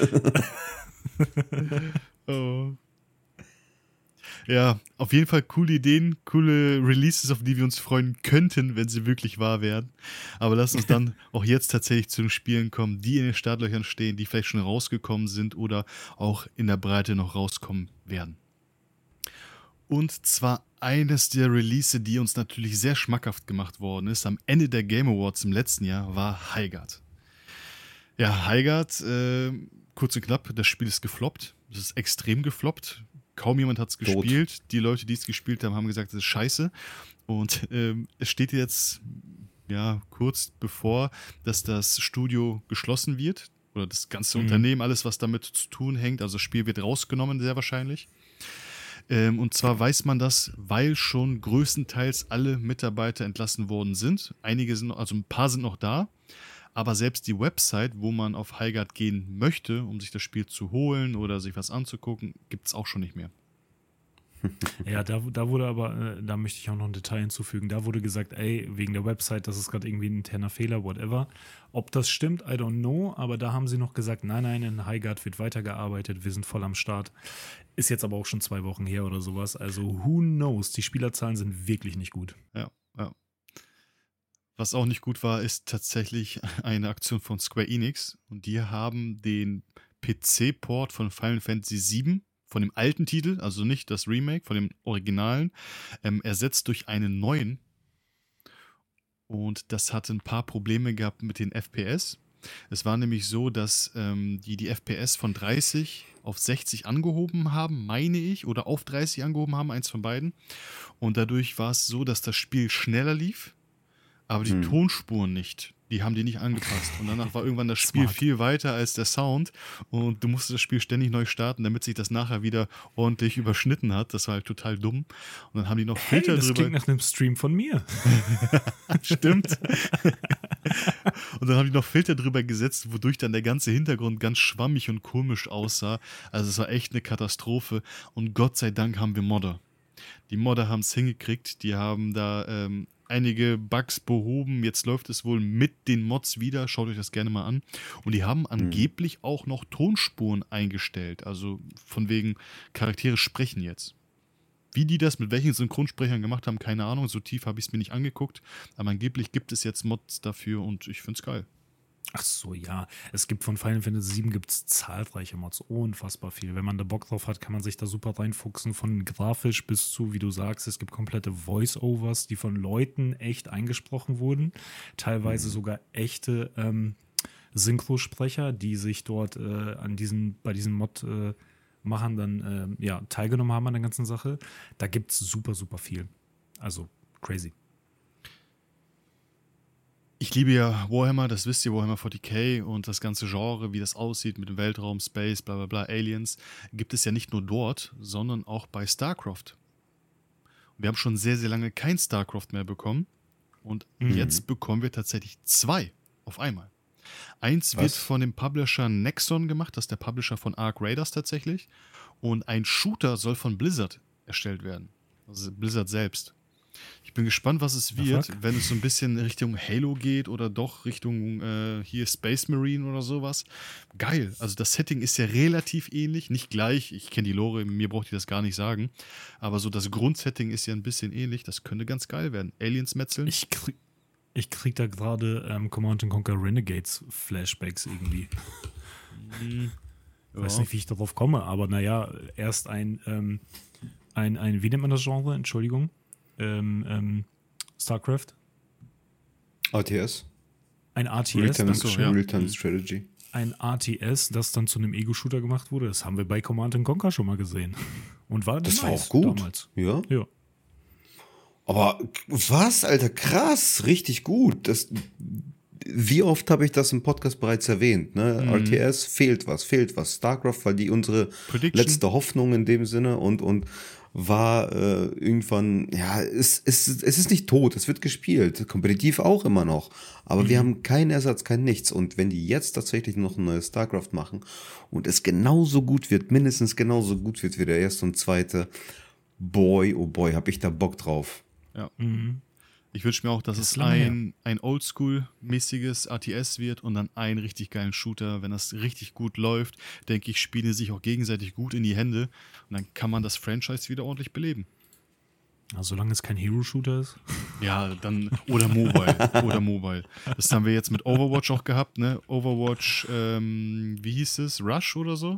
A: Oh. Ja, auf jeden Fall coole Ideen, coole Releases, auf die wir uns freuen könnten, wenn sie wirklich wahr werden. Aber lass uns dann auch jetzt tatsächlich zu den Spielen kommen, die in den Startlöchern stehen, die vielleicht schon rausgekommen sind oder auch in der Breite noch rauskommen werden. Und zwar eines der Releases, die uns natürlich sehr schmackhaft gemacht worden ist, am Ende der Game Awards im letzten Jahr, war Heigart. Ja, Heigart, kurz und knapp, das Spiel ist gefloppt. Das ist extrem gefloppt. Kaum jemand hat es gespielt. Die Leute, die es gespielt haben, haben gesagt, das ist scheiße. Und es steht jetzt ja kurz bevor, dass das Studio geschlossen wird. Oder das ganze Unternehmen, alles, was damit zu tun hängt. Also das Spiel wird rausgenommen, sehr wahrscheinlich. Und zwar weiß man das, weil schon größtenteils alle Mitarbeiter entlassen worden sind. Einige sind, also ein paar sind noch da. Aber selbst die Website, wo man auf Heigart gehen möchte, um sich das Spiel zu holen oder sich was anzugucken, gibt es auch schon nicht mehr.
C: Ja, da wurde aber, da möchte ich auch noch ein Detail hinzufügen, da wurde gesagt, ey, wegen der Website, das ist gerade irgendwie ein interner Fehler, whatever. Ob das stimmt, I don't know, aber da haben sie noch gesagt, nein, in Heigart wird weitergearbeitet, wir sind voll am Start. Ist jetzt aber auch schon 2 Wochen her oder sowas, also who knows, die Spielerzahlen sind wirklich nicht gut.
A: Ja. Was auch nicht gut war, ist tatsächlich eine Aktion von Square Enix. Und die haben den PC-Port von Final Fantasy VII, von dem alten Titel, also nicht das Remake, von dem Originalen, ersetzt durch einen neuen. Und das hatte ein paar Probleme gehabt mit den FPS. Es war nämlich so, dass die FPS von 30 auf 60 angehoben haben, meine ich, oder auf 30 angehoben haben, eins von beiden. Und dadurch war es so, dass das Spiel schneller lief. Aber die Tonspuren nicht. Die haben die nicht angepasst. Und danach war irgendwann das Spiel viel weiter als der Sound. Und du musstest das Spiel ständig neu starten, damit sich das nachher wieder ordentlich überschnitten hat. Das war halt total dumm. Und dann haben die noch Filter
C: das
A: drüber.
C: klingt nach einem Stream von mir.
A: Stimmt. Und dann haben die noch Filter drüber gesetzt, wodurch dann der ganze Hintergrund ganz schwammig und komisch aussah. Also es war echt eine Katastrophe. Und Gott sei Dank haben wir Modder. Die Modder haben es hingekriegt. Die haben da einige Bugs behoben. Jetzt läuft es wohl mit den Mods wieder. Schaut euch das gerne mal an. Und die haben angeblich auch noch Tonspuren eingestellt. Also von wegen Charaktere sprechen jetzt. Wie die das mit welchen Synchronsprechern gemacht haben, keine Ahnung. So tief habe ich es mir nicht angeguckt. Aber angeblich gibt es jetzt Mods dafür und ich finde es geil.
C: Ach so, ja. Es gibt von Final Fantasy VII gibt's zahlreiche Mods, unfassbar viel. Wenn man da Bock drauf hat, kann man sich da super reinfuchsen, von grafisch bis zu, wie du sagst, es gibt komplette Voice-Overs, die von Leuten echt eingesprochen wurden. Teilweise sogar echte Synchrosprecher, die sich dort bei diesen Mod-Machern dann teilgenommen haben an der ganzen Sache. Da gibt's super, super viel. Also crazy.
A: Ich liebe ja Warhammer, das wisst ihr, Warhammer 40k und das ganze Genre, wie das aussieht mit dem Weltraum, Space, bla bla bla, Aliens, gibt es ja nicht nur dort, sondern auch bei StarCraft. Wir haben schon sehr, sehr lange kein StarCraft mehr bekommen und jetzt bekommen wir tatsächlich 2 auf einmal. Eins wird von dem Publisher Nexon gemacht, das ist der Publisher von Arc Raiders tatsächlich, und ein Shooter soll von Blizzard erstellt werden, also Blizzard selbst. Ich bin gespannt, was es wird, wenn es so ein bisschen Richtung Halo geht oder doch Richtung hier Space Marine oder sowas. Geil. Also das Setting ist ja relativ ähnlich, nicht gleich. Ich kenne die Lore, mir braucht ihr das gar nicht sagen. Aber so das Grundsetting ist ja ein bisschen ähnlich. Das könnte ganz geil werden. Aliens metzeln.
C: Ich krieg da gerade Command & Conquer Renegades Flashbacks irgendwie. Ich weiß nicht, wie ich darauf komme, aber naja, erst ein wie nennt man das Genre? Entschuldigung. StarCraft?
B: RTS?
C: Ein RTS.
B: Real-Time Strategy.
C: Ein RTS, das dann zu einem Ego-Shooter gemacht wurde. Das haben wir bei Command & Conquer schon mal gesehen. Und war
B: das nice war auch gut
C: damals.
B: Ja. Aber was, Alter, krass, richtig gut. Wie oft habe ich das im Podcast bereits erwähnt? Ne? RTS fehlt was. StarCraft war die unsere letzte Hoffnung in dem Sinne und war irgendwann, ja, es ist nicht tot, es wird gespielt, kompetitiv auch immer noch, aber wir haben keinen Ersatz, kein nichts. Und wenn die jetzt tatsächlich noch ein neues StarCraft machen und es genauso gut wird, mindestens genauso gut wird wie der erste und zweite, boy, oh boy, hab ich da Bock drauf.
A: Ja. Ich wünsche mir auch, dass es ein Oldschool-mäßiges RTS wird und dann einen richtig geilen Shooter. Wenn das richtig gut läuft, denke ich, spielen die sich auch gegenseitig gut in die Hände und dann kann man das Franchise wieder ordentlich beleben.
C: Also, solange es kein Hero-Shooter ist.
A: Ja, dann, oder Mobile. Das haben wir jetzt mit Overwatch auch gehabt, ne? Overwatch, wie hieß es? Rush oder so?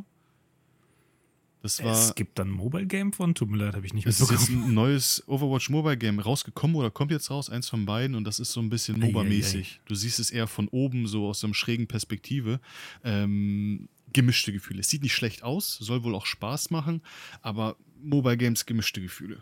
C: Es gibt dann ein Mobile-Game von, tut mir leid, habe ich nicht
A: mitbekommen. Es ist
C: mitbekommen.
A: ein neues Overwatch-Mobile-Game rausgekommen oder kommt jetzt raus, eins von beiden, und das ist so ein bisschen MOBA-mäßig. Du siehst es eher von oben, so aus so einer schrägen Perspektive. Gemischte Gefühle. Es sieht nicht schlecht aus, soll wohl auch Spaß machen, aber Mobile-Games gemischte Gefühle.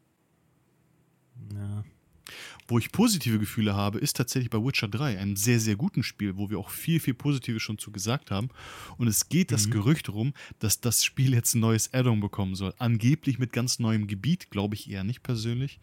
C: Ja.
A: Wo ich positive Gefühle habe, ist tatsächlich bei Witcher 3, einem sehr, sehr guten Spiel, wo wir auch viel, viel Positives schon zu gesagt haben. Und es geht das Gerücht rum, dass das Spiel jetzt ein neues Add-on bekommen soll. Angeblich mit ganz neuem Gebiet, glaube ich eher nicht persönlich.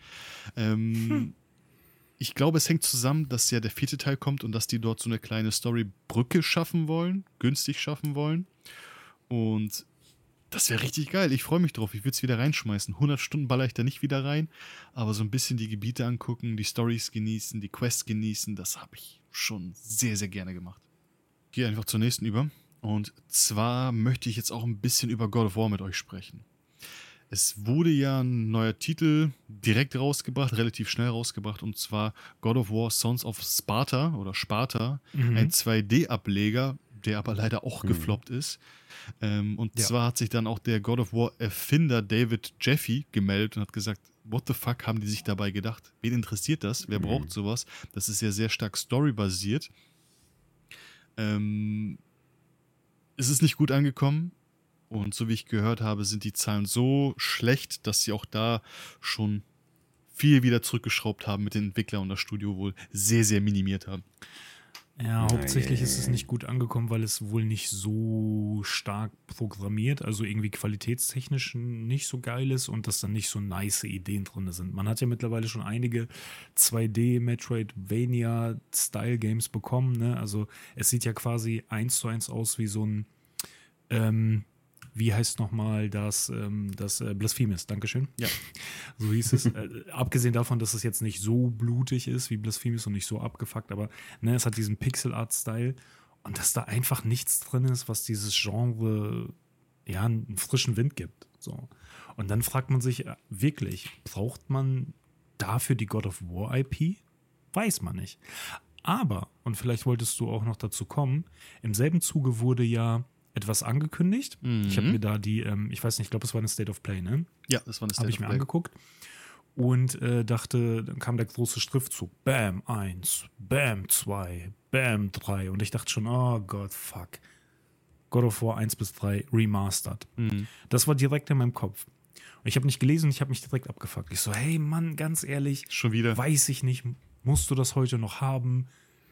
A: Ich glaube, es hängt zusammen, dass ja der 4. Teil kommt und dass die dort so eine kleine Storybrücke schaffen wollen, günstig schaffen wollen. Und das wäre richtig geil. Ich freue mich drauf. Ich würde es wieder reinschmeißen. 100 Stunden baller ich da nicht wieder rein. Aber so ein bisschen die Gebiete angucken, die Storys genießen, die Quests genießen, das habe ich schon sehr, sehr gerne gemacht. Ich gehe einfach zur nächsten über. Und zwar möchte ich jetzt auch ein bisschen über God of War mit euch sprechen. Es wurde ja ein neuer Titel direkt rausgebracht, relativ schnell rausgebracht. Und zwar God of War Sons of Sparta oder Sparta. Ein 2D-Ableger, der aber leider auch gefloppt ist. Zwar hat sich dann auch der God of War Erfinder David Jaffe gemeldet und hat gesagt, what the fuck haben die sich dabei gedacht? Wen interessiert das? Wer braucht sowas? Das ist ja sehr stark storybasiert. Es ist nicht gut angekommen und so wie ich gehört habe, sind die Zahlen so schlecht, dass sie auch da schon viel wieder zurückgeschraubt haben mit den Entwicklern und das Studio wohl sehr, sehr minimiert haben.
C: Ja, hauptsächlich ist es nicht gut angekommen, weil es wohl nicht so stark programmiert, also irgendwie qualitätstechnisch nicht so geil ist und dass dann nicht so nice Ideen drin sind. Man hat ja mittlerweile schon einige 2D-Metroidvania-Style-Games bekommen, ne? Also es sieht ja quasi 1:1 aus wie so ein wie heißt nochmal das Blasphemous, Dankeschön. Ja, so hieß es. Abgesehen davon, dass es jetzt nicht so blutig ist wie Blasphemous und nicht so abgefuckt, aber ne, es hat diesen Pixel-Art-Style und dass da einfach nichts drin ist, was dieses Genre ja einen frischen Wind gibt. So. Und dann fragt man sich wirklich, braucht man dafür die God of War IP? Weiß man nicht. Aber, und vielleicht wolltest du auch noch dazu kommen, im selben Zuge wurde ja etwas angekündigt. Ich habe mir da ich weiß nicht, ich glaube, es war eine State of Play, ne?
A: Ja, das war eine State of Play.
C: Habe ich mir angeguckt und dachte, dann kam der große Schriftzug. Bam 1, Bam 2, Bam 3. Und ich dachte schon, oh Gott, fuck. God of War 1 bis 3 remastered. Das war direkt in meinem Kopf. Und ich habe nicht gelesen, ich habe mich direkt abgefuckt. Ich so, hey Mann, ganz ehrlich,
A: schon wieder?
C: Weiß ich nicht, musst du das heute noch haben?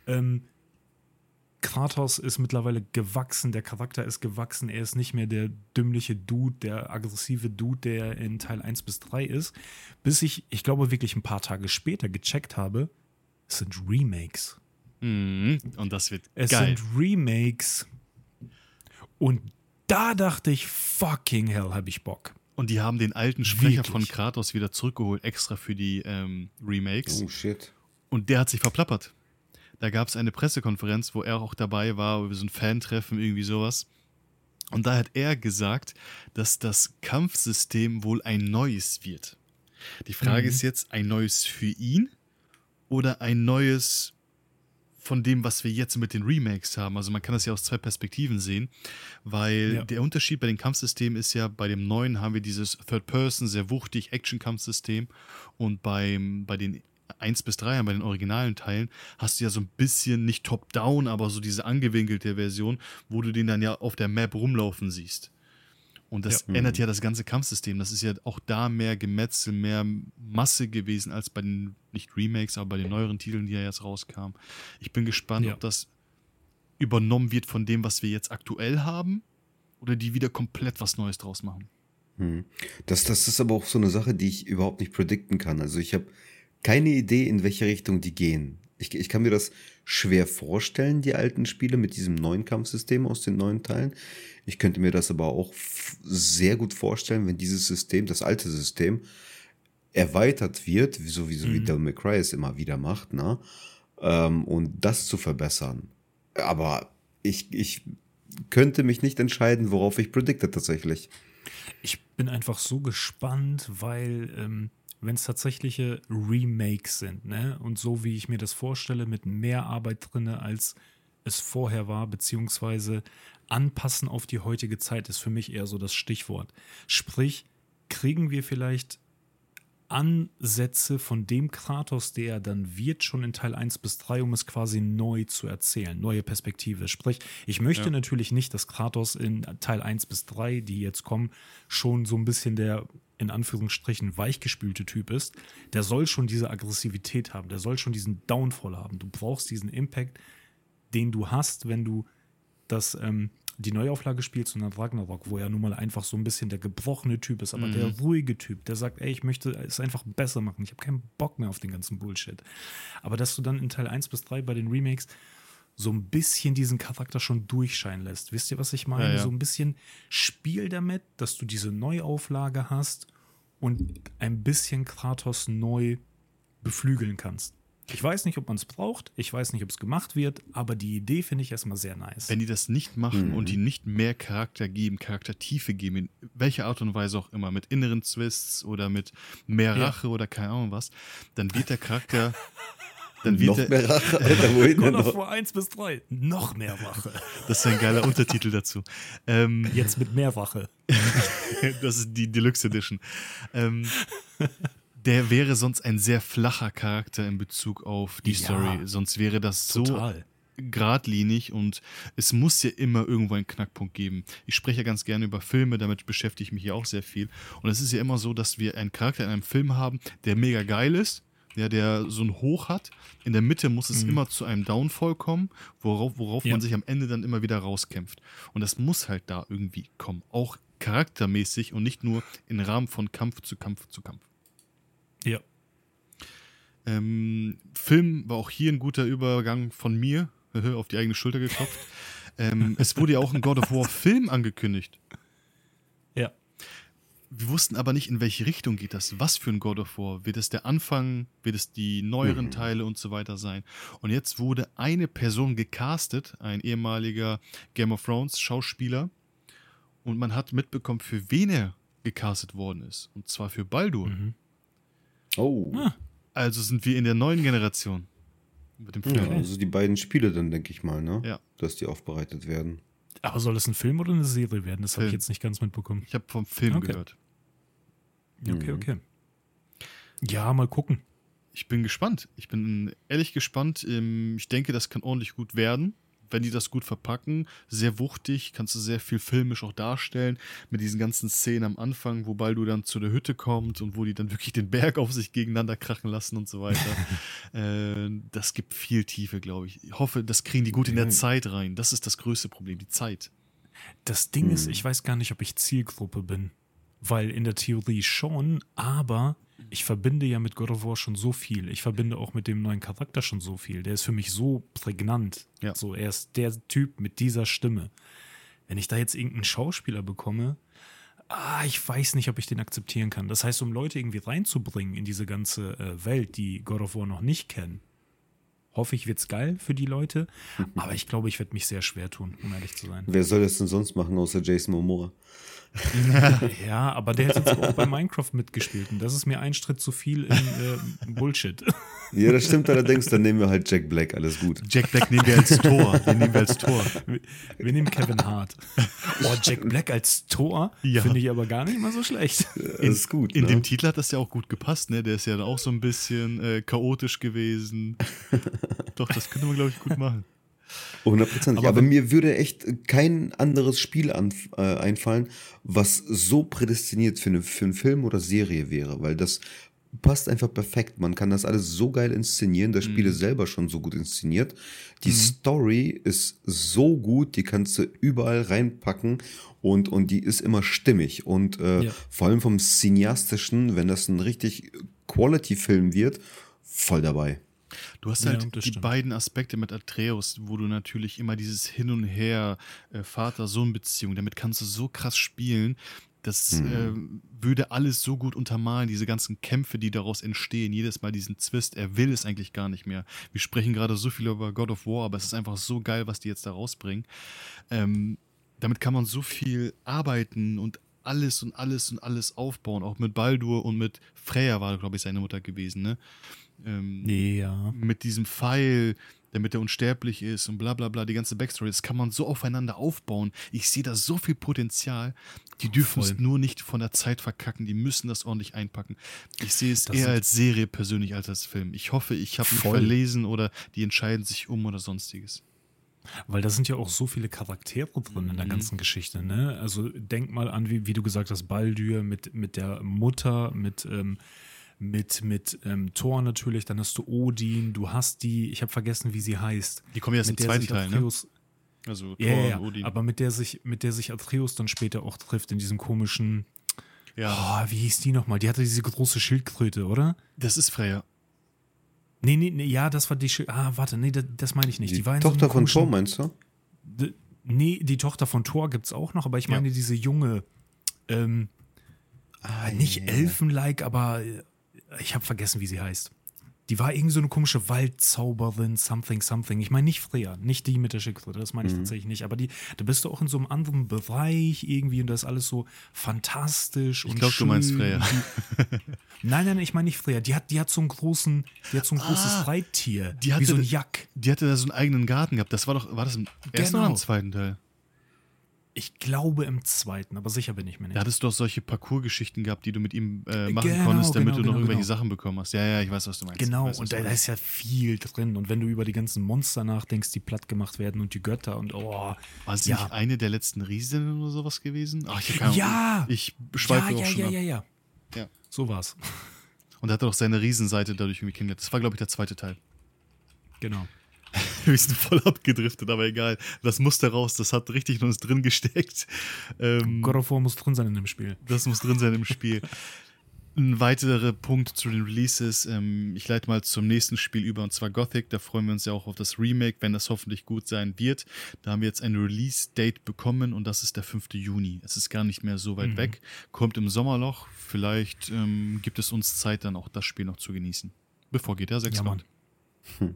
C: Kratos ist mittlerweile gewachsen, der Charakter ist gewachsen, er ist nicht mehr der dümmliche Dude, der aggressive Dude, der in Teil 1 bis 3 ist, bis ich glaube wirklich ein paar Tage später gecheckt habe, es sind Remakes.
A: Und das wird
C: es
A: geil.
C: Es sind Remakes und da dachte ich, fucking hell, habe ich Bock.
A: Und die haben den alten Sprecher
C: Wirklich?
A: von Kratos wieder zurückgeholt, extra für die Remakes.
B: Oh shit.
A: Und der hat sich verplappert. Da gab es eine Pressekonferenz, wo er auch dabei war, über so ein Fan-Treffen, irgendwie sowas. Und da hat er gesagt, dass das Kampfsystem wohl ein neues wird. Die Frage ist jetzt, ein neues für ihn oder ein neues von dem, was wir jetzt mit den Remakes haben. Also man kann das ja aus 2 Perspektiven sehen, weil der Unterschied bei den Kampfsystemen ist ja, bei dem neuen haben wir dieses Third-Person, sehr wuchtig Action-Kampfsystem und bei den 1 bis 3, bei den originalen Teilen, hast du ja so ein bisschen, nicht top-down, aber so diese angewinkelte Version, wo du den dann ja auf der Map rumlaufen siehst. Und das ändert ja das ganze Kampfsystem. Das ist ja auch da mehr Gemetzel, mehr Masse gewesen als bei den, nicht Remakes, aber bei den neueren Titeln, die ja jetzt rauskamen. Ich bin gespannt, ob das übernommen wird von dem, was wir jetzt aktuell haben, oder die wieder komplett was Neues draus machen.
B: Das ist aber auch so eine Sache, die ich überhaupt nicht predikten kann. Also ich habe keine Idee, in welche Richtung die gehen. Ich kann mir das schwer vorstellen, die alten Spiele mit diesem neuen Kampfsystem aus den neuen Teilen. Ich könnte mir das aber auch sehr gut vorstellen, wenn dieses System, das alte System, erweitert wird, wie Devil May Cry es immer wieder macht, ne? Und das zu verbessern. Aber ich könnte mich nicht entscheiden, worauf ich predikte tatsächlich.
C: Ich bin einfach so gespannt, weil wenn es tatsächliche Remakes sind, ne? Und so wie ich mir das vorstelle, mit mehr Arbeit drin, als es vorher war, beziehungsweise anpassen auf die heutige Zeit, ist für mich eher so das Stichwort. Sprich, kriegen wir vielleicht Ansätze von dem Kratos, der er dann wird, schon in Teil 1 bis 3, um es quasi neu zu erzählen, neue Perspektive. Sprich, ich möchte natürlich nicht, dass Kratos in Teil 1 bis 3, die jetzt kommen, schon so ein bisschen der, in Anführungsstrichen, weichgespülte Typ ist. Der soll schon diese Aggressivität haben, der soll schon diesen Downfall haben. Du brauchst diesen Impact, den du hast, wenn du die Neuauflage spielst und dann Ragnarok, wo er nun mal einfach so ein bisschen der gebrochene Typ ist, aber der ruhige Typ, der sagt, ey, ich möchte es einfach besser machen, ich habe keinen Bock mehr auf den ganzen Bullshit. Aber dass du dann in Teil 1 bis 3 bei den Remakes so ein bisschen diesen Charakter schon durchscheinen lässt. Wisst ihr, was ich meine?
A: Ja.
C: So ein bisschen Spiel damit, dass du diese Neuauflage hast und ein bisschen Kratos neu beflügeln kannst. Ich weiß nicht, ob man es braucht, ich weiß nicht, ob es gemacht wird, aber die Idee finde ich erstmal sehr nice.
A: Wenn die das nicht machen und die nicht mehr Charakter geben, Charaktertiefe geben, in welcher Art und Weise auch immer, mit inneren Twists oder mit mehr Rache oder keine Ahnung was, dann wird der Charakter...
B: Noch mehr Rache, Alter, wohin
C: God
B: denn
C: of
B: noch?
C: War 1 bis 3, noch mehr Rache.
A: Das ist ein geiler Untertitel dazu.
C: Jetzt mit mehr Rache.
A: Das ist die Deluxe Edition. Der wäre sonst ein sehr flacher Charakter in Bezug auf die Story. Sonst wäre das
C: total
A: so geradlinig und es muss ja immer irgendwo einen Knackpunkt geben. Ich spreche ja ganz gerne über Filme, damit beschäftige ich mich ja auch sehr viel. Und es ist ja immer so, dass wir einen Charakter in einem Film haben, der mega geil ist, der so ein Hoch hat. In der Mitte muss es immer zu einem Downfall kommen, worauf man sich am Ende dann immer wieder rauskämpft. Und das muss halt da irgendwie kommen. Auch charaktermäßig und nicht nur im Rahmen von Kampf zu Kampf zu Kampf.
C: Ja.
A: Film war auch hier ein guter Übergang von mir, auf die eigene Schulter geklopft. Es wurde ja auch ein God of War Film angekündigt.
C: Ja.
A: Wir wussten aber nicht, in welche Richtung geht das. Was für ein God of War? Wird es der Anfang? Wird es die neueren Teile und so weiter sein? Und jetzt wurde eine Person gecastet, ein ehemaliger Game of Thrones Schauspieler. Und man hat mitbekommen, für wen er gecastet worden ist. Und zwar für Baldur.
B: Oh.
A: Also sind wir in der neuen Generation mit dem Film.
B: Ja, also die beiden Spiele dann, denke ich mal, ne?
A: Ja.
B: Dass die aufbereitet werden.
C: Aber soll es ein Film oder eine Serie werden? Das habe ich
A: Film.
C: jetzt nicht ganz mitbekommen.
A: Ich habe vom Film gehört.
C: Okay. Ja, mal gucken.
A: Ich bin gespannt. Ich bin ehrlich gespannt. Ich denke, das kann ordentlich gut werden, wenn die das gut verpacken. Sehr wuchtig, kannst du sehr viel filmisch auch darstellen. Mit diesen ganzen Szenen am Anfang, wo Baldur dann zu der Hütte kommt und wo die dann wirklich den Berg auf sich gegeneinander krachen lassen und so weiter. Das gibt viel Tiefe, glaube ich. Ich hoffe, das kriegen die gut in der Zeit rein. Das ist das größte Problem, die Zeit.
C: Das Ding ist, ich weiß gar nicht, ob ich Zielgruppe bin. Weil in der Theorie schon, aber ich verbinde ja mit God of War schon so viel. Ich verbinde auch mit dem neuen Charakter schon so viel. Der ist für mich so prägnant.
A: Ja.
C: So, er ist der Typ mit dieser Stimme. Wenn ich da jetzt irgendeinen Schauspieler bekomme, ich weiß nicht, ob ich den akzeptieren kann. Das heißt, um Leute irgendwie reinzubringen in diese ganze Welt, die God of War noch nicht kennen, hoffe ich, wird's geil für die Leute. Aber ich glaube, ich werde mich sehr schwer tun, um ehrlich zu sein.
B: Wer soll das denn sonst machen, außer Jason Momoa?
C: Ja, aber der hat jetzt auch bei Minecraft mitgespielt und das ist mir ein Schritt zu viel in Bullshit.
B: Ja, das stimmt allerdings, dann nehmen wir halt Jack Black, alles gut.
A: Jack Black nehmen wir als Tor.
C: Wir nehmen Kevin Hart. Oh, Jack Black als Tor
A: Ja.
C: finde ich aber gar nicht mal so schlecht.
B: Das ist gut,
A: In
B: ne?
A: dem Titel hat das ja auch gut gepasst, ne? Der ist ja dann auch so ein bisschen chaotisch gewesen. Doch, das könnte man, glaube ich, gut machen.
B: 100%. Aber mir würde echt kein anderes Spiel einfallen, was so prädestiniert für einen Film oder Serie wäre, weil das passt einfach perfekt. Man kann das alles so geil inszenieren, das Spiel ist selber schon so gut inszeniert. Die Story ist so gut, die kannst du überall reinpacken und die ist immer stimmig. Und
C: Ja.
B: vor allem vom Cineastischen, wenn das ein richtig Quality-Film wird, voll dabei.
A: Du hast
C: Ja,
A: halt
C: das
A: die
C: stimmt.
A: beiden Aspekte mit Atreus, wo du natürlich immer dieses Hin und Her, Vater-Sohn-Beziehung, damit kannst du so krass spielen. Das würde alles so gut untermalen, diese ganzen Kämpfe, die daraus entstehen. Jedes Mal diesen Zwist, er will es eigentlich gar nicht mehr. Wir sprechen gerade so viel über God of War, aber es ist einfach so geil, was die jetzt da rausbringen. Damit kann man so viel arbeiten und alles und alles und alles aufbauen. Auch mit Baldur und mit Freya war, glaube ich, seine Mutter gewesen, ne?
C: Ja.
A: Mit diesem Pfeil, damit er unsterblich ist und bla bla bla, die ganze Backstory, das kann man so aufeinander aufbauen. Ich sehe da so viel Potenzial. Die dürfen es
C: Voll.
A: nur nicht von der Zeit verkacken, die müssen das ordentlich einpacken. Ich sehe es
C: Das
A: eher
C: sind-
A: als Serie persönlich als als Film. Ich hoffe, ich habe mich
C: Voll.
A: verlesen oder die entscheiden sich um oder sonstiges.
C: Weil da sind ja auch so viele Charaktere drin in der ganzen Geschichte, ne? Also denk mal an, wie du gesagt hast, Baldur mit der Mutter, mit Thor natürlich, dann hast du Odin, du hast ich habe vergessen, wie sie heißt.
A: Die kommen erst im
C: mit der
A: zweiten
C: sich
A: Teil, ne?
C: Atreus,
A: Also
C: ja,
A: Thor
C: ja,
A: und Odin.
C: aber mit der sich Atreus dann später auch trifft in diesem komischen,
A: Ja,
C: wie hieß die nochmal? Die hatte diese große Schildkröte, oder?
A: das ist Freya.
C: Nee, ja, das war die warte, nee, das meine ich nicht. Die war in so einem
B: Tochter von
C: komischen,
B: Thor, meinst du?
C: Nee, die Tochter von Thor gibt's auch noch, aber ich meine diese junge, nicht Elfen-like, aber ich habe vergessen, wie sie heißt. Die war irgend so eine komische Waldzauberin, something. Ich meine nicht Freya, nicht die mit der Schildkröte, das meine ich tatsächlich nicht. Aber da bist du auch in so einem anderen Bereich irgendwie und das ist alles so fantastisch
A: Ich
C: und
A: glaube, du meinst Freya.
C: Nein, ich meine nicht Freya. Die hat so ein großes Reittier,
A: Die hatte
C: wie so ein
A: da-
C: Jack.
A: Die hatte da so einen eigenen Garten gehabt. War das im ersten oder im
C: Genau.
A: zweiten Teil?
C: Ich glaube im zweiten, aber sicher bin ich mir nicht.
A: Da hattest du auch solche Parcours-Geschichten gehabt, die du mit ihm machen
C: Genau,
A: konntest, damit du noch
C: genau,
A: irgendwelche
C: genau.
A: Sachen bekommen hast. Ja, ich weiß, was du meinst. Ich
C: Genau,
A: weiß, was
C: und
A: du
C: da
A: meinst.
C: ist ja viel drin. Und wenn du über die ganzen Monster nachdenkst, die platt gemacht werden und die Götter und
A: War es
C: ja.
A: nicht eine der letzten Riesinnen oder sowas gewesen? Ach, ich hab keine Ahnung.
C: Ja!
A: Ich schweife auch schon ab.
C: Ja.
A: Ja.
C: So war's.
A: Und er hat auch seine Riesenseite dadurch irgendwie kennengelernt. Das war, glaube ich, der zweite Teil.
C: Genau.
A: Wir sind voll abgedriftet, aber egal. Das musste raus. Das hat richtig in uns drin gesteckt.
C: God of War muss drin sein in dem Spiel.
A: Das muss drin sein im Spiel. Ein weiterer Punkt zu den Releases. Ich leite mal zum nächsten Spiel über, und zwar Gothic. Da freuen wir uns ja auch auf das Remake, wenn das hoffentlich gut sein wird. Da haben wir jetzt ein Release-Date bekommen und das ist der 5. Juni. Es ist gar nicht mehr so weit weg. Kommt im Sommerloch. Vielleicht gibt es uns Zeit, dann auch das Spiel noch zu genießen. Bevor GTA 6
C: Ja,
A: kommt.
C: Mann.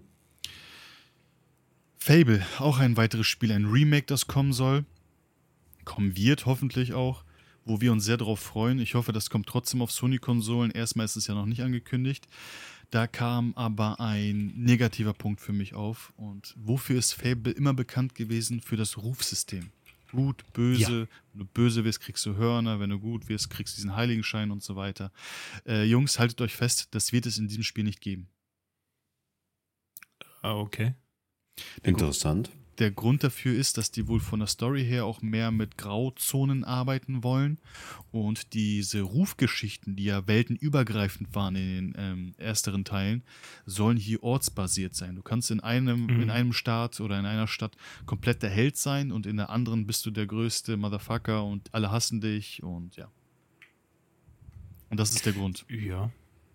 A: Fable, auch ein weiteres Spiel, ein Remake, das kommen soll. Kommen wird hoffentlich auch, wo wir uns sehr darauf freuen. Ich hoffe, das kommt trotzdem auf Sony-Konsolen. Erstmal ist es ja noch nicht angekündigt. Da kam aber ein negativer Punkt für mich auf. Und wofür ist Fable immer bekannt gewesen? Für das Rufsystem. Gut, böse.
C: Ja.
A: Wenn du böse wirst, kriegst du Hörner. Wenn du gut wirst, kriegst du diesen Heiligenschein und so weiter. Jungs, haltet euch fest, das wird es in diesem Spiel nicht geben.
C: Okay.
B: Interessant.
A: Der Grund dafür ist, dass die wohl von der Story her auch mehr mit Grauzonen arbeiten wollen und diese Rufgeschichten, die ja weltenübergreifend waren in den ersteren Teilen, sollen hier ortsbasiert sein. Du kannst in einem Staat oder in einer Stadt komplett der Held sein und in der anderen bist du der größte Motherfucker und alle hassen dich und ja. Und das ist der Grund.
C: Ja.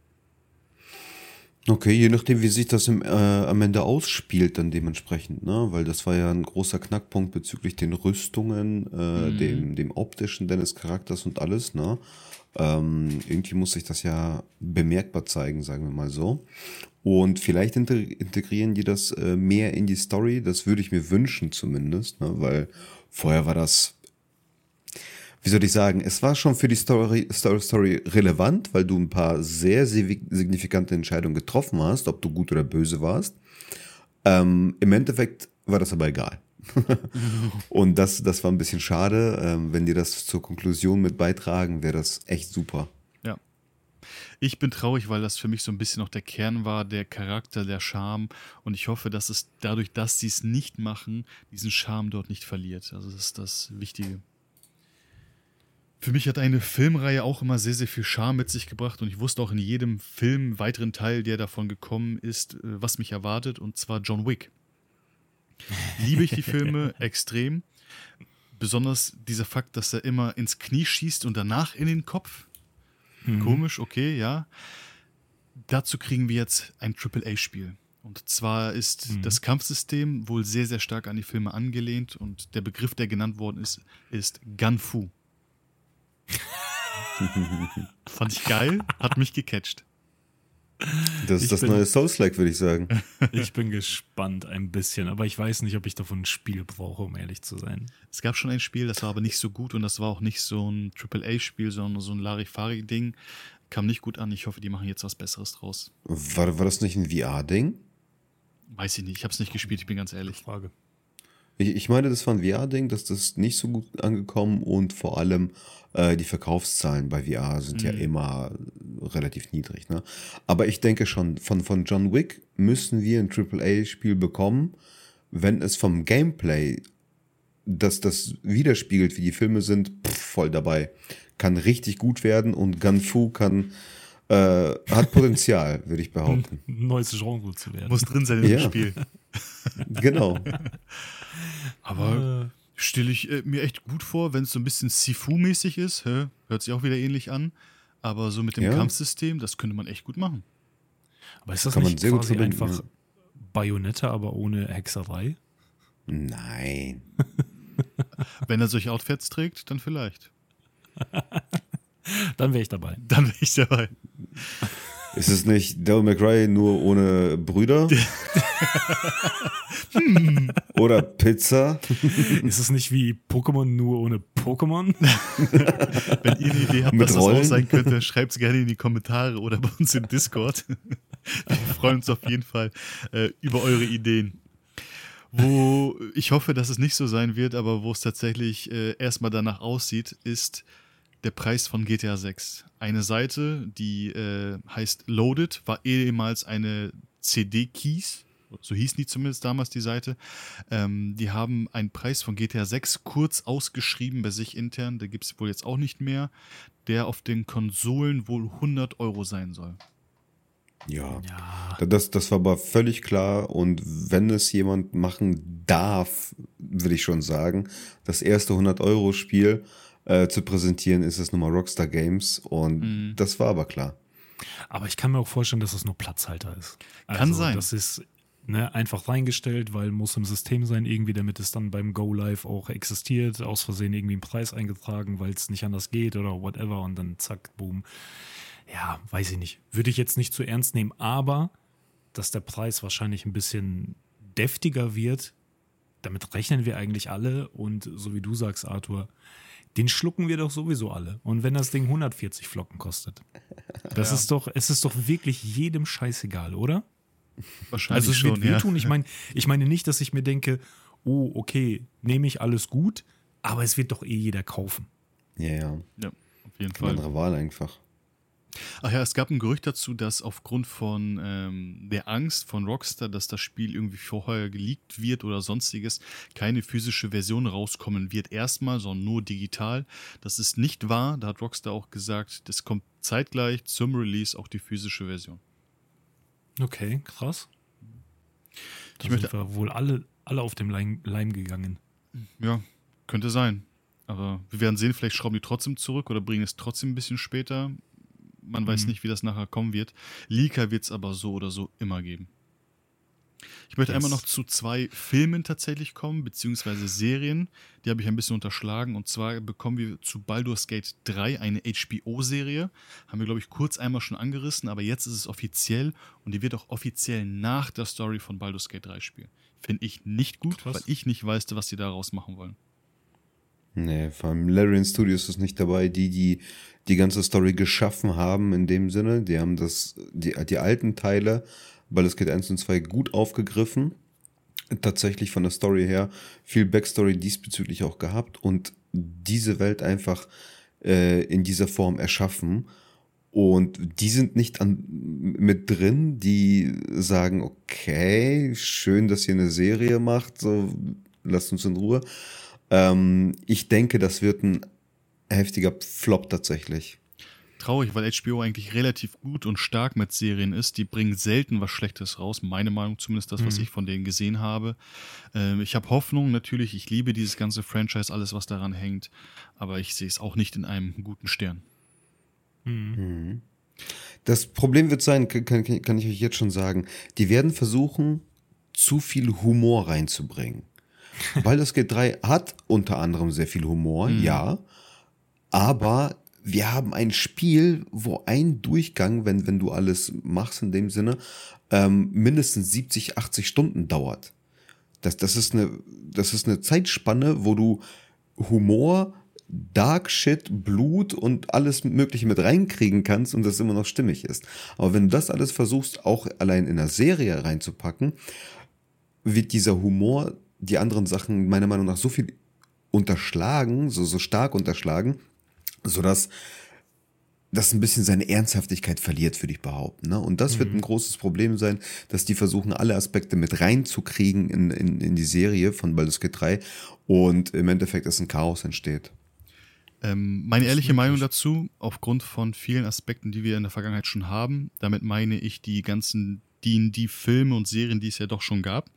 B: Okay, je nachdem, wie sich das am Ende ausspielt, dann dementsprechend, ne? Weil das war ja ein großer Knackpunkt bezüglich den Rüstungen, dem optischen deines Charakters und alles, ne? Irgendwie muss sich das ja bemerkbar zeigen, sagen wir mal so. Und vielleicht integrieren die das mehr in die Story, das würde ich mir wünschen zumindest, ne? Weil vorher war das, wie soll ich sagen, es war schon für die Story relevant, weil du ein paar sehr signifikante Entscheidungen getroffen hast, ob du gut oder böse warst. Im Endeffekt war das aber egal. Und das war ein bisschen schade. Wenn die das zur Konklusion mit beitragen, wäre das echt super.
A: Ja. Ich bin traurig, weil das für mich so ein bisschen noch der Kern war, der Charakter, der Charme. Und ich hoffe, dass es dadurch, dass sie es nicht machen, diesen Charme dort nicht verliert. Also das ist das Wichtige. Für mich hat eine Filmreihe auch immer sehr, sehr viel Charme mit sich gebracht und ich wusste auch in jedem Film, weiteren Teil, der davon gekommen ist, was mich erwartet, und zwar John Wick. Liebe ich die Filme extrem. Besonders dieser Fakt, dass er immer ins Knie schießt und danach in den Kopf. Komisch, okay, ja. Dazu kriegen wir jetzt ein AAA-Spiel. Und zwar ist das Kampfsystem wohl sehr, sehr stark an die Filme angelehnt und der Begriff, der genannt worden ist Gun-Fu. Fand ich geil, hat mich gecatcht.
B: Das ist das neue Souls-like, würde ich sagen.
C: Ich bin gespannt ein bisschen, aber ich weiß nicht, ob ich davon ein Spiel brauche, um ehrlich zu sein.
A: Es gab schon ein Spiel, das war aber nicht so gut und das war auch nicht so ein AAA-Spiel, sondern so ein Larifari-Ding. Kam nicht gut an. Ich hoffe, die machen jetzt was Besseres draus.
B: War das nicht ein VR-Ding?
A: Weiß ich nicht. Ich habe es nicht gespielt, ich bin ganz ehrlich.
C: Frage.
B: Ich meine, das war ein VR-Ding, dass das nicht so gut angekommen und vor allem die Verkaufszahlen bei VR sind ja immer relativ niedrig. Ne? Aber ich denke schon, von John Wick müssen wir ein AAA-Spiel bekommen, wenn es vom Gameplay, das widerspiegelt, wie die Filme sind, voll dabei. Kann richtig gut werden und Gun-Fu hat Potenzial, würde ich behaupten.
C: Neues Genre zu werden.
A: Muss drin sein in dem Spiel.
B: Genau.
A: Aber stelle ich mir echt gut vor, wenn es so ein bisschen Sifu-mäßig ist. Hört sich auch wieder ähnlich an. Aber so mit dem Kampfsystem, das könnte man echt gut machen.
C: Aber ist das
B: Kann man
C: nicht
B: sehr gut
C: quasi
B: verbinden,
C: einfach Bayonetta, aber ohne Hexerei?
B: Nein.
A: Wenn er solche Outfits trägt, dann vielleicht.
C: Dann wäre ich dabei.
A: Dann wäre ich dabei.
B: Ist es nicht Devil May Cry nur ohne Brüder? Oder Pizza?
C: Ist es nicht wie Pokémon nur ohne Pokémon?
A: Wenn ihr eine Idee habt,
B: Mit
A: was das
B: Rollen?
A: auch sein könnte, schreibt es gerne in die Kommentare oder bei uns im Discord. Wir freuen uns auf jeden Fall über eure Ideen. Wo ich hoffe, dass es nicht so sein wird, aber wo es tatsächlich erstmal danach aussieht, ist der Preis von GTA 6. Eine Seite, die heißt Loaded, war ehemals eine CD-Keys, so hießen die zumindest damals, die Seite. Die haben einen Preis von GTA 6 kurz ausgeschrieben bei sich intern, der gibt es wohl jetzt auch nicht mehr, der auf den Konsolen wohl 100 € sein soll.
B: Ja. Das war aber völlig klar und wenn es jemand machen darf, würde ich schon sagen, das erste 100-Euro-Spiel zu präsentieren, ist es Nummer Rockstar Games und das war aber klar.
C: Aber ich kann mir auch vorstellen, dass es nur Platzhalter ist.
A: Kann sein.
C: Das ist einfach reingestellt, weil muss im System sein irgendwie, damit es dann beim Go Live auch existiert, aus Versehen irgendwie einen Preis eingetragen, weil es nicht anders geht oder whatever und dann zack, boom. Ja, weiß ich nicht. Würde ich jetzt nicht zu ernst nehmen, aber dass der Preis wahrscheinlich ein bisschen deftiger wird, damit rechnen wir eigentlich alle und so wie du sagst, Arthur, den schlucken wir doch sowieso alle. Und wenn das Ding 140 Flocken kostet, es ist doch wirklich jedem scheißegal, oder?
A: Wahrscheinlich
C: Also es wird
A: schon, ja.
C: wehtun. Ich meine nicht, dass ich mir denke, oh, okay, nehme ich alles gut, aber es wird doch jeder kaufen.
B: Ja.
A: Ja, auf jeden Fall.
B: Andere Wahl einfach.
A: Ach ja, es gab ein Gerücht dazu, dass aufgrund von der Angst von Rockstar, dass das Spiel irgendwie vorher geleakt wird oder sonstiges, keine physische Version rauskommen wird erstmal, sondern nur digital. Das ist nicht wahr. Da hat Rockstar auch gesagt, das kommt zeitgleich zum Release auch die physische Version.
C: Okay, krass.
A: Ich
C: Sind
A: möchte,
C: wir wohl alle auf dem Leim gegangen.
A: ja, könnte sein. Aber wir werden sehen, vielleicht schrauben die trotzdem zurück oder bringen es trotzdem ein bisschen später. Man weiß nicht, wie das nachher kommen wird. Leaker wird es aber so oder so immer geben. Ich möchte einmal noch zu 2 Filmen tatsächlich kommen, beziehungsweise Serien. Die habe ich ein bisschen unterschlagen. Und zwar bekommen wir zu Baldur's Gate 3 eine HBO-Serie. Haben wir, glaube ich, kurz einmal schon angerissen, aber jetzt ist es offiziell und die wird auch offiziell nach der Story von Baldur's Gate 3 spielen. Finde ich nicht gut,
C: Krass.
A: weil ich nicht weiß, was die daraus machen wollen.
B: Nee, vor allem Larian Studios ist nicht dabei, die ganze Story geschaffen haben in dem Sinne. Die haben die alten Teile, Baldur's Gate 1 und 2 gut aufgegriffen. Tatsächlich von der Story her viel Backstory diesbezüglich auch gehabt und diese Welt einfach in dieser Form erschaffen. Und die sind nicht mit drin, die sagen, okay, schön, dass ihr eine Serie macht, so lasst uns in Ruhe. Ich denke, das wird ein heftiger Flop tatsächlich.
A: Traurig, weil HBO eigentlich relativ gut und stark mit Serien ist. Die bringen selten was Schlechtes raus, meine Meinung zumindest, das, was ich von denen gesehen habe. Ich habe Hoffnung natürlich, ich liebe dieses ganze Franchise, alles, was daran hängt, aber ich sehe es auch nicht in einem guten Stern.
B: Das Problem wird sein, kann ich euch jetzt schon sagen, die werden versuchen, zu viel Humor reinzubringen. Baldur's Gate 3 hat unter anderem sehr viel Humor, ja, aber wir haben ein Spiel, wo ein Durchgang, wenn du alles machst in dem Sinne, mindestens 70, 80 Stunden dauert. Das ist eine Zeitspanne, wo du Humor, Dark Shit, Blut und alles Mögliche mit reinkriegen kannst und das immer noch stimmig ist. Aber wenn du das alles versuchst, auch allein in einer Serie reinzupacken, wird dieser Humor die anderen Sachen meiner Meinung nach so viel unterschlagen, so stark unterschlagen, sodass das ein bisschen seine Ernsthaftigkeit verliert, würde ich behaupten. Ne? Und das wird ein großes Problem sein, dass die versuchen, alle Aspekte mit reinzukriegen in die Serie von Baldur's Gate 3 und im Endeffekt ist ein Chaos entsteht.
A: Meine ehrliche Meinung dazu, aufgrund von vielen Aspekten, die wir in der Vergangenheit schon haben, damit meine ich die ganzen D&D-Filme und Serien, die es ja doch schon gab.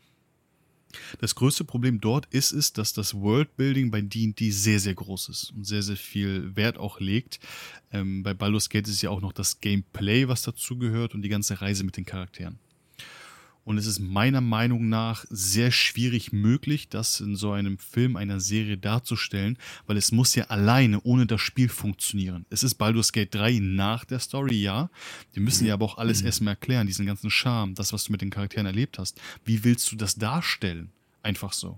A: Das größte Problem dort ist, dass das Worldbuilding bei D&D sehr, sehr groß ist und sehr, sehr viel Wert auch legt. Bei Baldur's Gate ist ja auch noch das Gameplay, was dazu gehört und die ganze Reise mit den Charakteren. Und es ist meiner Meinung nach sehr schwierig möglich, das in so einem Film, einer Serie darzustellen, weil es muss ja alleine ohne das Spiel funktionieren. Es ist Baldur's Gate 3 nach der Story, ja. Die müssen ja aber auch alles erstmal erklären, diesen ganzen Charme, das, was du mit den Charakteren erlebt hast. Wie willst du das darstellen? Einfach so.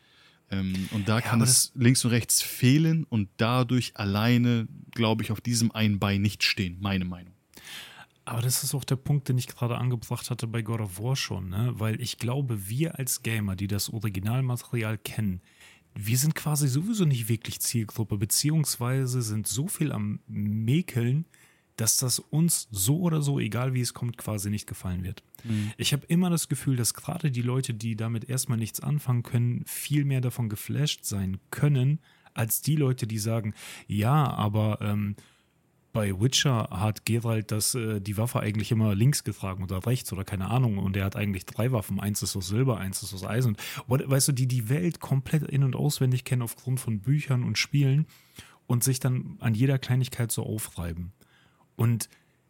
A: Und da kann es links und rechts fehlen und dadurch alleine, glaube ich, auf diesem einen Bein nicht stehen, meine Meinung.
C: Aber das ist auch der Punkt, den ich gerade angebracht hatte bei God of War schon, ne? Weil ich glaube, wir als Gamer, die das Originalmaterial kennen, wir sind quasi sowieso nicht wirklich Zielgruppe, beziehungsweise sind so viel am Mäkeln, dass das uns so oder so, egal wie es kommt, quasi nicht gefallen wird. Ich habe immer das Gefühl, dass gerade die Leute, die damit erstmal nichts anfangen können, viel mehr davon geflasht sein können, als die Leute, die sagen, ja, aber bei Witcher hat Geralt die Waffe eigentlich immer links getragen oder rechts oder keine Ahnung und er hat eigentlich 3 Waffen, eins ist aus Silber, eins ist aus Eisen. Weißt du, die Welt komplett in- und auswendig kennen aufgrund von Büchern und Spielen und sich dann an jeder Kleinigkeit so aufreiben. Und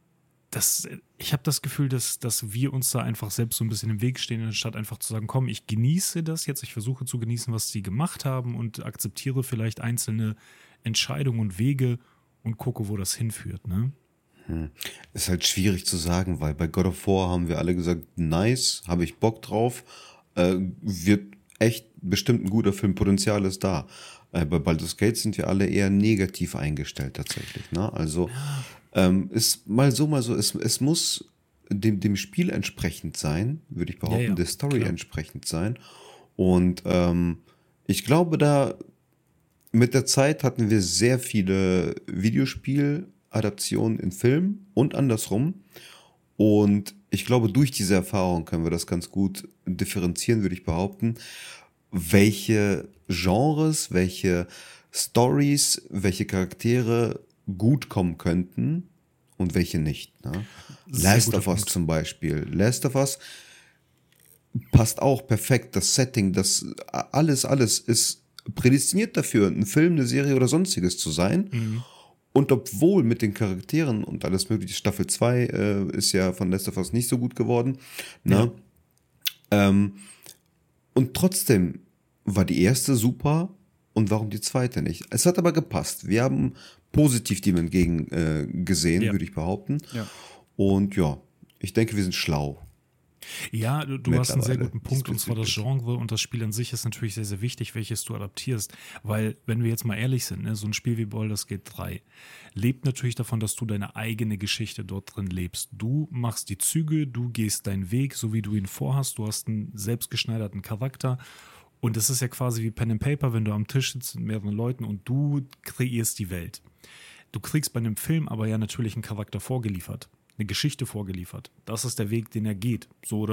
C: ich habe das Gefühl, dass wir uns da einfach selbst so ein bisschen im Weg stehen, anstatt einfach zu sagen, komm, ich genieße das jetzt, ich versuche zu genießen, was sie gemacht haben und akzeptiere vielleicht einzelne Entscheidungen und Wege und gucke, wo das hinführt, ne?
B: Ist halt schwierig zu sagen, weil bei God of War haben wir alle gesagt, nice, habe ich Bock drauf, wird echt bestimmt ein guter Film, Potenzial ist da. Bei Baldur's Gate sind wir alle eher negativ eingestellt tatsächlich, ne? Also ist mal so, es muss dem Spiel entsprechend sein, würde ich behaupten, der Story entsprechend sein. Und ich glaube, da mit der Zeit hatten wir sehr viele Videospieladaptionen in Film und andersrum. Und ich glaube, durch diese Erfahrung können wir das ganz gut differenzieren, würde ich behaupten, welche Genres, welche Stories, welche Charaktere gut kommen könnten und welche nicht. Ne? Last of Us zum Beispiel. Last of Us passt auch perfekt. Das Setting, das alles ist prädestiniert dafür, ein Film, eine Serie oder sonstiges zu sein. Und obwohl mit den Charakteren und alles mögliche, Staffel 2 ist ja von Last of Us nicht so gut geworden. Ne? Ja. Und trotzdem war die erste super und warum die zweite nicht? Es hat aber gepasst. Wir haben positiv dem entgegen gesehen, würde ich behaupten. Ja. Und ja, ich denke, wir sind schlau.
C: Ja, du hast einen sehr guten Punkt, und zwar das Genre und das Spiel an sich ist natürlich sehr, sehr wichtig, welches du adaptierst, weil, wenn wir jetzt mal ehrlich sind, ne, so ein Spiel wie Baldur's Gate 3 lebt natürlich davon, dass du deine eigene Geschichte dort drin lebst. Du machst die Züge, du gehst deinen Weg, so wie du ihn vorhast, du hast einen selbstgeschneiderten Charakter und es ist ja quasi wie Pen and Paper, wenn du am Tisch sitzt mit mehreren Leuten und du kreierst die Welt. Du kriegst bei einem Film aber ja natürlich einen Charakter vorgeliefert. Eine Geschichte vorgeliefert. Das ist der Weg, den er geht, so oder so.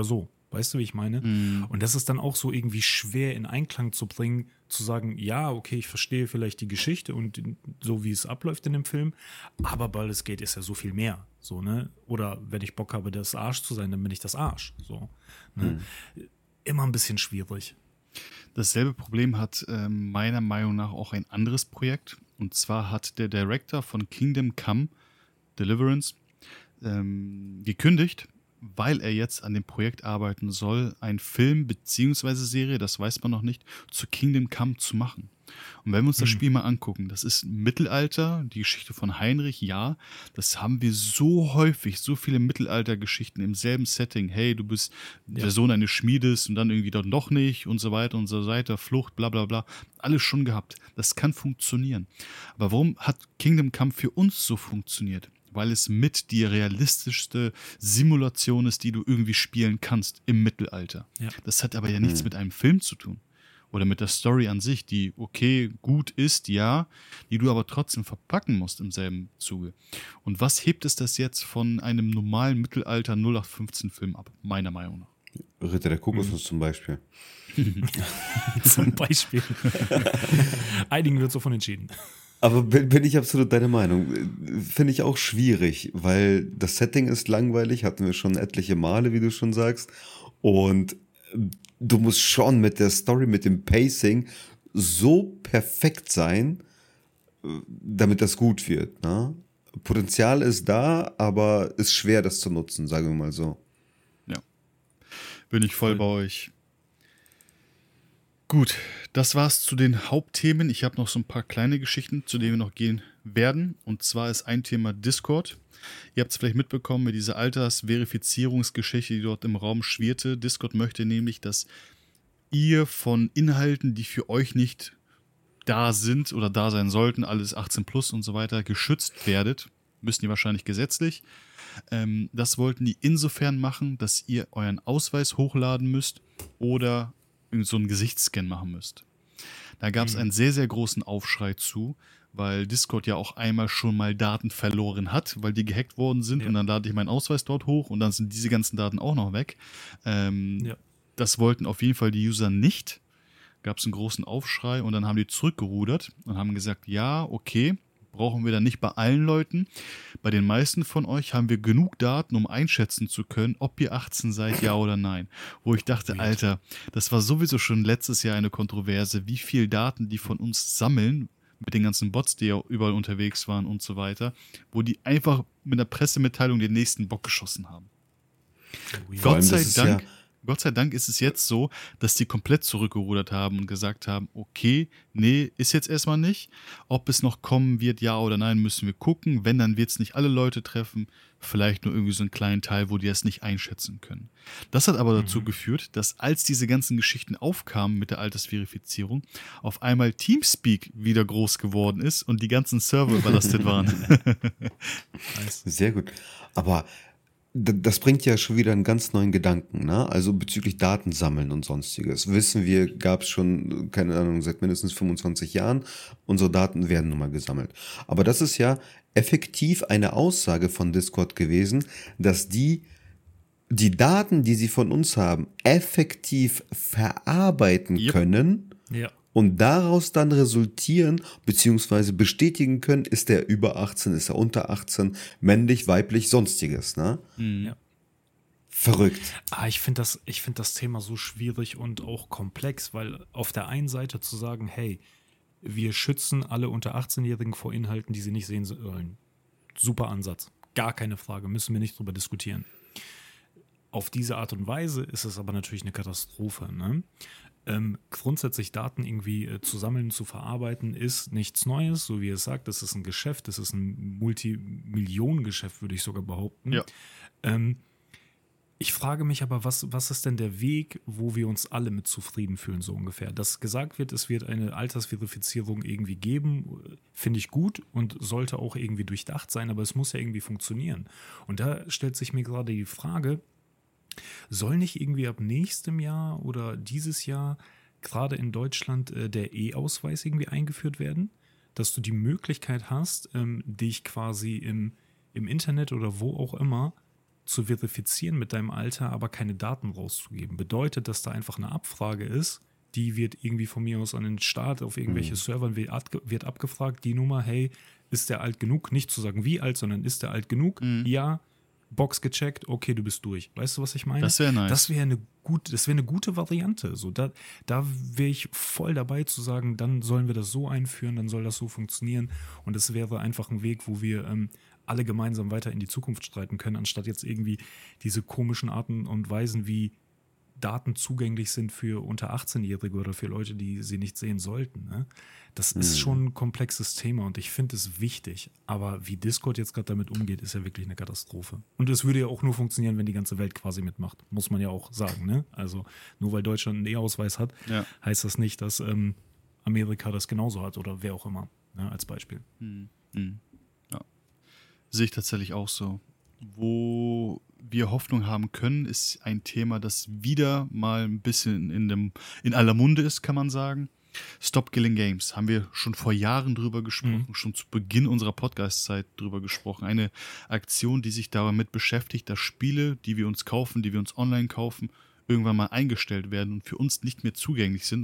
C: Weißt du, wie ich meine? Und das ist dann auch so irgendwie schwer in Einklang zu bringen, zu sagen, ja, okay, ich verstehe vielleicht die Geschichte und so, wie es abläuft in dem Film, aber Baldur's Gate ist ja so viel mehr, so, ne? Oder wenn ich Bock habe, das Arsch zu sein, dann bin ich das Arsch, so, ne? Immer ein bisschen schwierig.
A: Dasselbe Problem hat meiner Meinung nach auch ein anderes Projekt. Und zwar hat der Director von Kingdom Come Deliverance gekündigt, weil er jetzt an dem Projekt arbeiten soll, einen Film bzw. Serie, das weiß man noch nicht, zu Kingdom Come zu machen. Und wenn wir uns das Spiel mal angucken, das ist Mittelalter, die Geschichte von Heinrich, ja, das haben wir so häufig, so viele Mittelaltergeschichten im selben Setting. Hey, du bist der Sohn eines Schmiedes und dann irgendwie dann doch nicht und so weiter und so weiter, Flucht, bla bla bla, alles schon gehabt. Das kann funktionieren. Aber warum hat Kingdom Come für uns so funktioniert? Weil es mit die realistischste Simulation ist, die du irgendwie spielen kannst im Mittelalter. Ja. Das hat aber ja nichts mit einem Film zu tun. Oder mit der Story an sich, die okay, gut ist, ja, die du aber trotzdem verpacken musst im selben Zuge. Und was hebt es das jetzt von einem normalen Mittelalter 0815-Film ab, meiner Meinung nach?
B: Ritter der Kokosnuss zum Beispiel.
C: Zum Beispiel. Einigen wird so von entschieden.
B: Aber bin ich absolut deiner Meinung. Finde ich auch schwierig, weil das Setting ist langweilig, hatten wir schon etliche Male, wie du schon sagst. Und du musst schon mit der Story, mit dem Pacing so perfekt sein, damit das gut wird. Ne? Potenzial ist da, aber ist schwer, das zu nutzen, sagen wir mal so.
A: Ja, bin ich voll bei euch. Gut, das war's zu den Hauptthemen. Ich habe noch so ein paar kleine Geschichten, zu denen wir noch gehen werden. Und zwar ist ein Thema Discord. Ihr habt es vielleicht mitbekommen mit dieser Altersverifizierungsgeschichte, die dort im Raum schwirrte. Discord möchte nämlich, dass ihr von Inhalten, die für euch nicht da sind oder da sein sollten, alles 18 plus und so weiter, geschützt werdet. Müssen die wahrscheinlich gesetzlich. Das wollten die insofern machen, dass ihr euren Ausweis hochladen müsst oder so einen Gesichtsscan machen müsst. Da gab es einen sehr, sehr großen Aufschrei zu, weil Discord ja auch einmal schon mal Daten verloren hat, weil die gehackt worden sind und dann lade ich meinen Ausweis dort hoch und dann sind diese ganzen Daten auch noch weg. Das wollten auf jeden Fall die User nicht. Gab es einen großen Aufschrei und dann haben die zurückgerudert und haben gesagt, ja, okay, brauchen wir dann nicht bei allen Leuten. Bei den meisten von euch haben wir genug Daten, um einschätzen zu können, ob ihr 18 seid, ja oder nein. Wo ich dachte, Alter, das war sowieso schon letztes Jahr eine Kontroverse, wie viel Daten die von uns sammeln, mit den ganzen Bots, die ja überall unterwegs waren und so weiter, wo die einfach mit einer Pressemitteilung den nächsten Bock geschossen haben. Gott sei Dank ist es jetzt so, dass die komplett zurückgerudert haben und gesagt haben, okay, nee, ist jetzt erstmal nicht. Ob es noch kommen wird, ja oder nein, müssen wir gucken. Wenn, dann wird es nicht alle Leute treffen. Vielleicht nur irgendwie so einen kleinen Teil, wo die das nicht einschätzen können. Das hat aber dazu geführt, dass als diese ganzen Geschichten aufkamen mit der Altersverifizierung, auf einmal Teamspeak wieder groß geworden ist und die ganzen Server überlastet waren.
B: Sehr gut. Aber das bringt ja schon wieder einen ganz neuen Gedanken, ne? Also bezüglich Datensammeln und sonstiges. Wissen wir, gab es schon, keine Ahnung, seit mindestens 25 Jahren. Unsere Daten werden nun mal gesammelt. Aber das ist ja effektiv eine Aussage von Discord gewesen, dass die Daten, die sie von uns haben, effektiv verarbeiten können.
C: Ja.
B: Und daraus dann resultieren bzw. bestätigen können, ist er über 18, ist er unter 18, männlich, weiblich, sonstiges. Ne?
C: Ja.
B: Verrückt.
C: Ich finde das Thema so schwierig und auch komplex, weil auf der einen Seite zu sagen, hey, wir schützen alle unter 18-Jährigen vor Inhalten, die sie nicht sehen sollen. Super Ansatz. Gar keine Frage, müssen wir nicht drüber diskutieren. Auf diese Art und Weise ist es aber natürlich eine Katastrophe, ne? Grundsätzlich Daten irgendwie zu sammeln, zu verarbeiten, ist nichts Neues, so wie es sagt. Das ist ein Geschäft, das ist ein Multimillionengeschäft, würde ich sogar behaupten.
A: Ja.
C: Ich frage mich aber, was ist denn der Weg, wo wir uns alle mit zufrieden fühlen, so ungefähr? Dass gesagt wird, es wird eine Altersverifizierung irgendwie geben, finde ich gut und sollte auch irgendwie durchdacht sein, aber es muss ja irgendwie funktionieren. Und da stellt sich mir gerade die Frage, soll nicht irgendwie ab nächstem Jahr oder dieses Jahr gerade in Deutschland der E-Ausweis irgendwie eingeführt werden? Dass du die Möglichkeit hast, dich quasi im Internet oder wo auch immer zu verifizieren mit deinem Alter, aber keine Daten rauszugeben. Bedeutet, dass da einfach eine Abfrage ist, die wird irgendwie von mir aus an den Staat auf irgendwelche Servern wird abgefragt, die Nummer, hey, ist der alt genug? Nicht zu sagen, wie alt, sondern ist der alt genug? Ja, Box gecheckt, okay, du bist durch. Weißt du, was ich meine?
A: Das wäre nice.
C: Das wäre eine gute Variante. So, da wäre ich voll dabei zu sagen, dann sollen wir das so einführen, dann soll das so funktionieren. Und es wäre einfach ein Weg, wo wir alle gemeinsam weiter in die Zukunft streiten können, anstatt jetzt irgendwie diese komischen Arten und Weisen, wie Daten zugänglich sind für unter 18-Jährige oder für Leute, die sie nicht sehen sollten. Ne? Das ist schon ein komplexes Thema und ich finde es wichtig. Aber wie Discord jetzt gerade damit umgeht, ist ja wirklich eine Katastrophe. Und es würde ja auch nur funktionieren, wenn die ganze Welt quasi mitmacht. Muss man ja auch sagen. Ne? Also nur weil Deutschland einen E-Ausweis hat, heißt das nicht, dass Amerika das genauso hat oder wer auch immer, ne? Als Beispiel.
A: Ja. Sehe ich tatsächlich auch so. Wo wir Hoffnung haben können, ist ein Thema, das wieder mal ein bisschen in aller Munde ist, kann man sagen. Stop Killing Games. Haben wir schon vor Jahren drüber gesprochen, schon zu Beginn unserer Podcast-Zeit drüber gesprochen. Eine Aktion, die sich damit beschäftigt, dass Spiele, die wir uns kaufen, die wir uns online kaufen, irgendwann mal eingestellt werden und für uns nicht mehr zugänglich sind,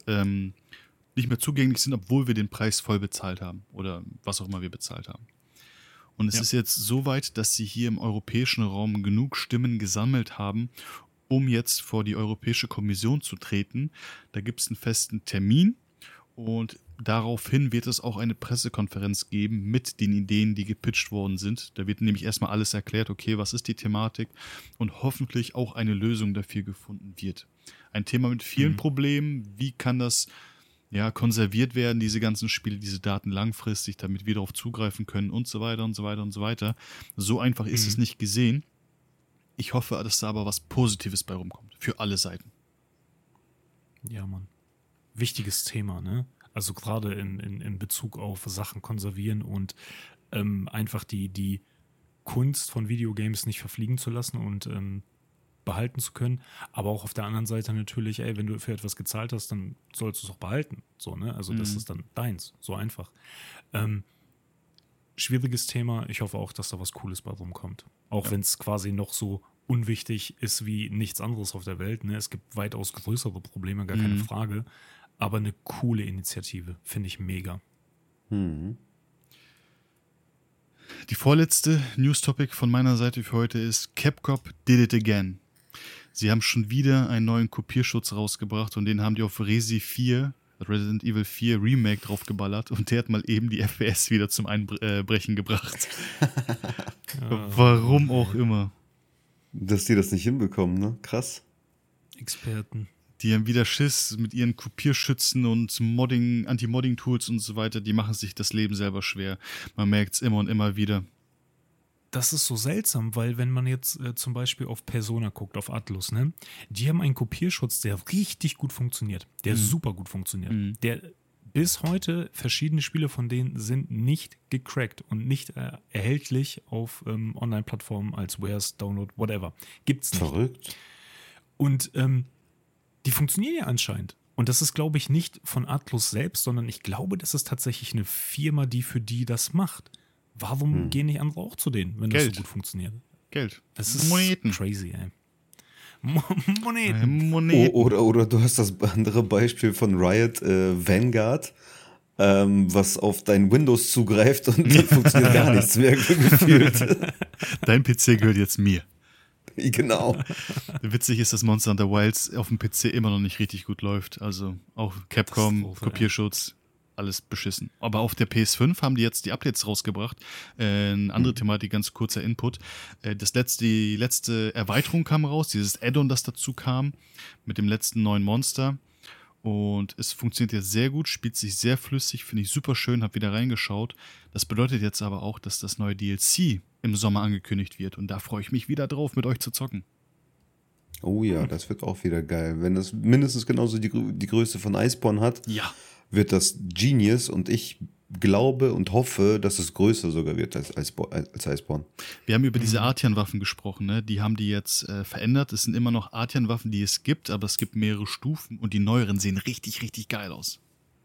A: obwohl wir den Preis voll bezahlt haben oder was auch immer wir bezahlt haben. Und es ist jetzt so weit, dass sie hier im europäischen Raum genug Stimmen gesammelt haben, um jetzt vor die Europäische Kommission zu treten. Da gibt es einen festen Termin und daraufhin wird es auch eine Pressekonferenz geben mit den Ideen, die gepitcht worden sind. Da wird nämlich erstmal alles erklärt, okay, was ist die Thematik und hoffentlich auch eine Lösung dafür gefunden wird. Ein Thema mit vielen Problemen. Wie kann das konserviert werden, diese ganzen Spiele, diese Daten langfristig, damit wir darauf zugreifen können und so weiter und so weiter und so weiter. So einfach ist es nicht gesehen. Ich hoffe, dass da aber was Positives bei rumkommt. Für alle Seiten.
C: Ja, Mann. Wichtiges Thema, ne? Also gerade in Bezug auf Sachen konservieren und einfach die Kunst von Videogames nicht verfliegen zu lassen und behalten zu können, aber auch auf der anderen Seite natürlich, wenn du für etwas gezahlt hast, dann sollst du es auch behalten, so, ne, also das ist dann deins, so einfach. Schwieriges Thema, ich hoffe auch, dass da was Cooles bei rumkommt, auch wenn es quasi noch so unwichtig ist wie nichts anderes auf der Welt, ne, es gibt weitaus größere Probleme, gar keine Frage, aber eine coole Initiative, finde ich mega.
A: Die vorletzte News-Topic von meiner Seite für heute ist Capcom did it again. Sie haben schon wieder einen neuen Kopierschutz rausgebracht und den haben die auf Resident Evil 4 Remake draufgeballert und der hat mal eben die FPS wieder zum Einbrechen gebracht. Warum auch immer.
B: Dass die das nicht hinbekommen, ne? Krass.
C: Experten.
A: Die haben wieder Schiss mit ihren Kopierschützen und Anti-Modding-Tools und so weiter. Die machen sich das Leben selber schwer. Man merkt es immer und immer wieder.
C: Das ist so seltsam, weil wenn man jetzt zum Beispiel auf Persona guckt, auf Atlus, ne, die haben einen Kopierschutz, der richtig gut funktioniert, der super gut funktioniert, der bis heute verschiedene Spiele von denen sind nicht gecrackt und nicht erhältlich auf Online-Plattformen als Wares, Download, whatever. Gibt's nicht.
B: Verrückt.
C: Und die funktionieren ja anscheinend. Und das ist, glaube ich, nicht von Atlus selbst, sondern ich glaube, das ist tatsächlich eine Firma, die für die das macht. Warum gehen nicht andere auch zu denen, wenn das so gut funktioniert?
A: Geld.
C: Das ist
A: Moneten.
C: Crazy, ey. Moneten.
A: Moneten.
B: Oder du hast das andere Beispiel von Riot, Vanguard, was auf dein Windows zugreift und dann funktioniert gar nichts mehr gefühlt.
A: Dein PC gehört jetzt mir.
B: Genau.
A: Witzig ist, dass Monster Hunter Wilds auf dem PC immer noch nicht richtig gut läuft. Also auch Capcom, Kopierschutz, alles beschissen. Aber auf der PS5 haben die jetzt die Updates rausgebracht. Eine andere Thematik, ganz kurzer Input. Die letzte Erweiterung kam raus, dieses Add-on, das dazu kam, mit dem letzten neuen Monster. Und es funktioniert jetzt sehr gut, spielt sich sehr flüssig, finde ich super schön, habe wieder reingeschaut. Das bedeutet jetzt aber auch, dass das neue DLC im Sommer angekündigt wird. Und da freue ich mich wieder drauf, mit euch zu zocken.
B: Oh ja, das wird auch wieder geil. Wenn das mindestens genauso die Größe von Iceborne hat, wird das Genius und ich glaube und hoffe, dass es größer sogar wird als Iceborne.
A: Wir haben über diese Artian-Waffen gesprochen, ne? Die haben die jetzt verändert. Es sind immer noch Artian-Waffen, die es gibt, aber es gibt mehrere Stufen und die neueren sehen richtig, richtig geil aus.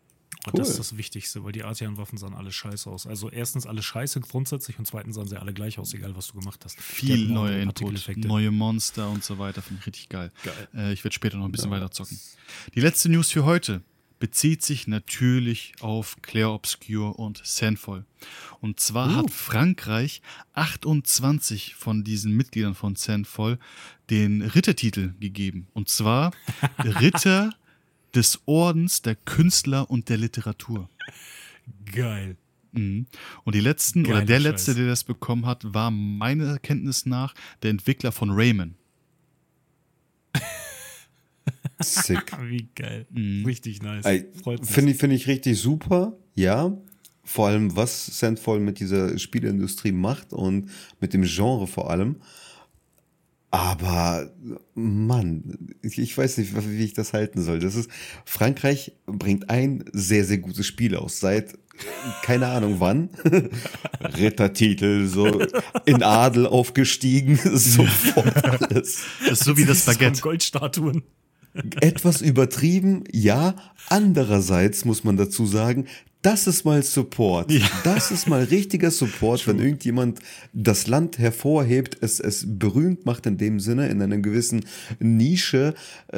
C: Und das ist das Wichtigste, weil die Arteon-Waffen sahen alle scheiße aus. Also erstens alle scheiße grundsätzlich und zweitens sahen sie alle gleich aus, egal was du gemacht hast.
A: Viel neue Input, neue Monster und so weiter, finde ich richtig geil. Ich werde später noch ein bisschen weiter zocken. Die letzte News für heute bezieht sich natürlich auf Clair Obscur und Sandfall. Und zwar hat Frankreich 28 von diesen Mitgliedern von Sandfall den Rittertitel gegeben. Und zwar Ritter des Ordens der Künstler und der Literatur.
C: Geil.
A: Mhm. Und die letzten,
C: Geiler
A: oder der
C: Scheiß.
A: letzte, der das bekommen hat, war meiner Kenntnis nach der Entwickler von Rayman.
B: Sick.
C: Wie geil. Richtig nice. Freut mich.
B: Finde ich richtig super, ja. Vor allem, was Sandfall mit dieser Spieleindustrie macht und mit dem Genre vor allem. Aber, Mann, ich weiß nicht, wie ich das halten soll. Frankreich bringt ein sehr, sehr gutes Spiel aus. Seit, keine Ahnung wann. Rittertitel, so in Adel aufgestiegen, sofort alles.
A: Das ist so wie das Baguette.
C: Goldstatuen.
B: Etwas übertrieben, ja. Andererseits muss man dazu sagen, das ist mal Support.
A: Ja.
B: Das ist mal richtiger Support, wenn irgendjemand das Land hervorhebt, es berühmt macht in dem Sinne, in einer gewissen Nische,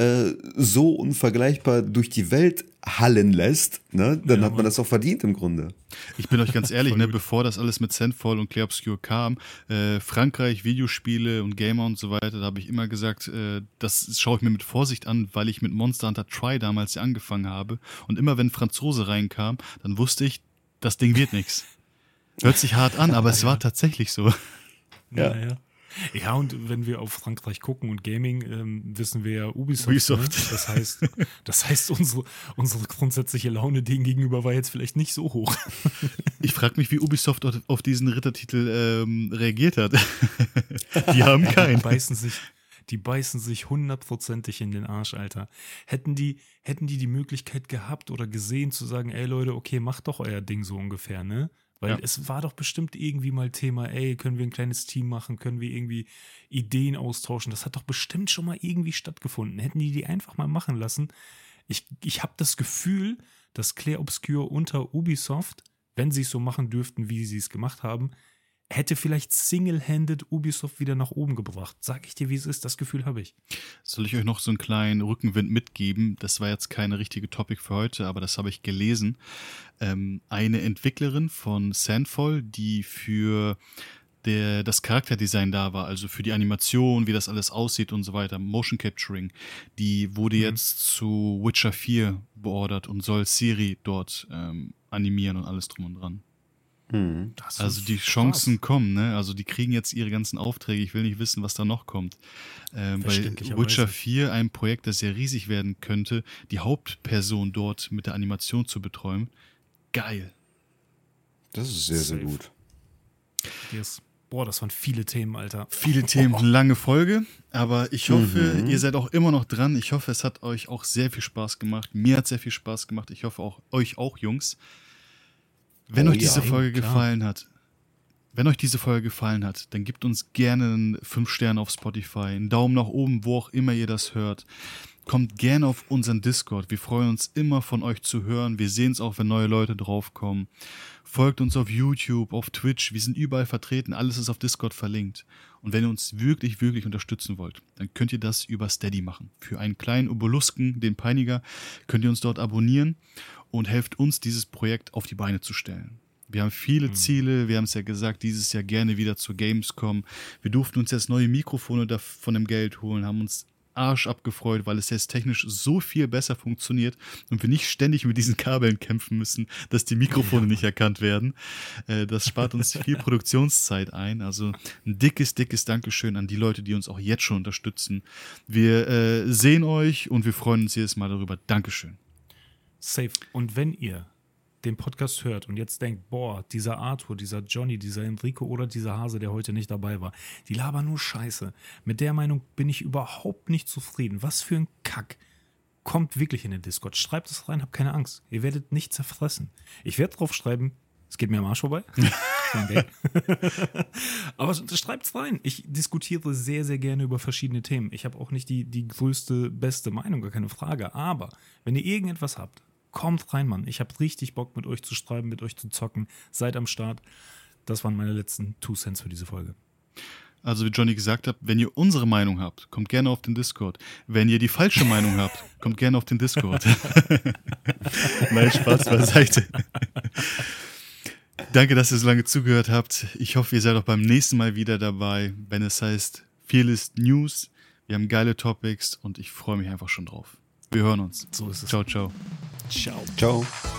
B: so unvergleichbar durch die Welt hallen lässt, ne? Dann hat man das auch verdient im Grunde.
A: Ich bin euch ganz ehrlich, ne, bevor das alles mit Sandfall und Clair Obscur kam, Frankreich, Videospiele und Gamer und so weiter, da habe ich immer gesagt, das schaue ich mir mit Vorsicht an, weil ich mit Monster Hunter Tri damals ja angefangen habe. Und immer wenn ein Franzose reinkam, dann wusste ich, das Ding wird nichts. Hört sich hart an, aber es war tatsächlich so.
C: Ja. Ja, und wenn wir auf Frankreich gucken und Gaming, wissen wir ja Ubisoft. Ne? Das heißt unsere grundsätzliche Laune denen gegenüber war jetzt vielleicht nicht so hoch.
A: Ich frage mich, wie Ubisoft auf diesen Rittertitel reagiert hat. Die haben keinen.
C: Die beißen sich hundertprozentig in den Arsch, Alter. Hätten die Möglichkeit gehabt oder gesehen zu sagen, ey Leute, okay, macht doch euer Ding so ungefähr, ne? Weil es war doch bestimmt irgendwie mal Thema, ey, können wir ein kleines Team machen, können wir irgendwie Ideen austauschen. Das hat doch bestimmt schon mal irgendwie stattgefunden. Hätten die einfach mal machen lassen. Ich habe das Gefühl, dass Clair Obscur unter Ubisoft, wenn sie es so machen dürften, wie sie es gemacht haben, hätte vielleicht single-handed Ubisoft wieder nach oben gebracht. Sag ich dir, wie es ist, das Gefühl habe ich.
A: Soll ich euch noch so einen kleinen Rückenwind mitgeben? Das war jetzt keine richtige Topic für heute, aber das habe ich gelesen. Eine Entwicklerin von Sandfall, die für das Charakterdesign da war, also für die Animation, wie das alles aussieht und so weiter, Motion Capturing, die wurde jetzt zu Witcher 4 beordert und soll Ciri dort animieren und alles drum und dran. Also die Chancen kommen, ne? Also die kriegen jetzt ihre ganzen Aufträge. Ich will nicht wissen, was da noch kommt. Bei Witcher 4, einem Projekt, das sehr riesig werden könnte, die Hauptperson dort mit der Animation zu betreuen. Geil.
B: Das ist sehr, sehr gut.
C: Yes. Boah, das waren viele Themen, Alter.
A: Viele Themen, lange Folge. Aber ich hoffe, ihr seid auch immer noch dran. Ich hoffe, es hat euch auch sehr viel Spaß gemacht. Mir hat sehr viel Spaß gemacht. Ich hoffe auch euch auch, Jungs. Wenn euch diese Folge gefallen hat, dann gebt uns gerne 5 Sterne auf Spotify, einen Daumen nach oben, wo auch immer ihr das hört. Kommt gerne auf unseren Discord. Wir freuen uns immer, von euch zu hören. Wir sehen es auch, wenn neue Leute draufkommen. Folgt uns auf YouTube, auf Twitch. Wir sind überall vertreten. Alles ist auf Discord verlinkt. Und wenn ihr uns wirklich, wirklich unterstützen wollt, dann könnt ihr das über Steady machen. Für einen kleinen Obelisken, den Peiniger, könnt ihr uns dort abonnieren und helft uns, dieses Projekt auf die Beine zu stellen. Wir haben viele Ziele, wir haben es ja gesagt, dieses Jahr gerne wieder zur Gamescom. Wir durften uns jetzt neue Mikrofone von dem Geld holen, haben uns Arsch abgefreut, weil es jetzt technisch so viel besser funktioniert und wir nicht ständig mit diesen Kabeln kämpfen müssen, dass die Mikrofone nicht erkannt werden. Das spart uns viel Produktionszeit ein. Also ein dickes Dankeschön an die Leute, die uns auch jetzt schon unterstützen. Wir sehen euch und wir freuen uns jedes Mal darüber. Dankeschön.
C: Safe. Und wenn ihr den Podcast hört und jetzt denkt, boah, dieser Arthur, dieser Johnny, dieser Enrico oder dieser Hase, der heute nicht dabei war, die labern nur Scheiße. Mit der Meinung bin ich überhaupt nicht zufrieden. Was für ein Kack. Kommt wirklich in den Discord. Schreibt es rein, habt keine Angst. Ihr werdet nicht zerfressen. Ich werde drauf schreiben, es geht mir am Arsch vorbei. Aber schreibt's rein. Ich diskutiere sehr, sehr gerne über verschiedene Themen. Ich habe auch nicht die größte, beste Meinung, gar keine Frage. Aber wenn ihr irgendetwas habt, Kommt rein, Mann. Ich habe richtig Bock, mit euch zu schreiben, mit euch zu zocken. Seid am Start. Das waren meine letzten 2 Cents für diese Folge.
A: Also wie Johnny gesagt hat, wenn ihr unsere Meinung habt, kommt gerne auf den Discord. Wenn ihr die falsche Meinung habt, kommt gerne auf den Discord. Nein, Spaß beiseite. Danke, dass ihr so lange zugehört habt. Ich hoffe, ihr seid auch beim nächsten Mal wieder dabei, wenn es heißt Fearless News. Wir haben geile Topics und ich freue mich einfach schon drauf. Wir hören uns.
C: So ist es.
A: Ciao, ciao.
C: Ciao.
B: Ciao.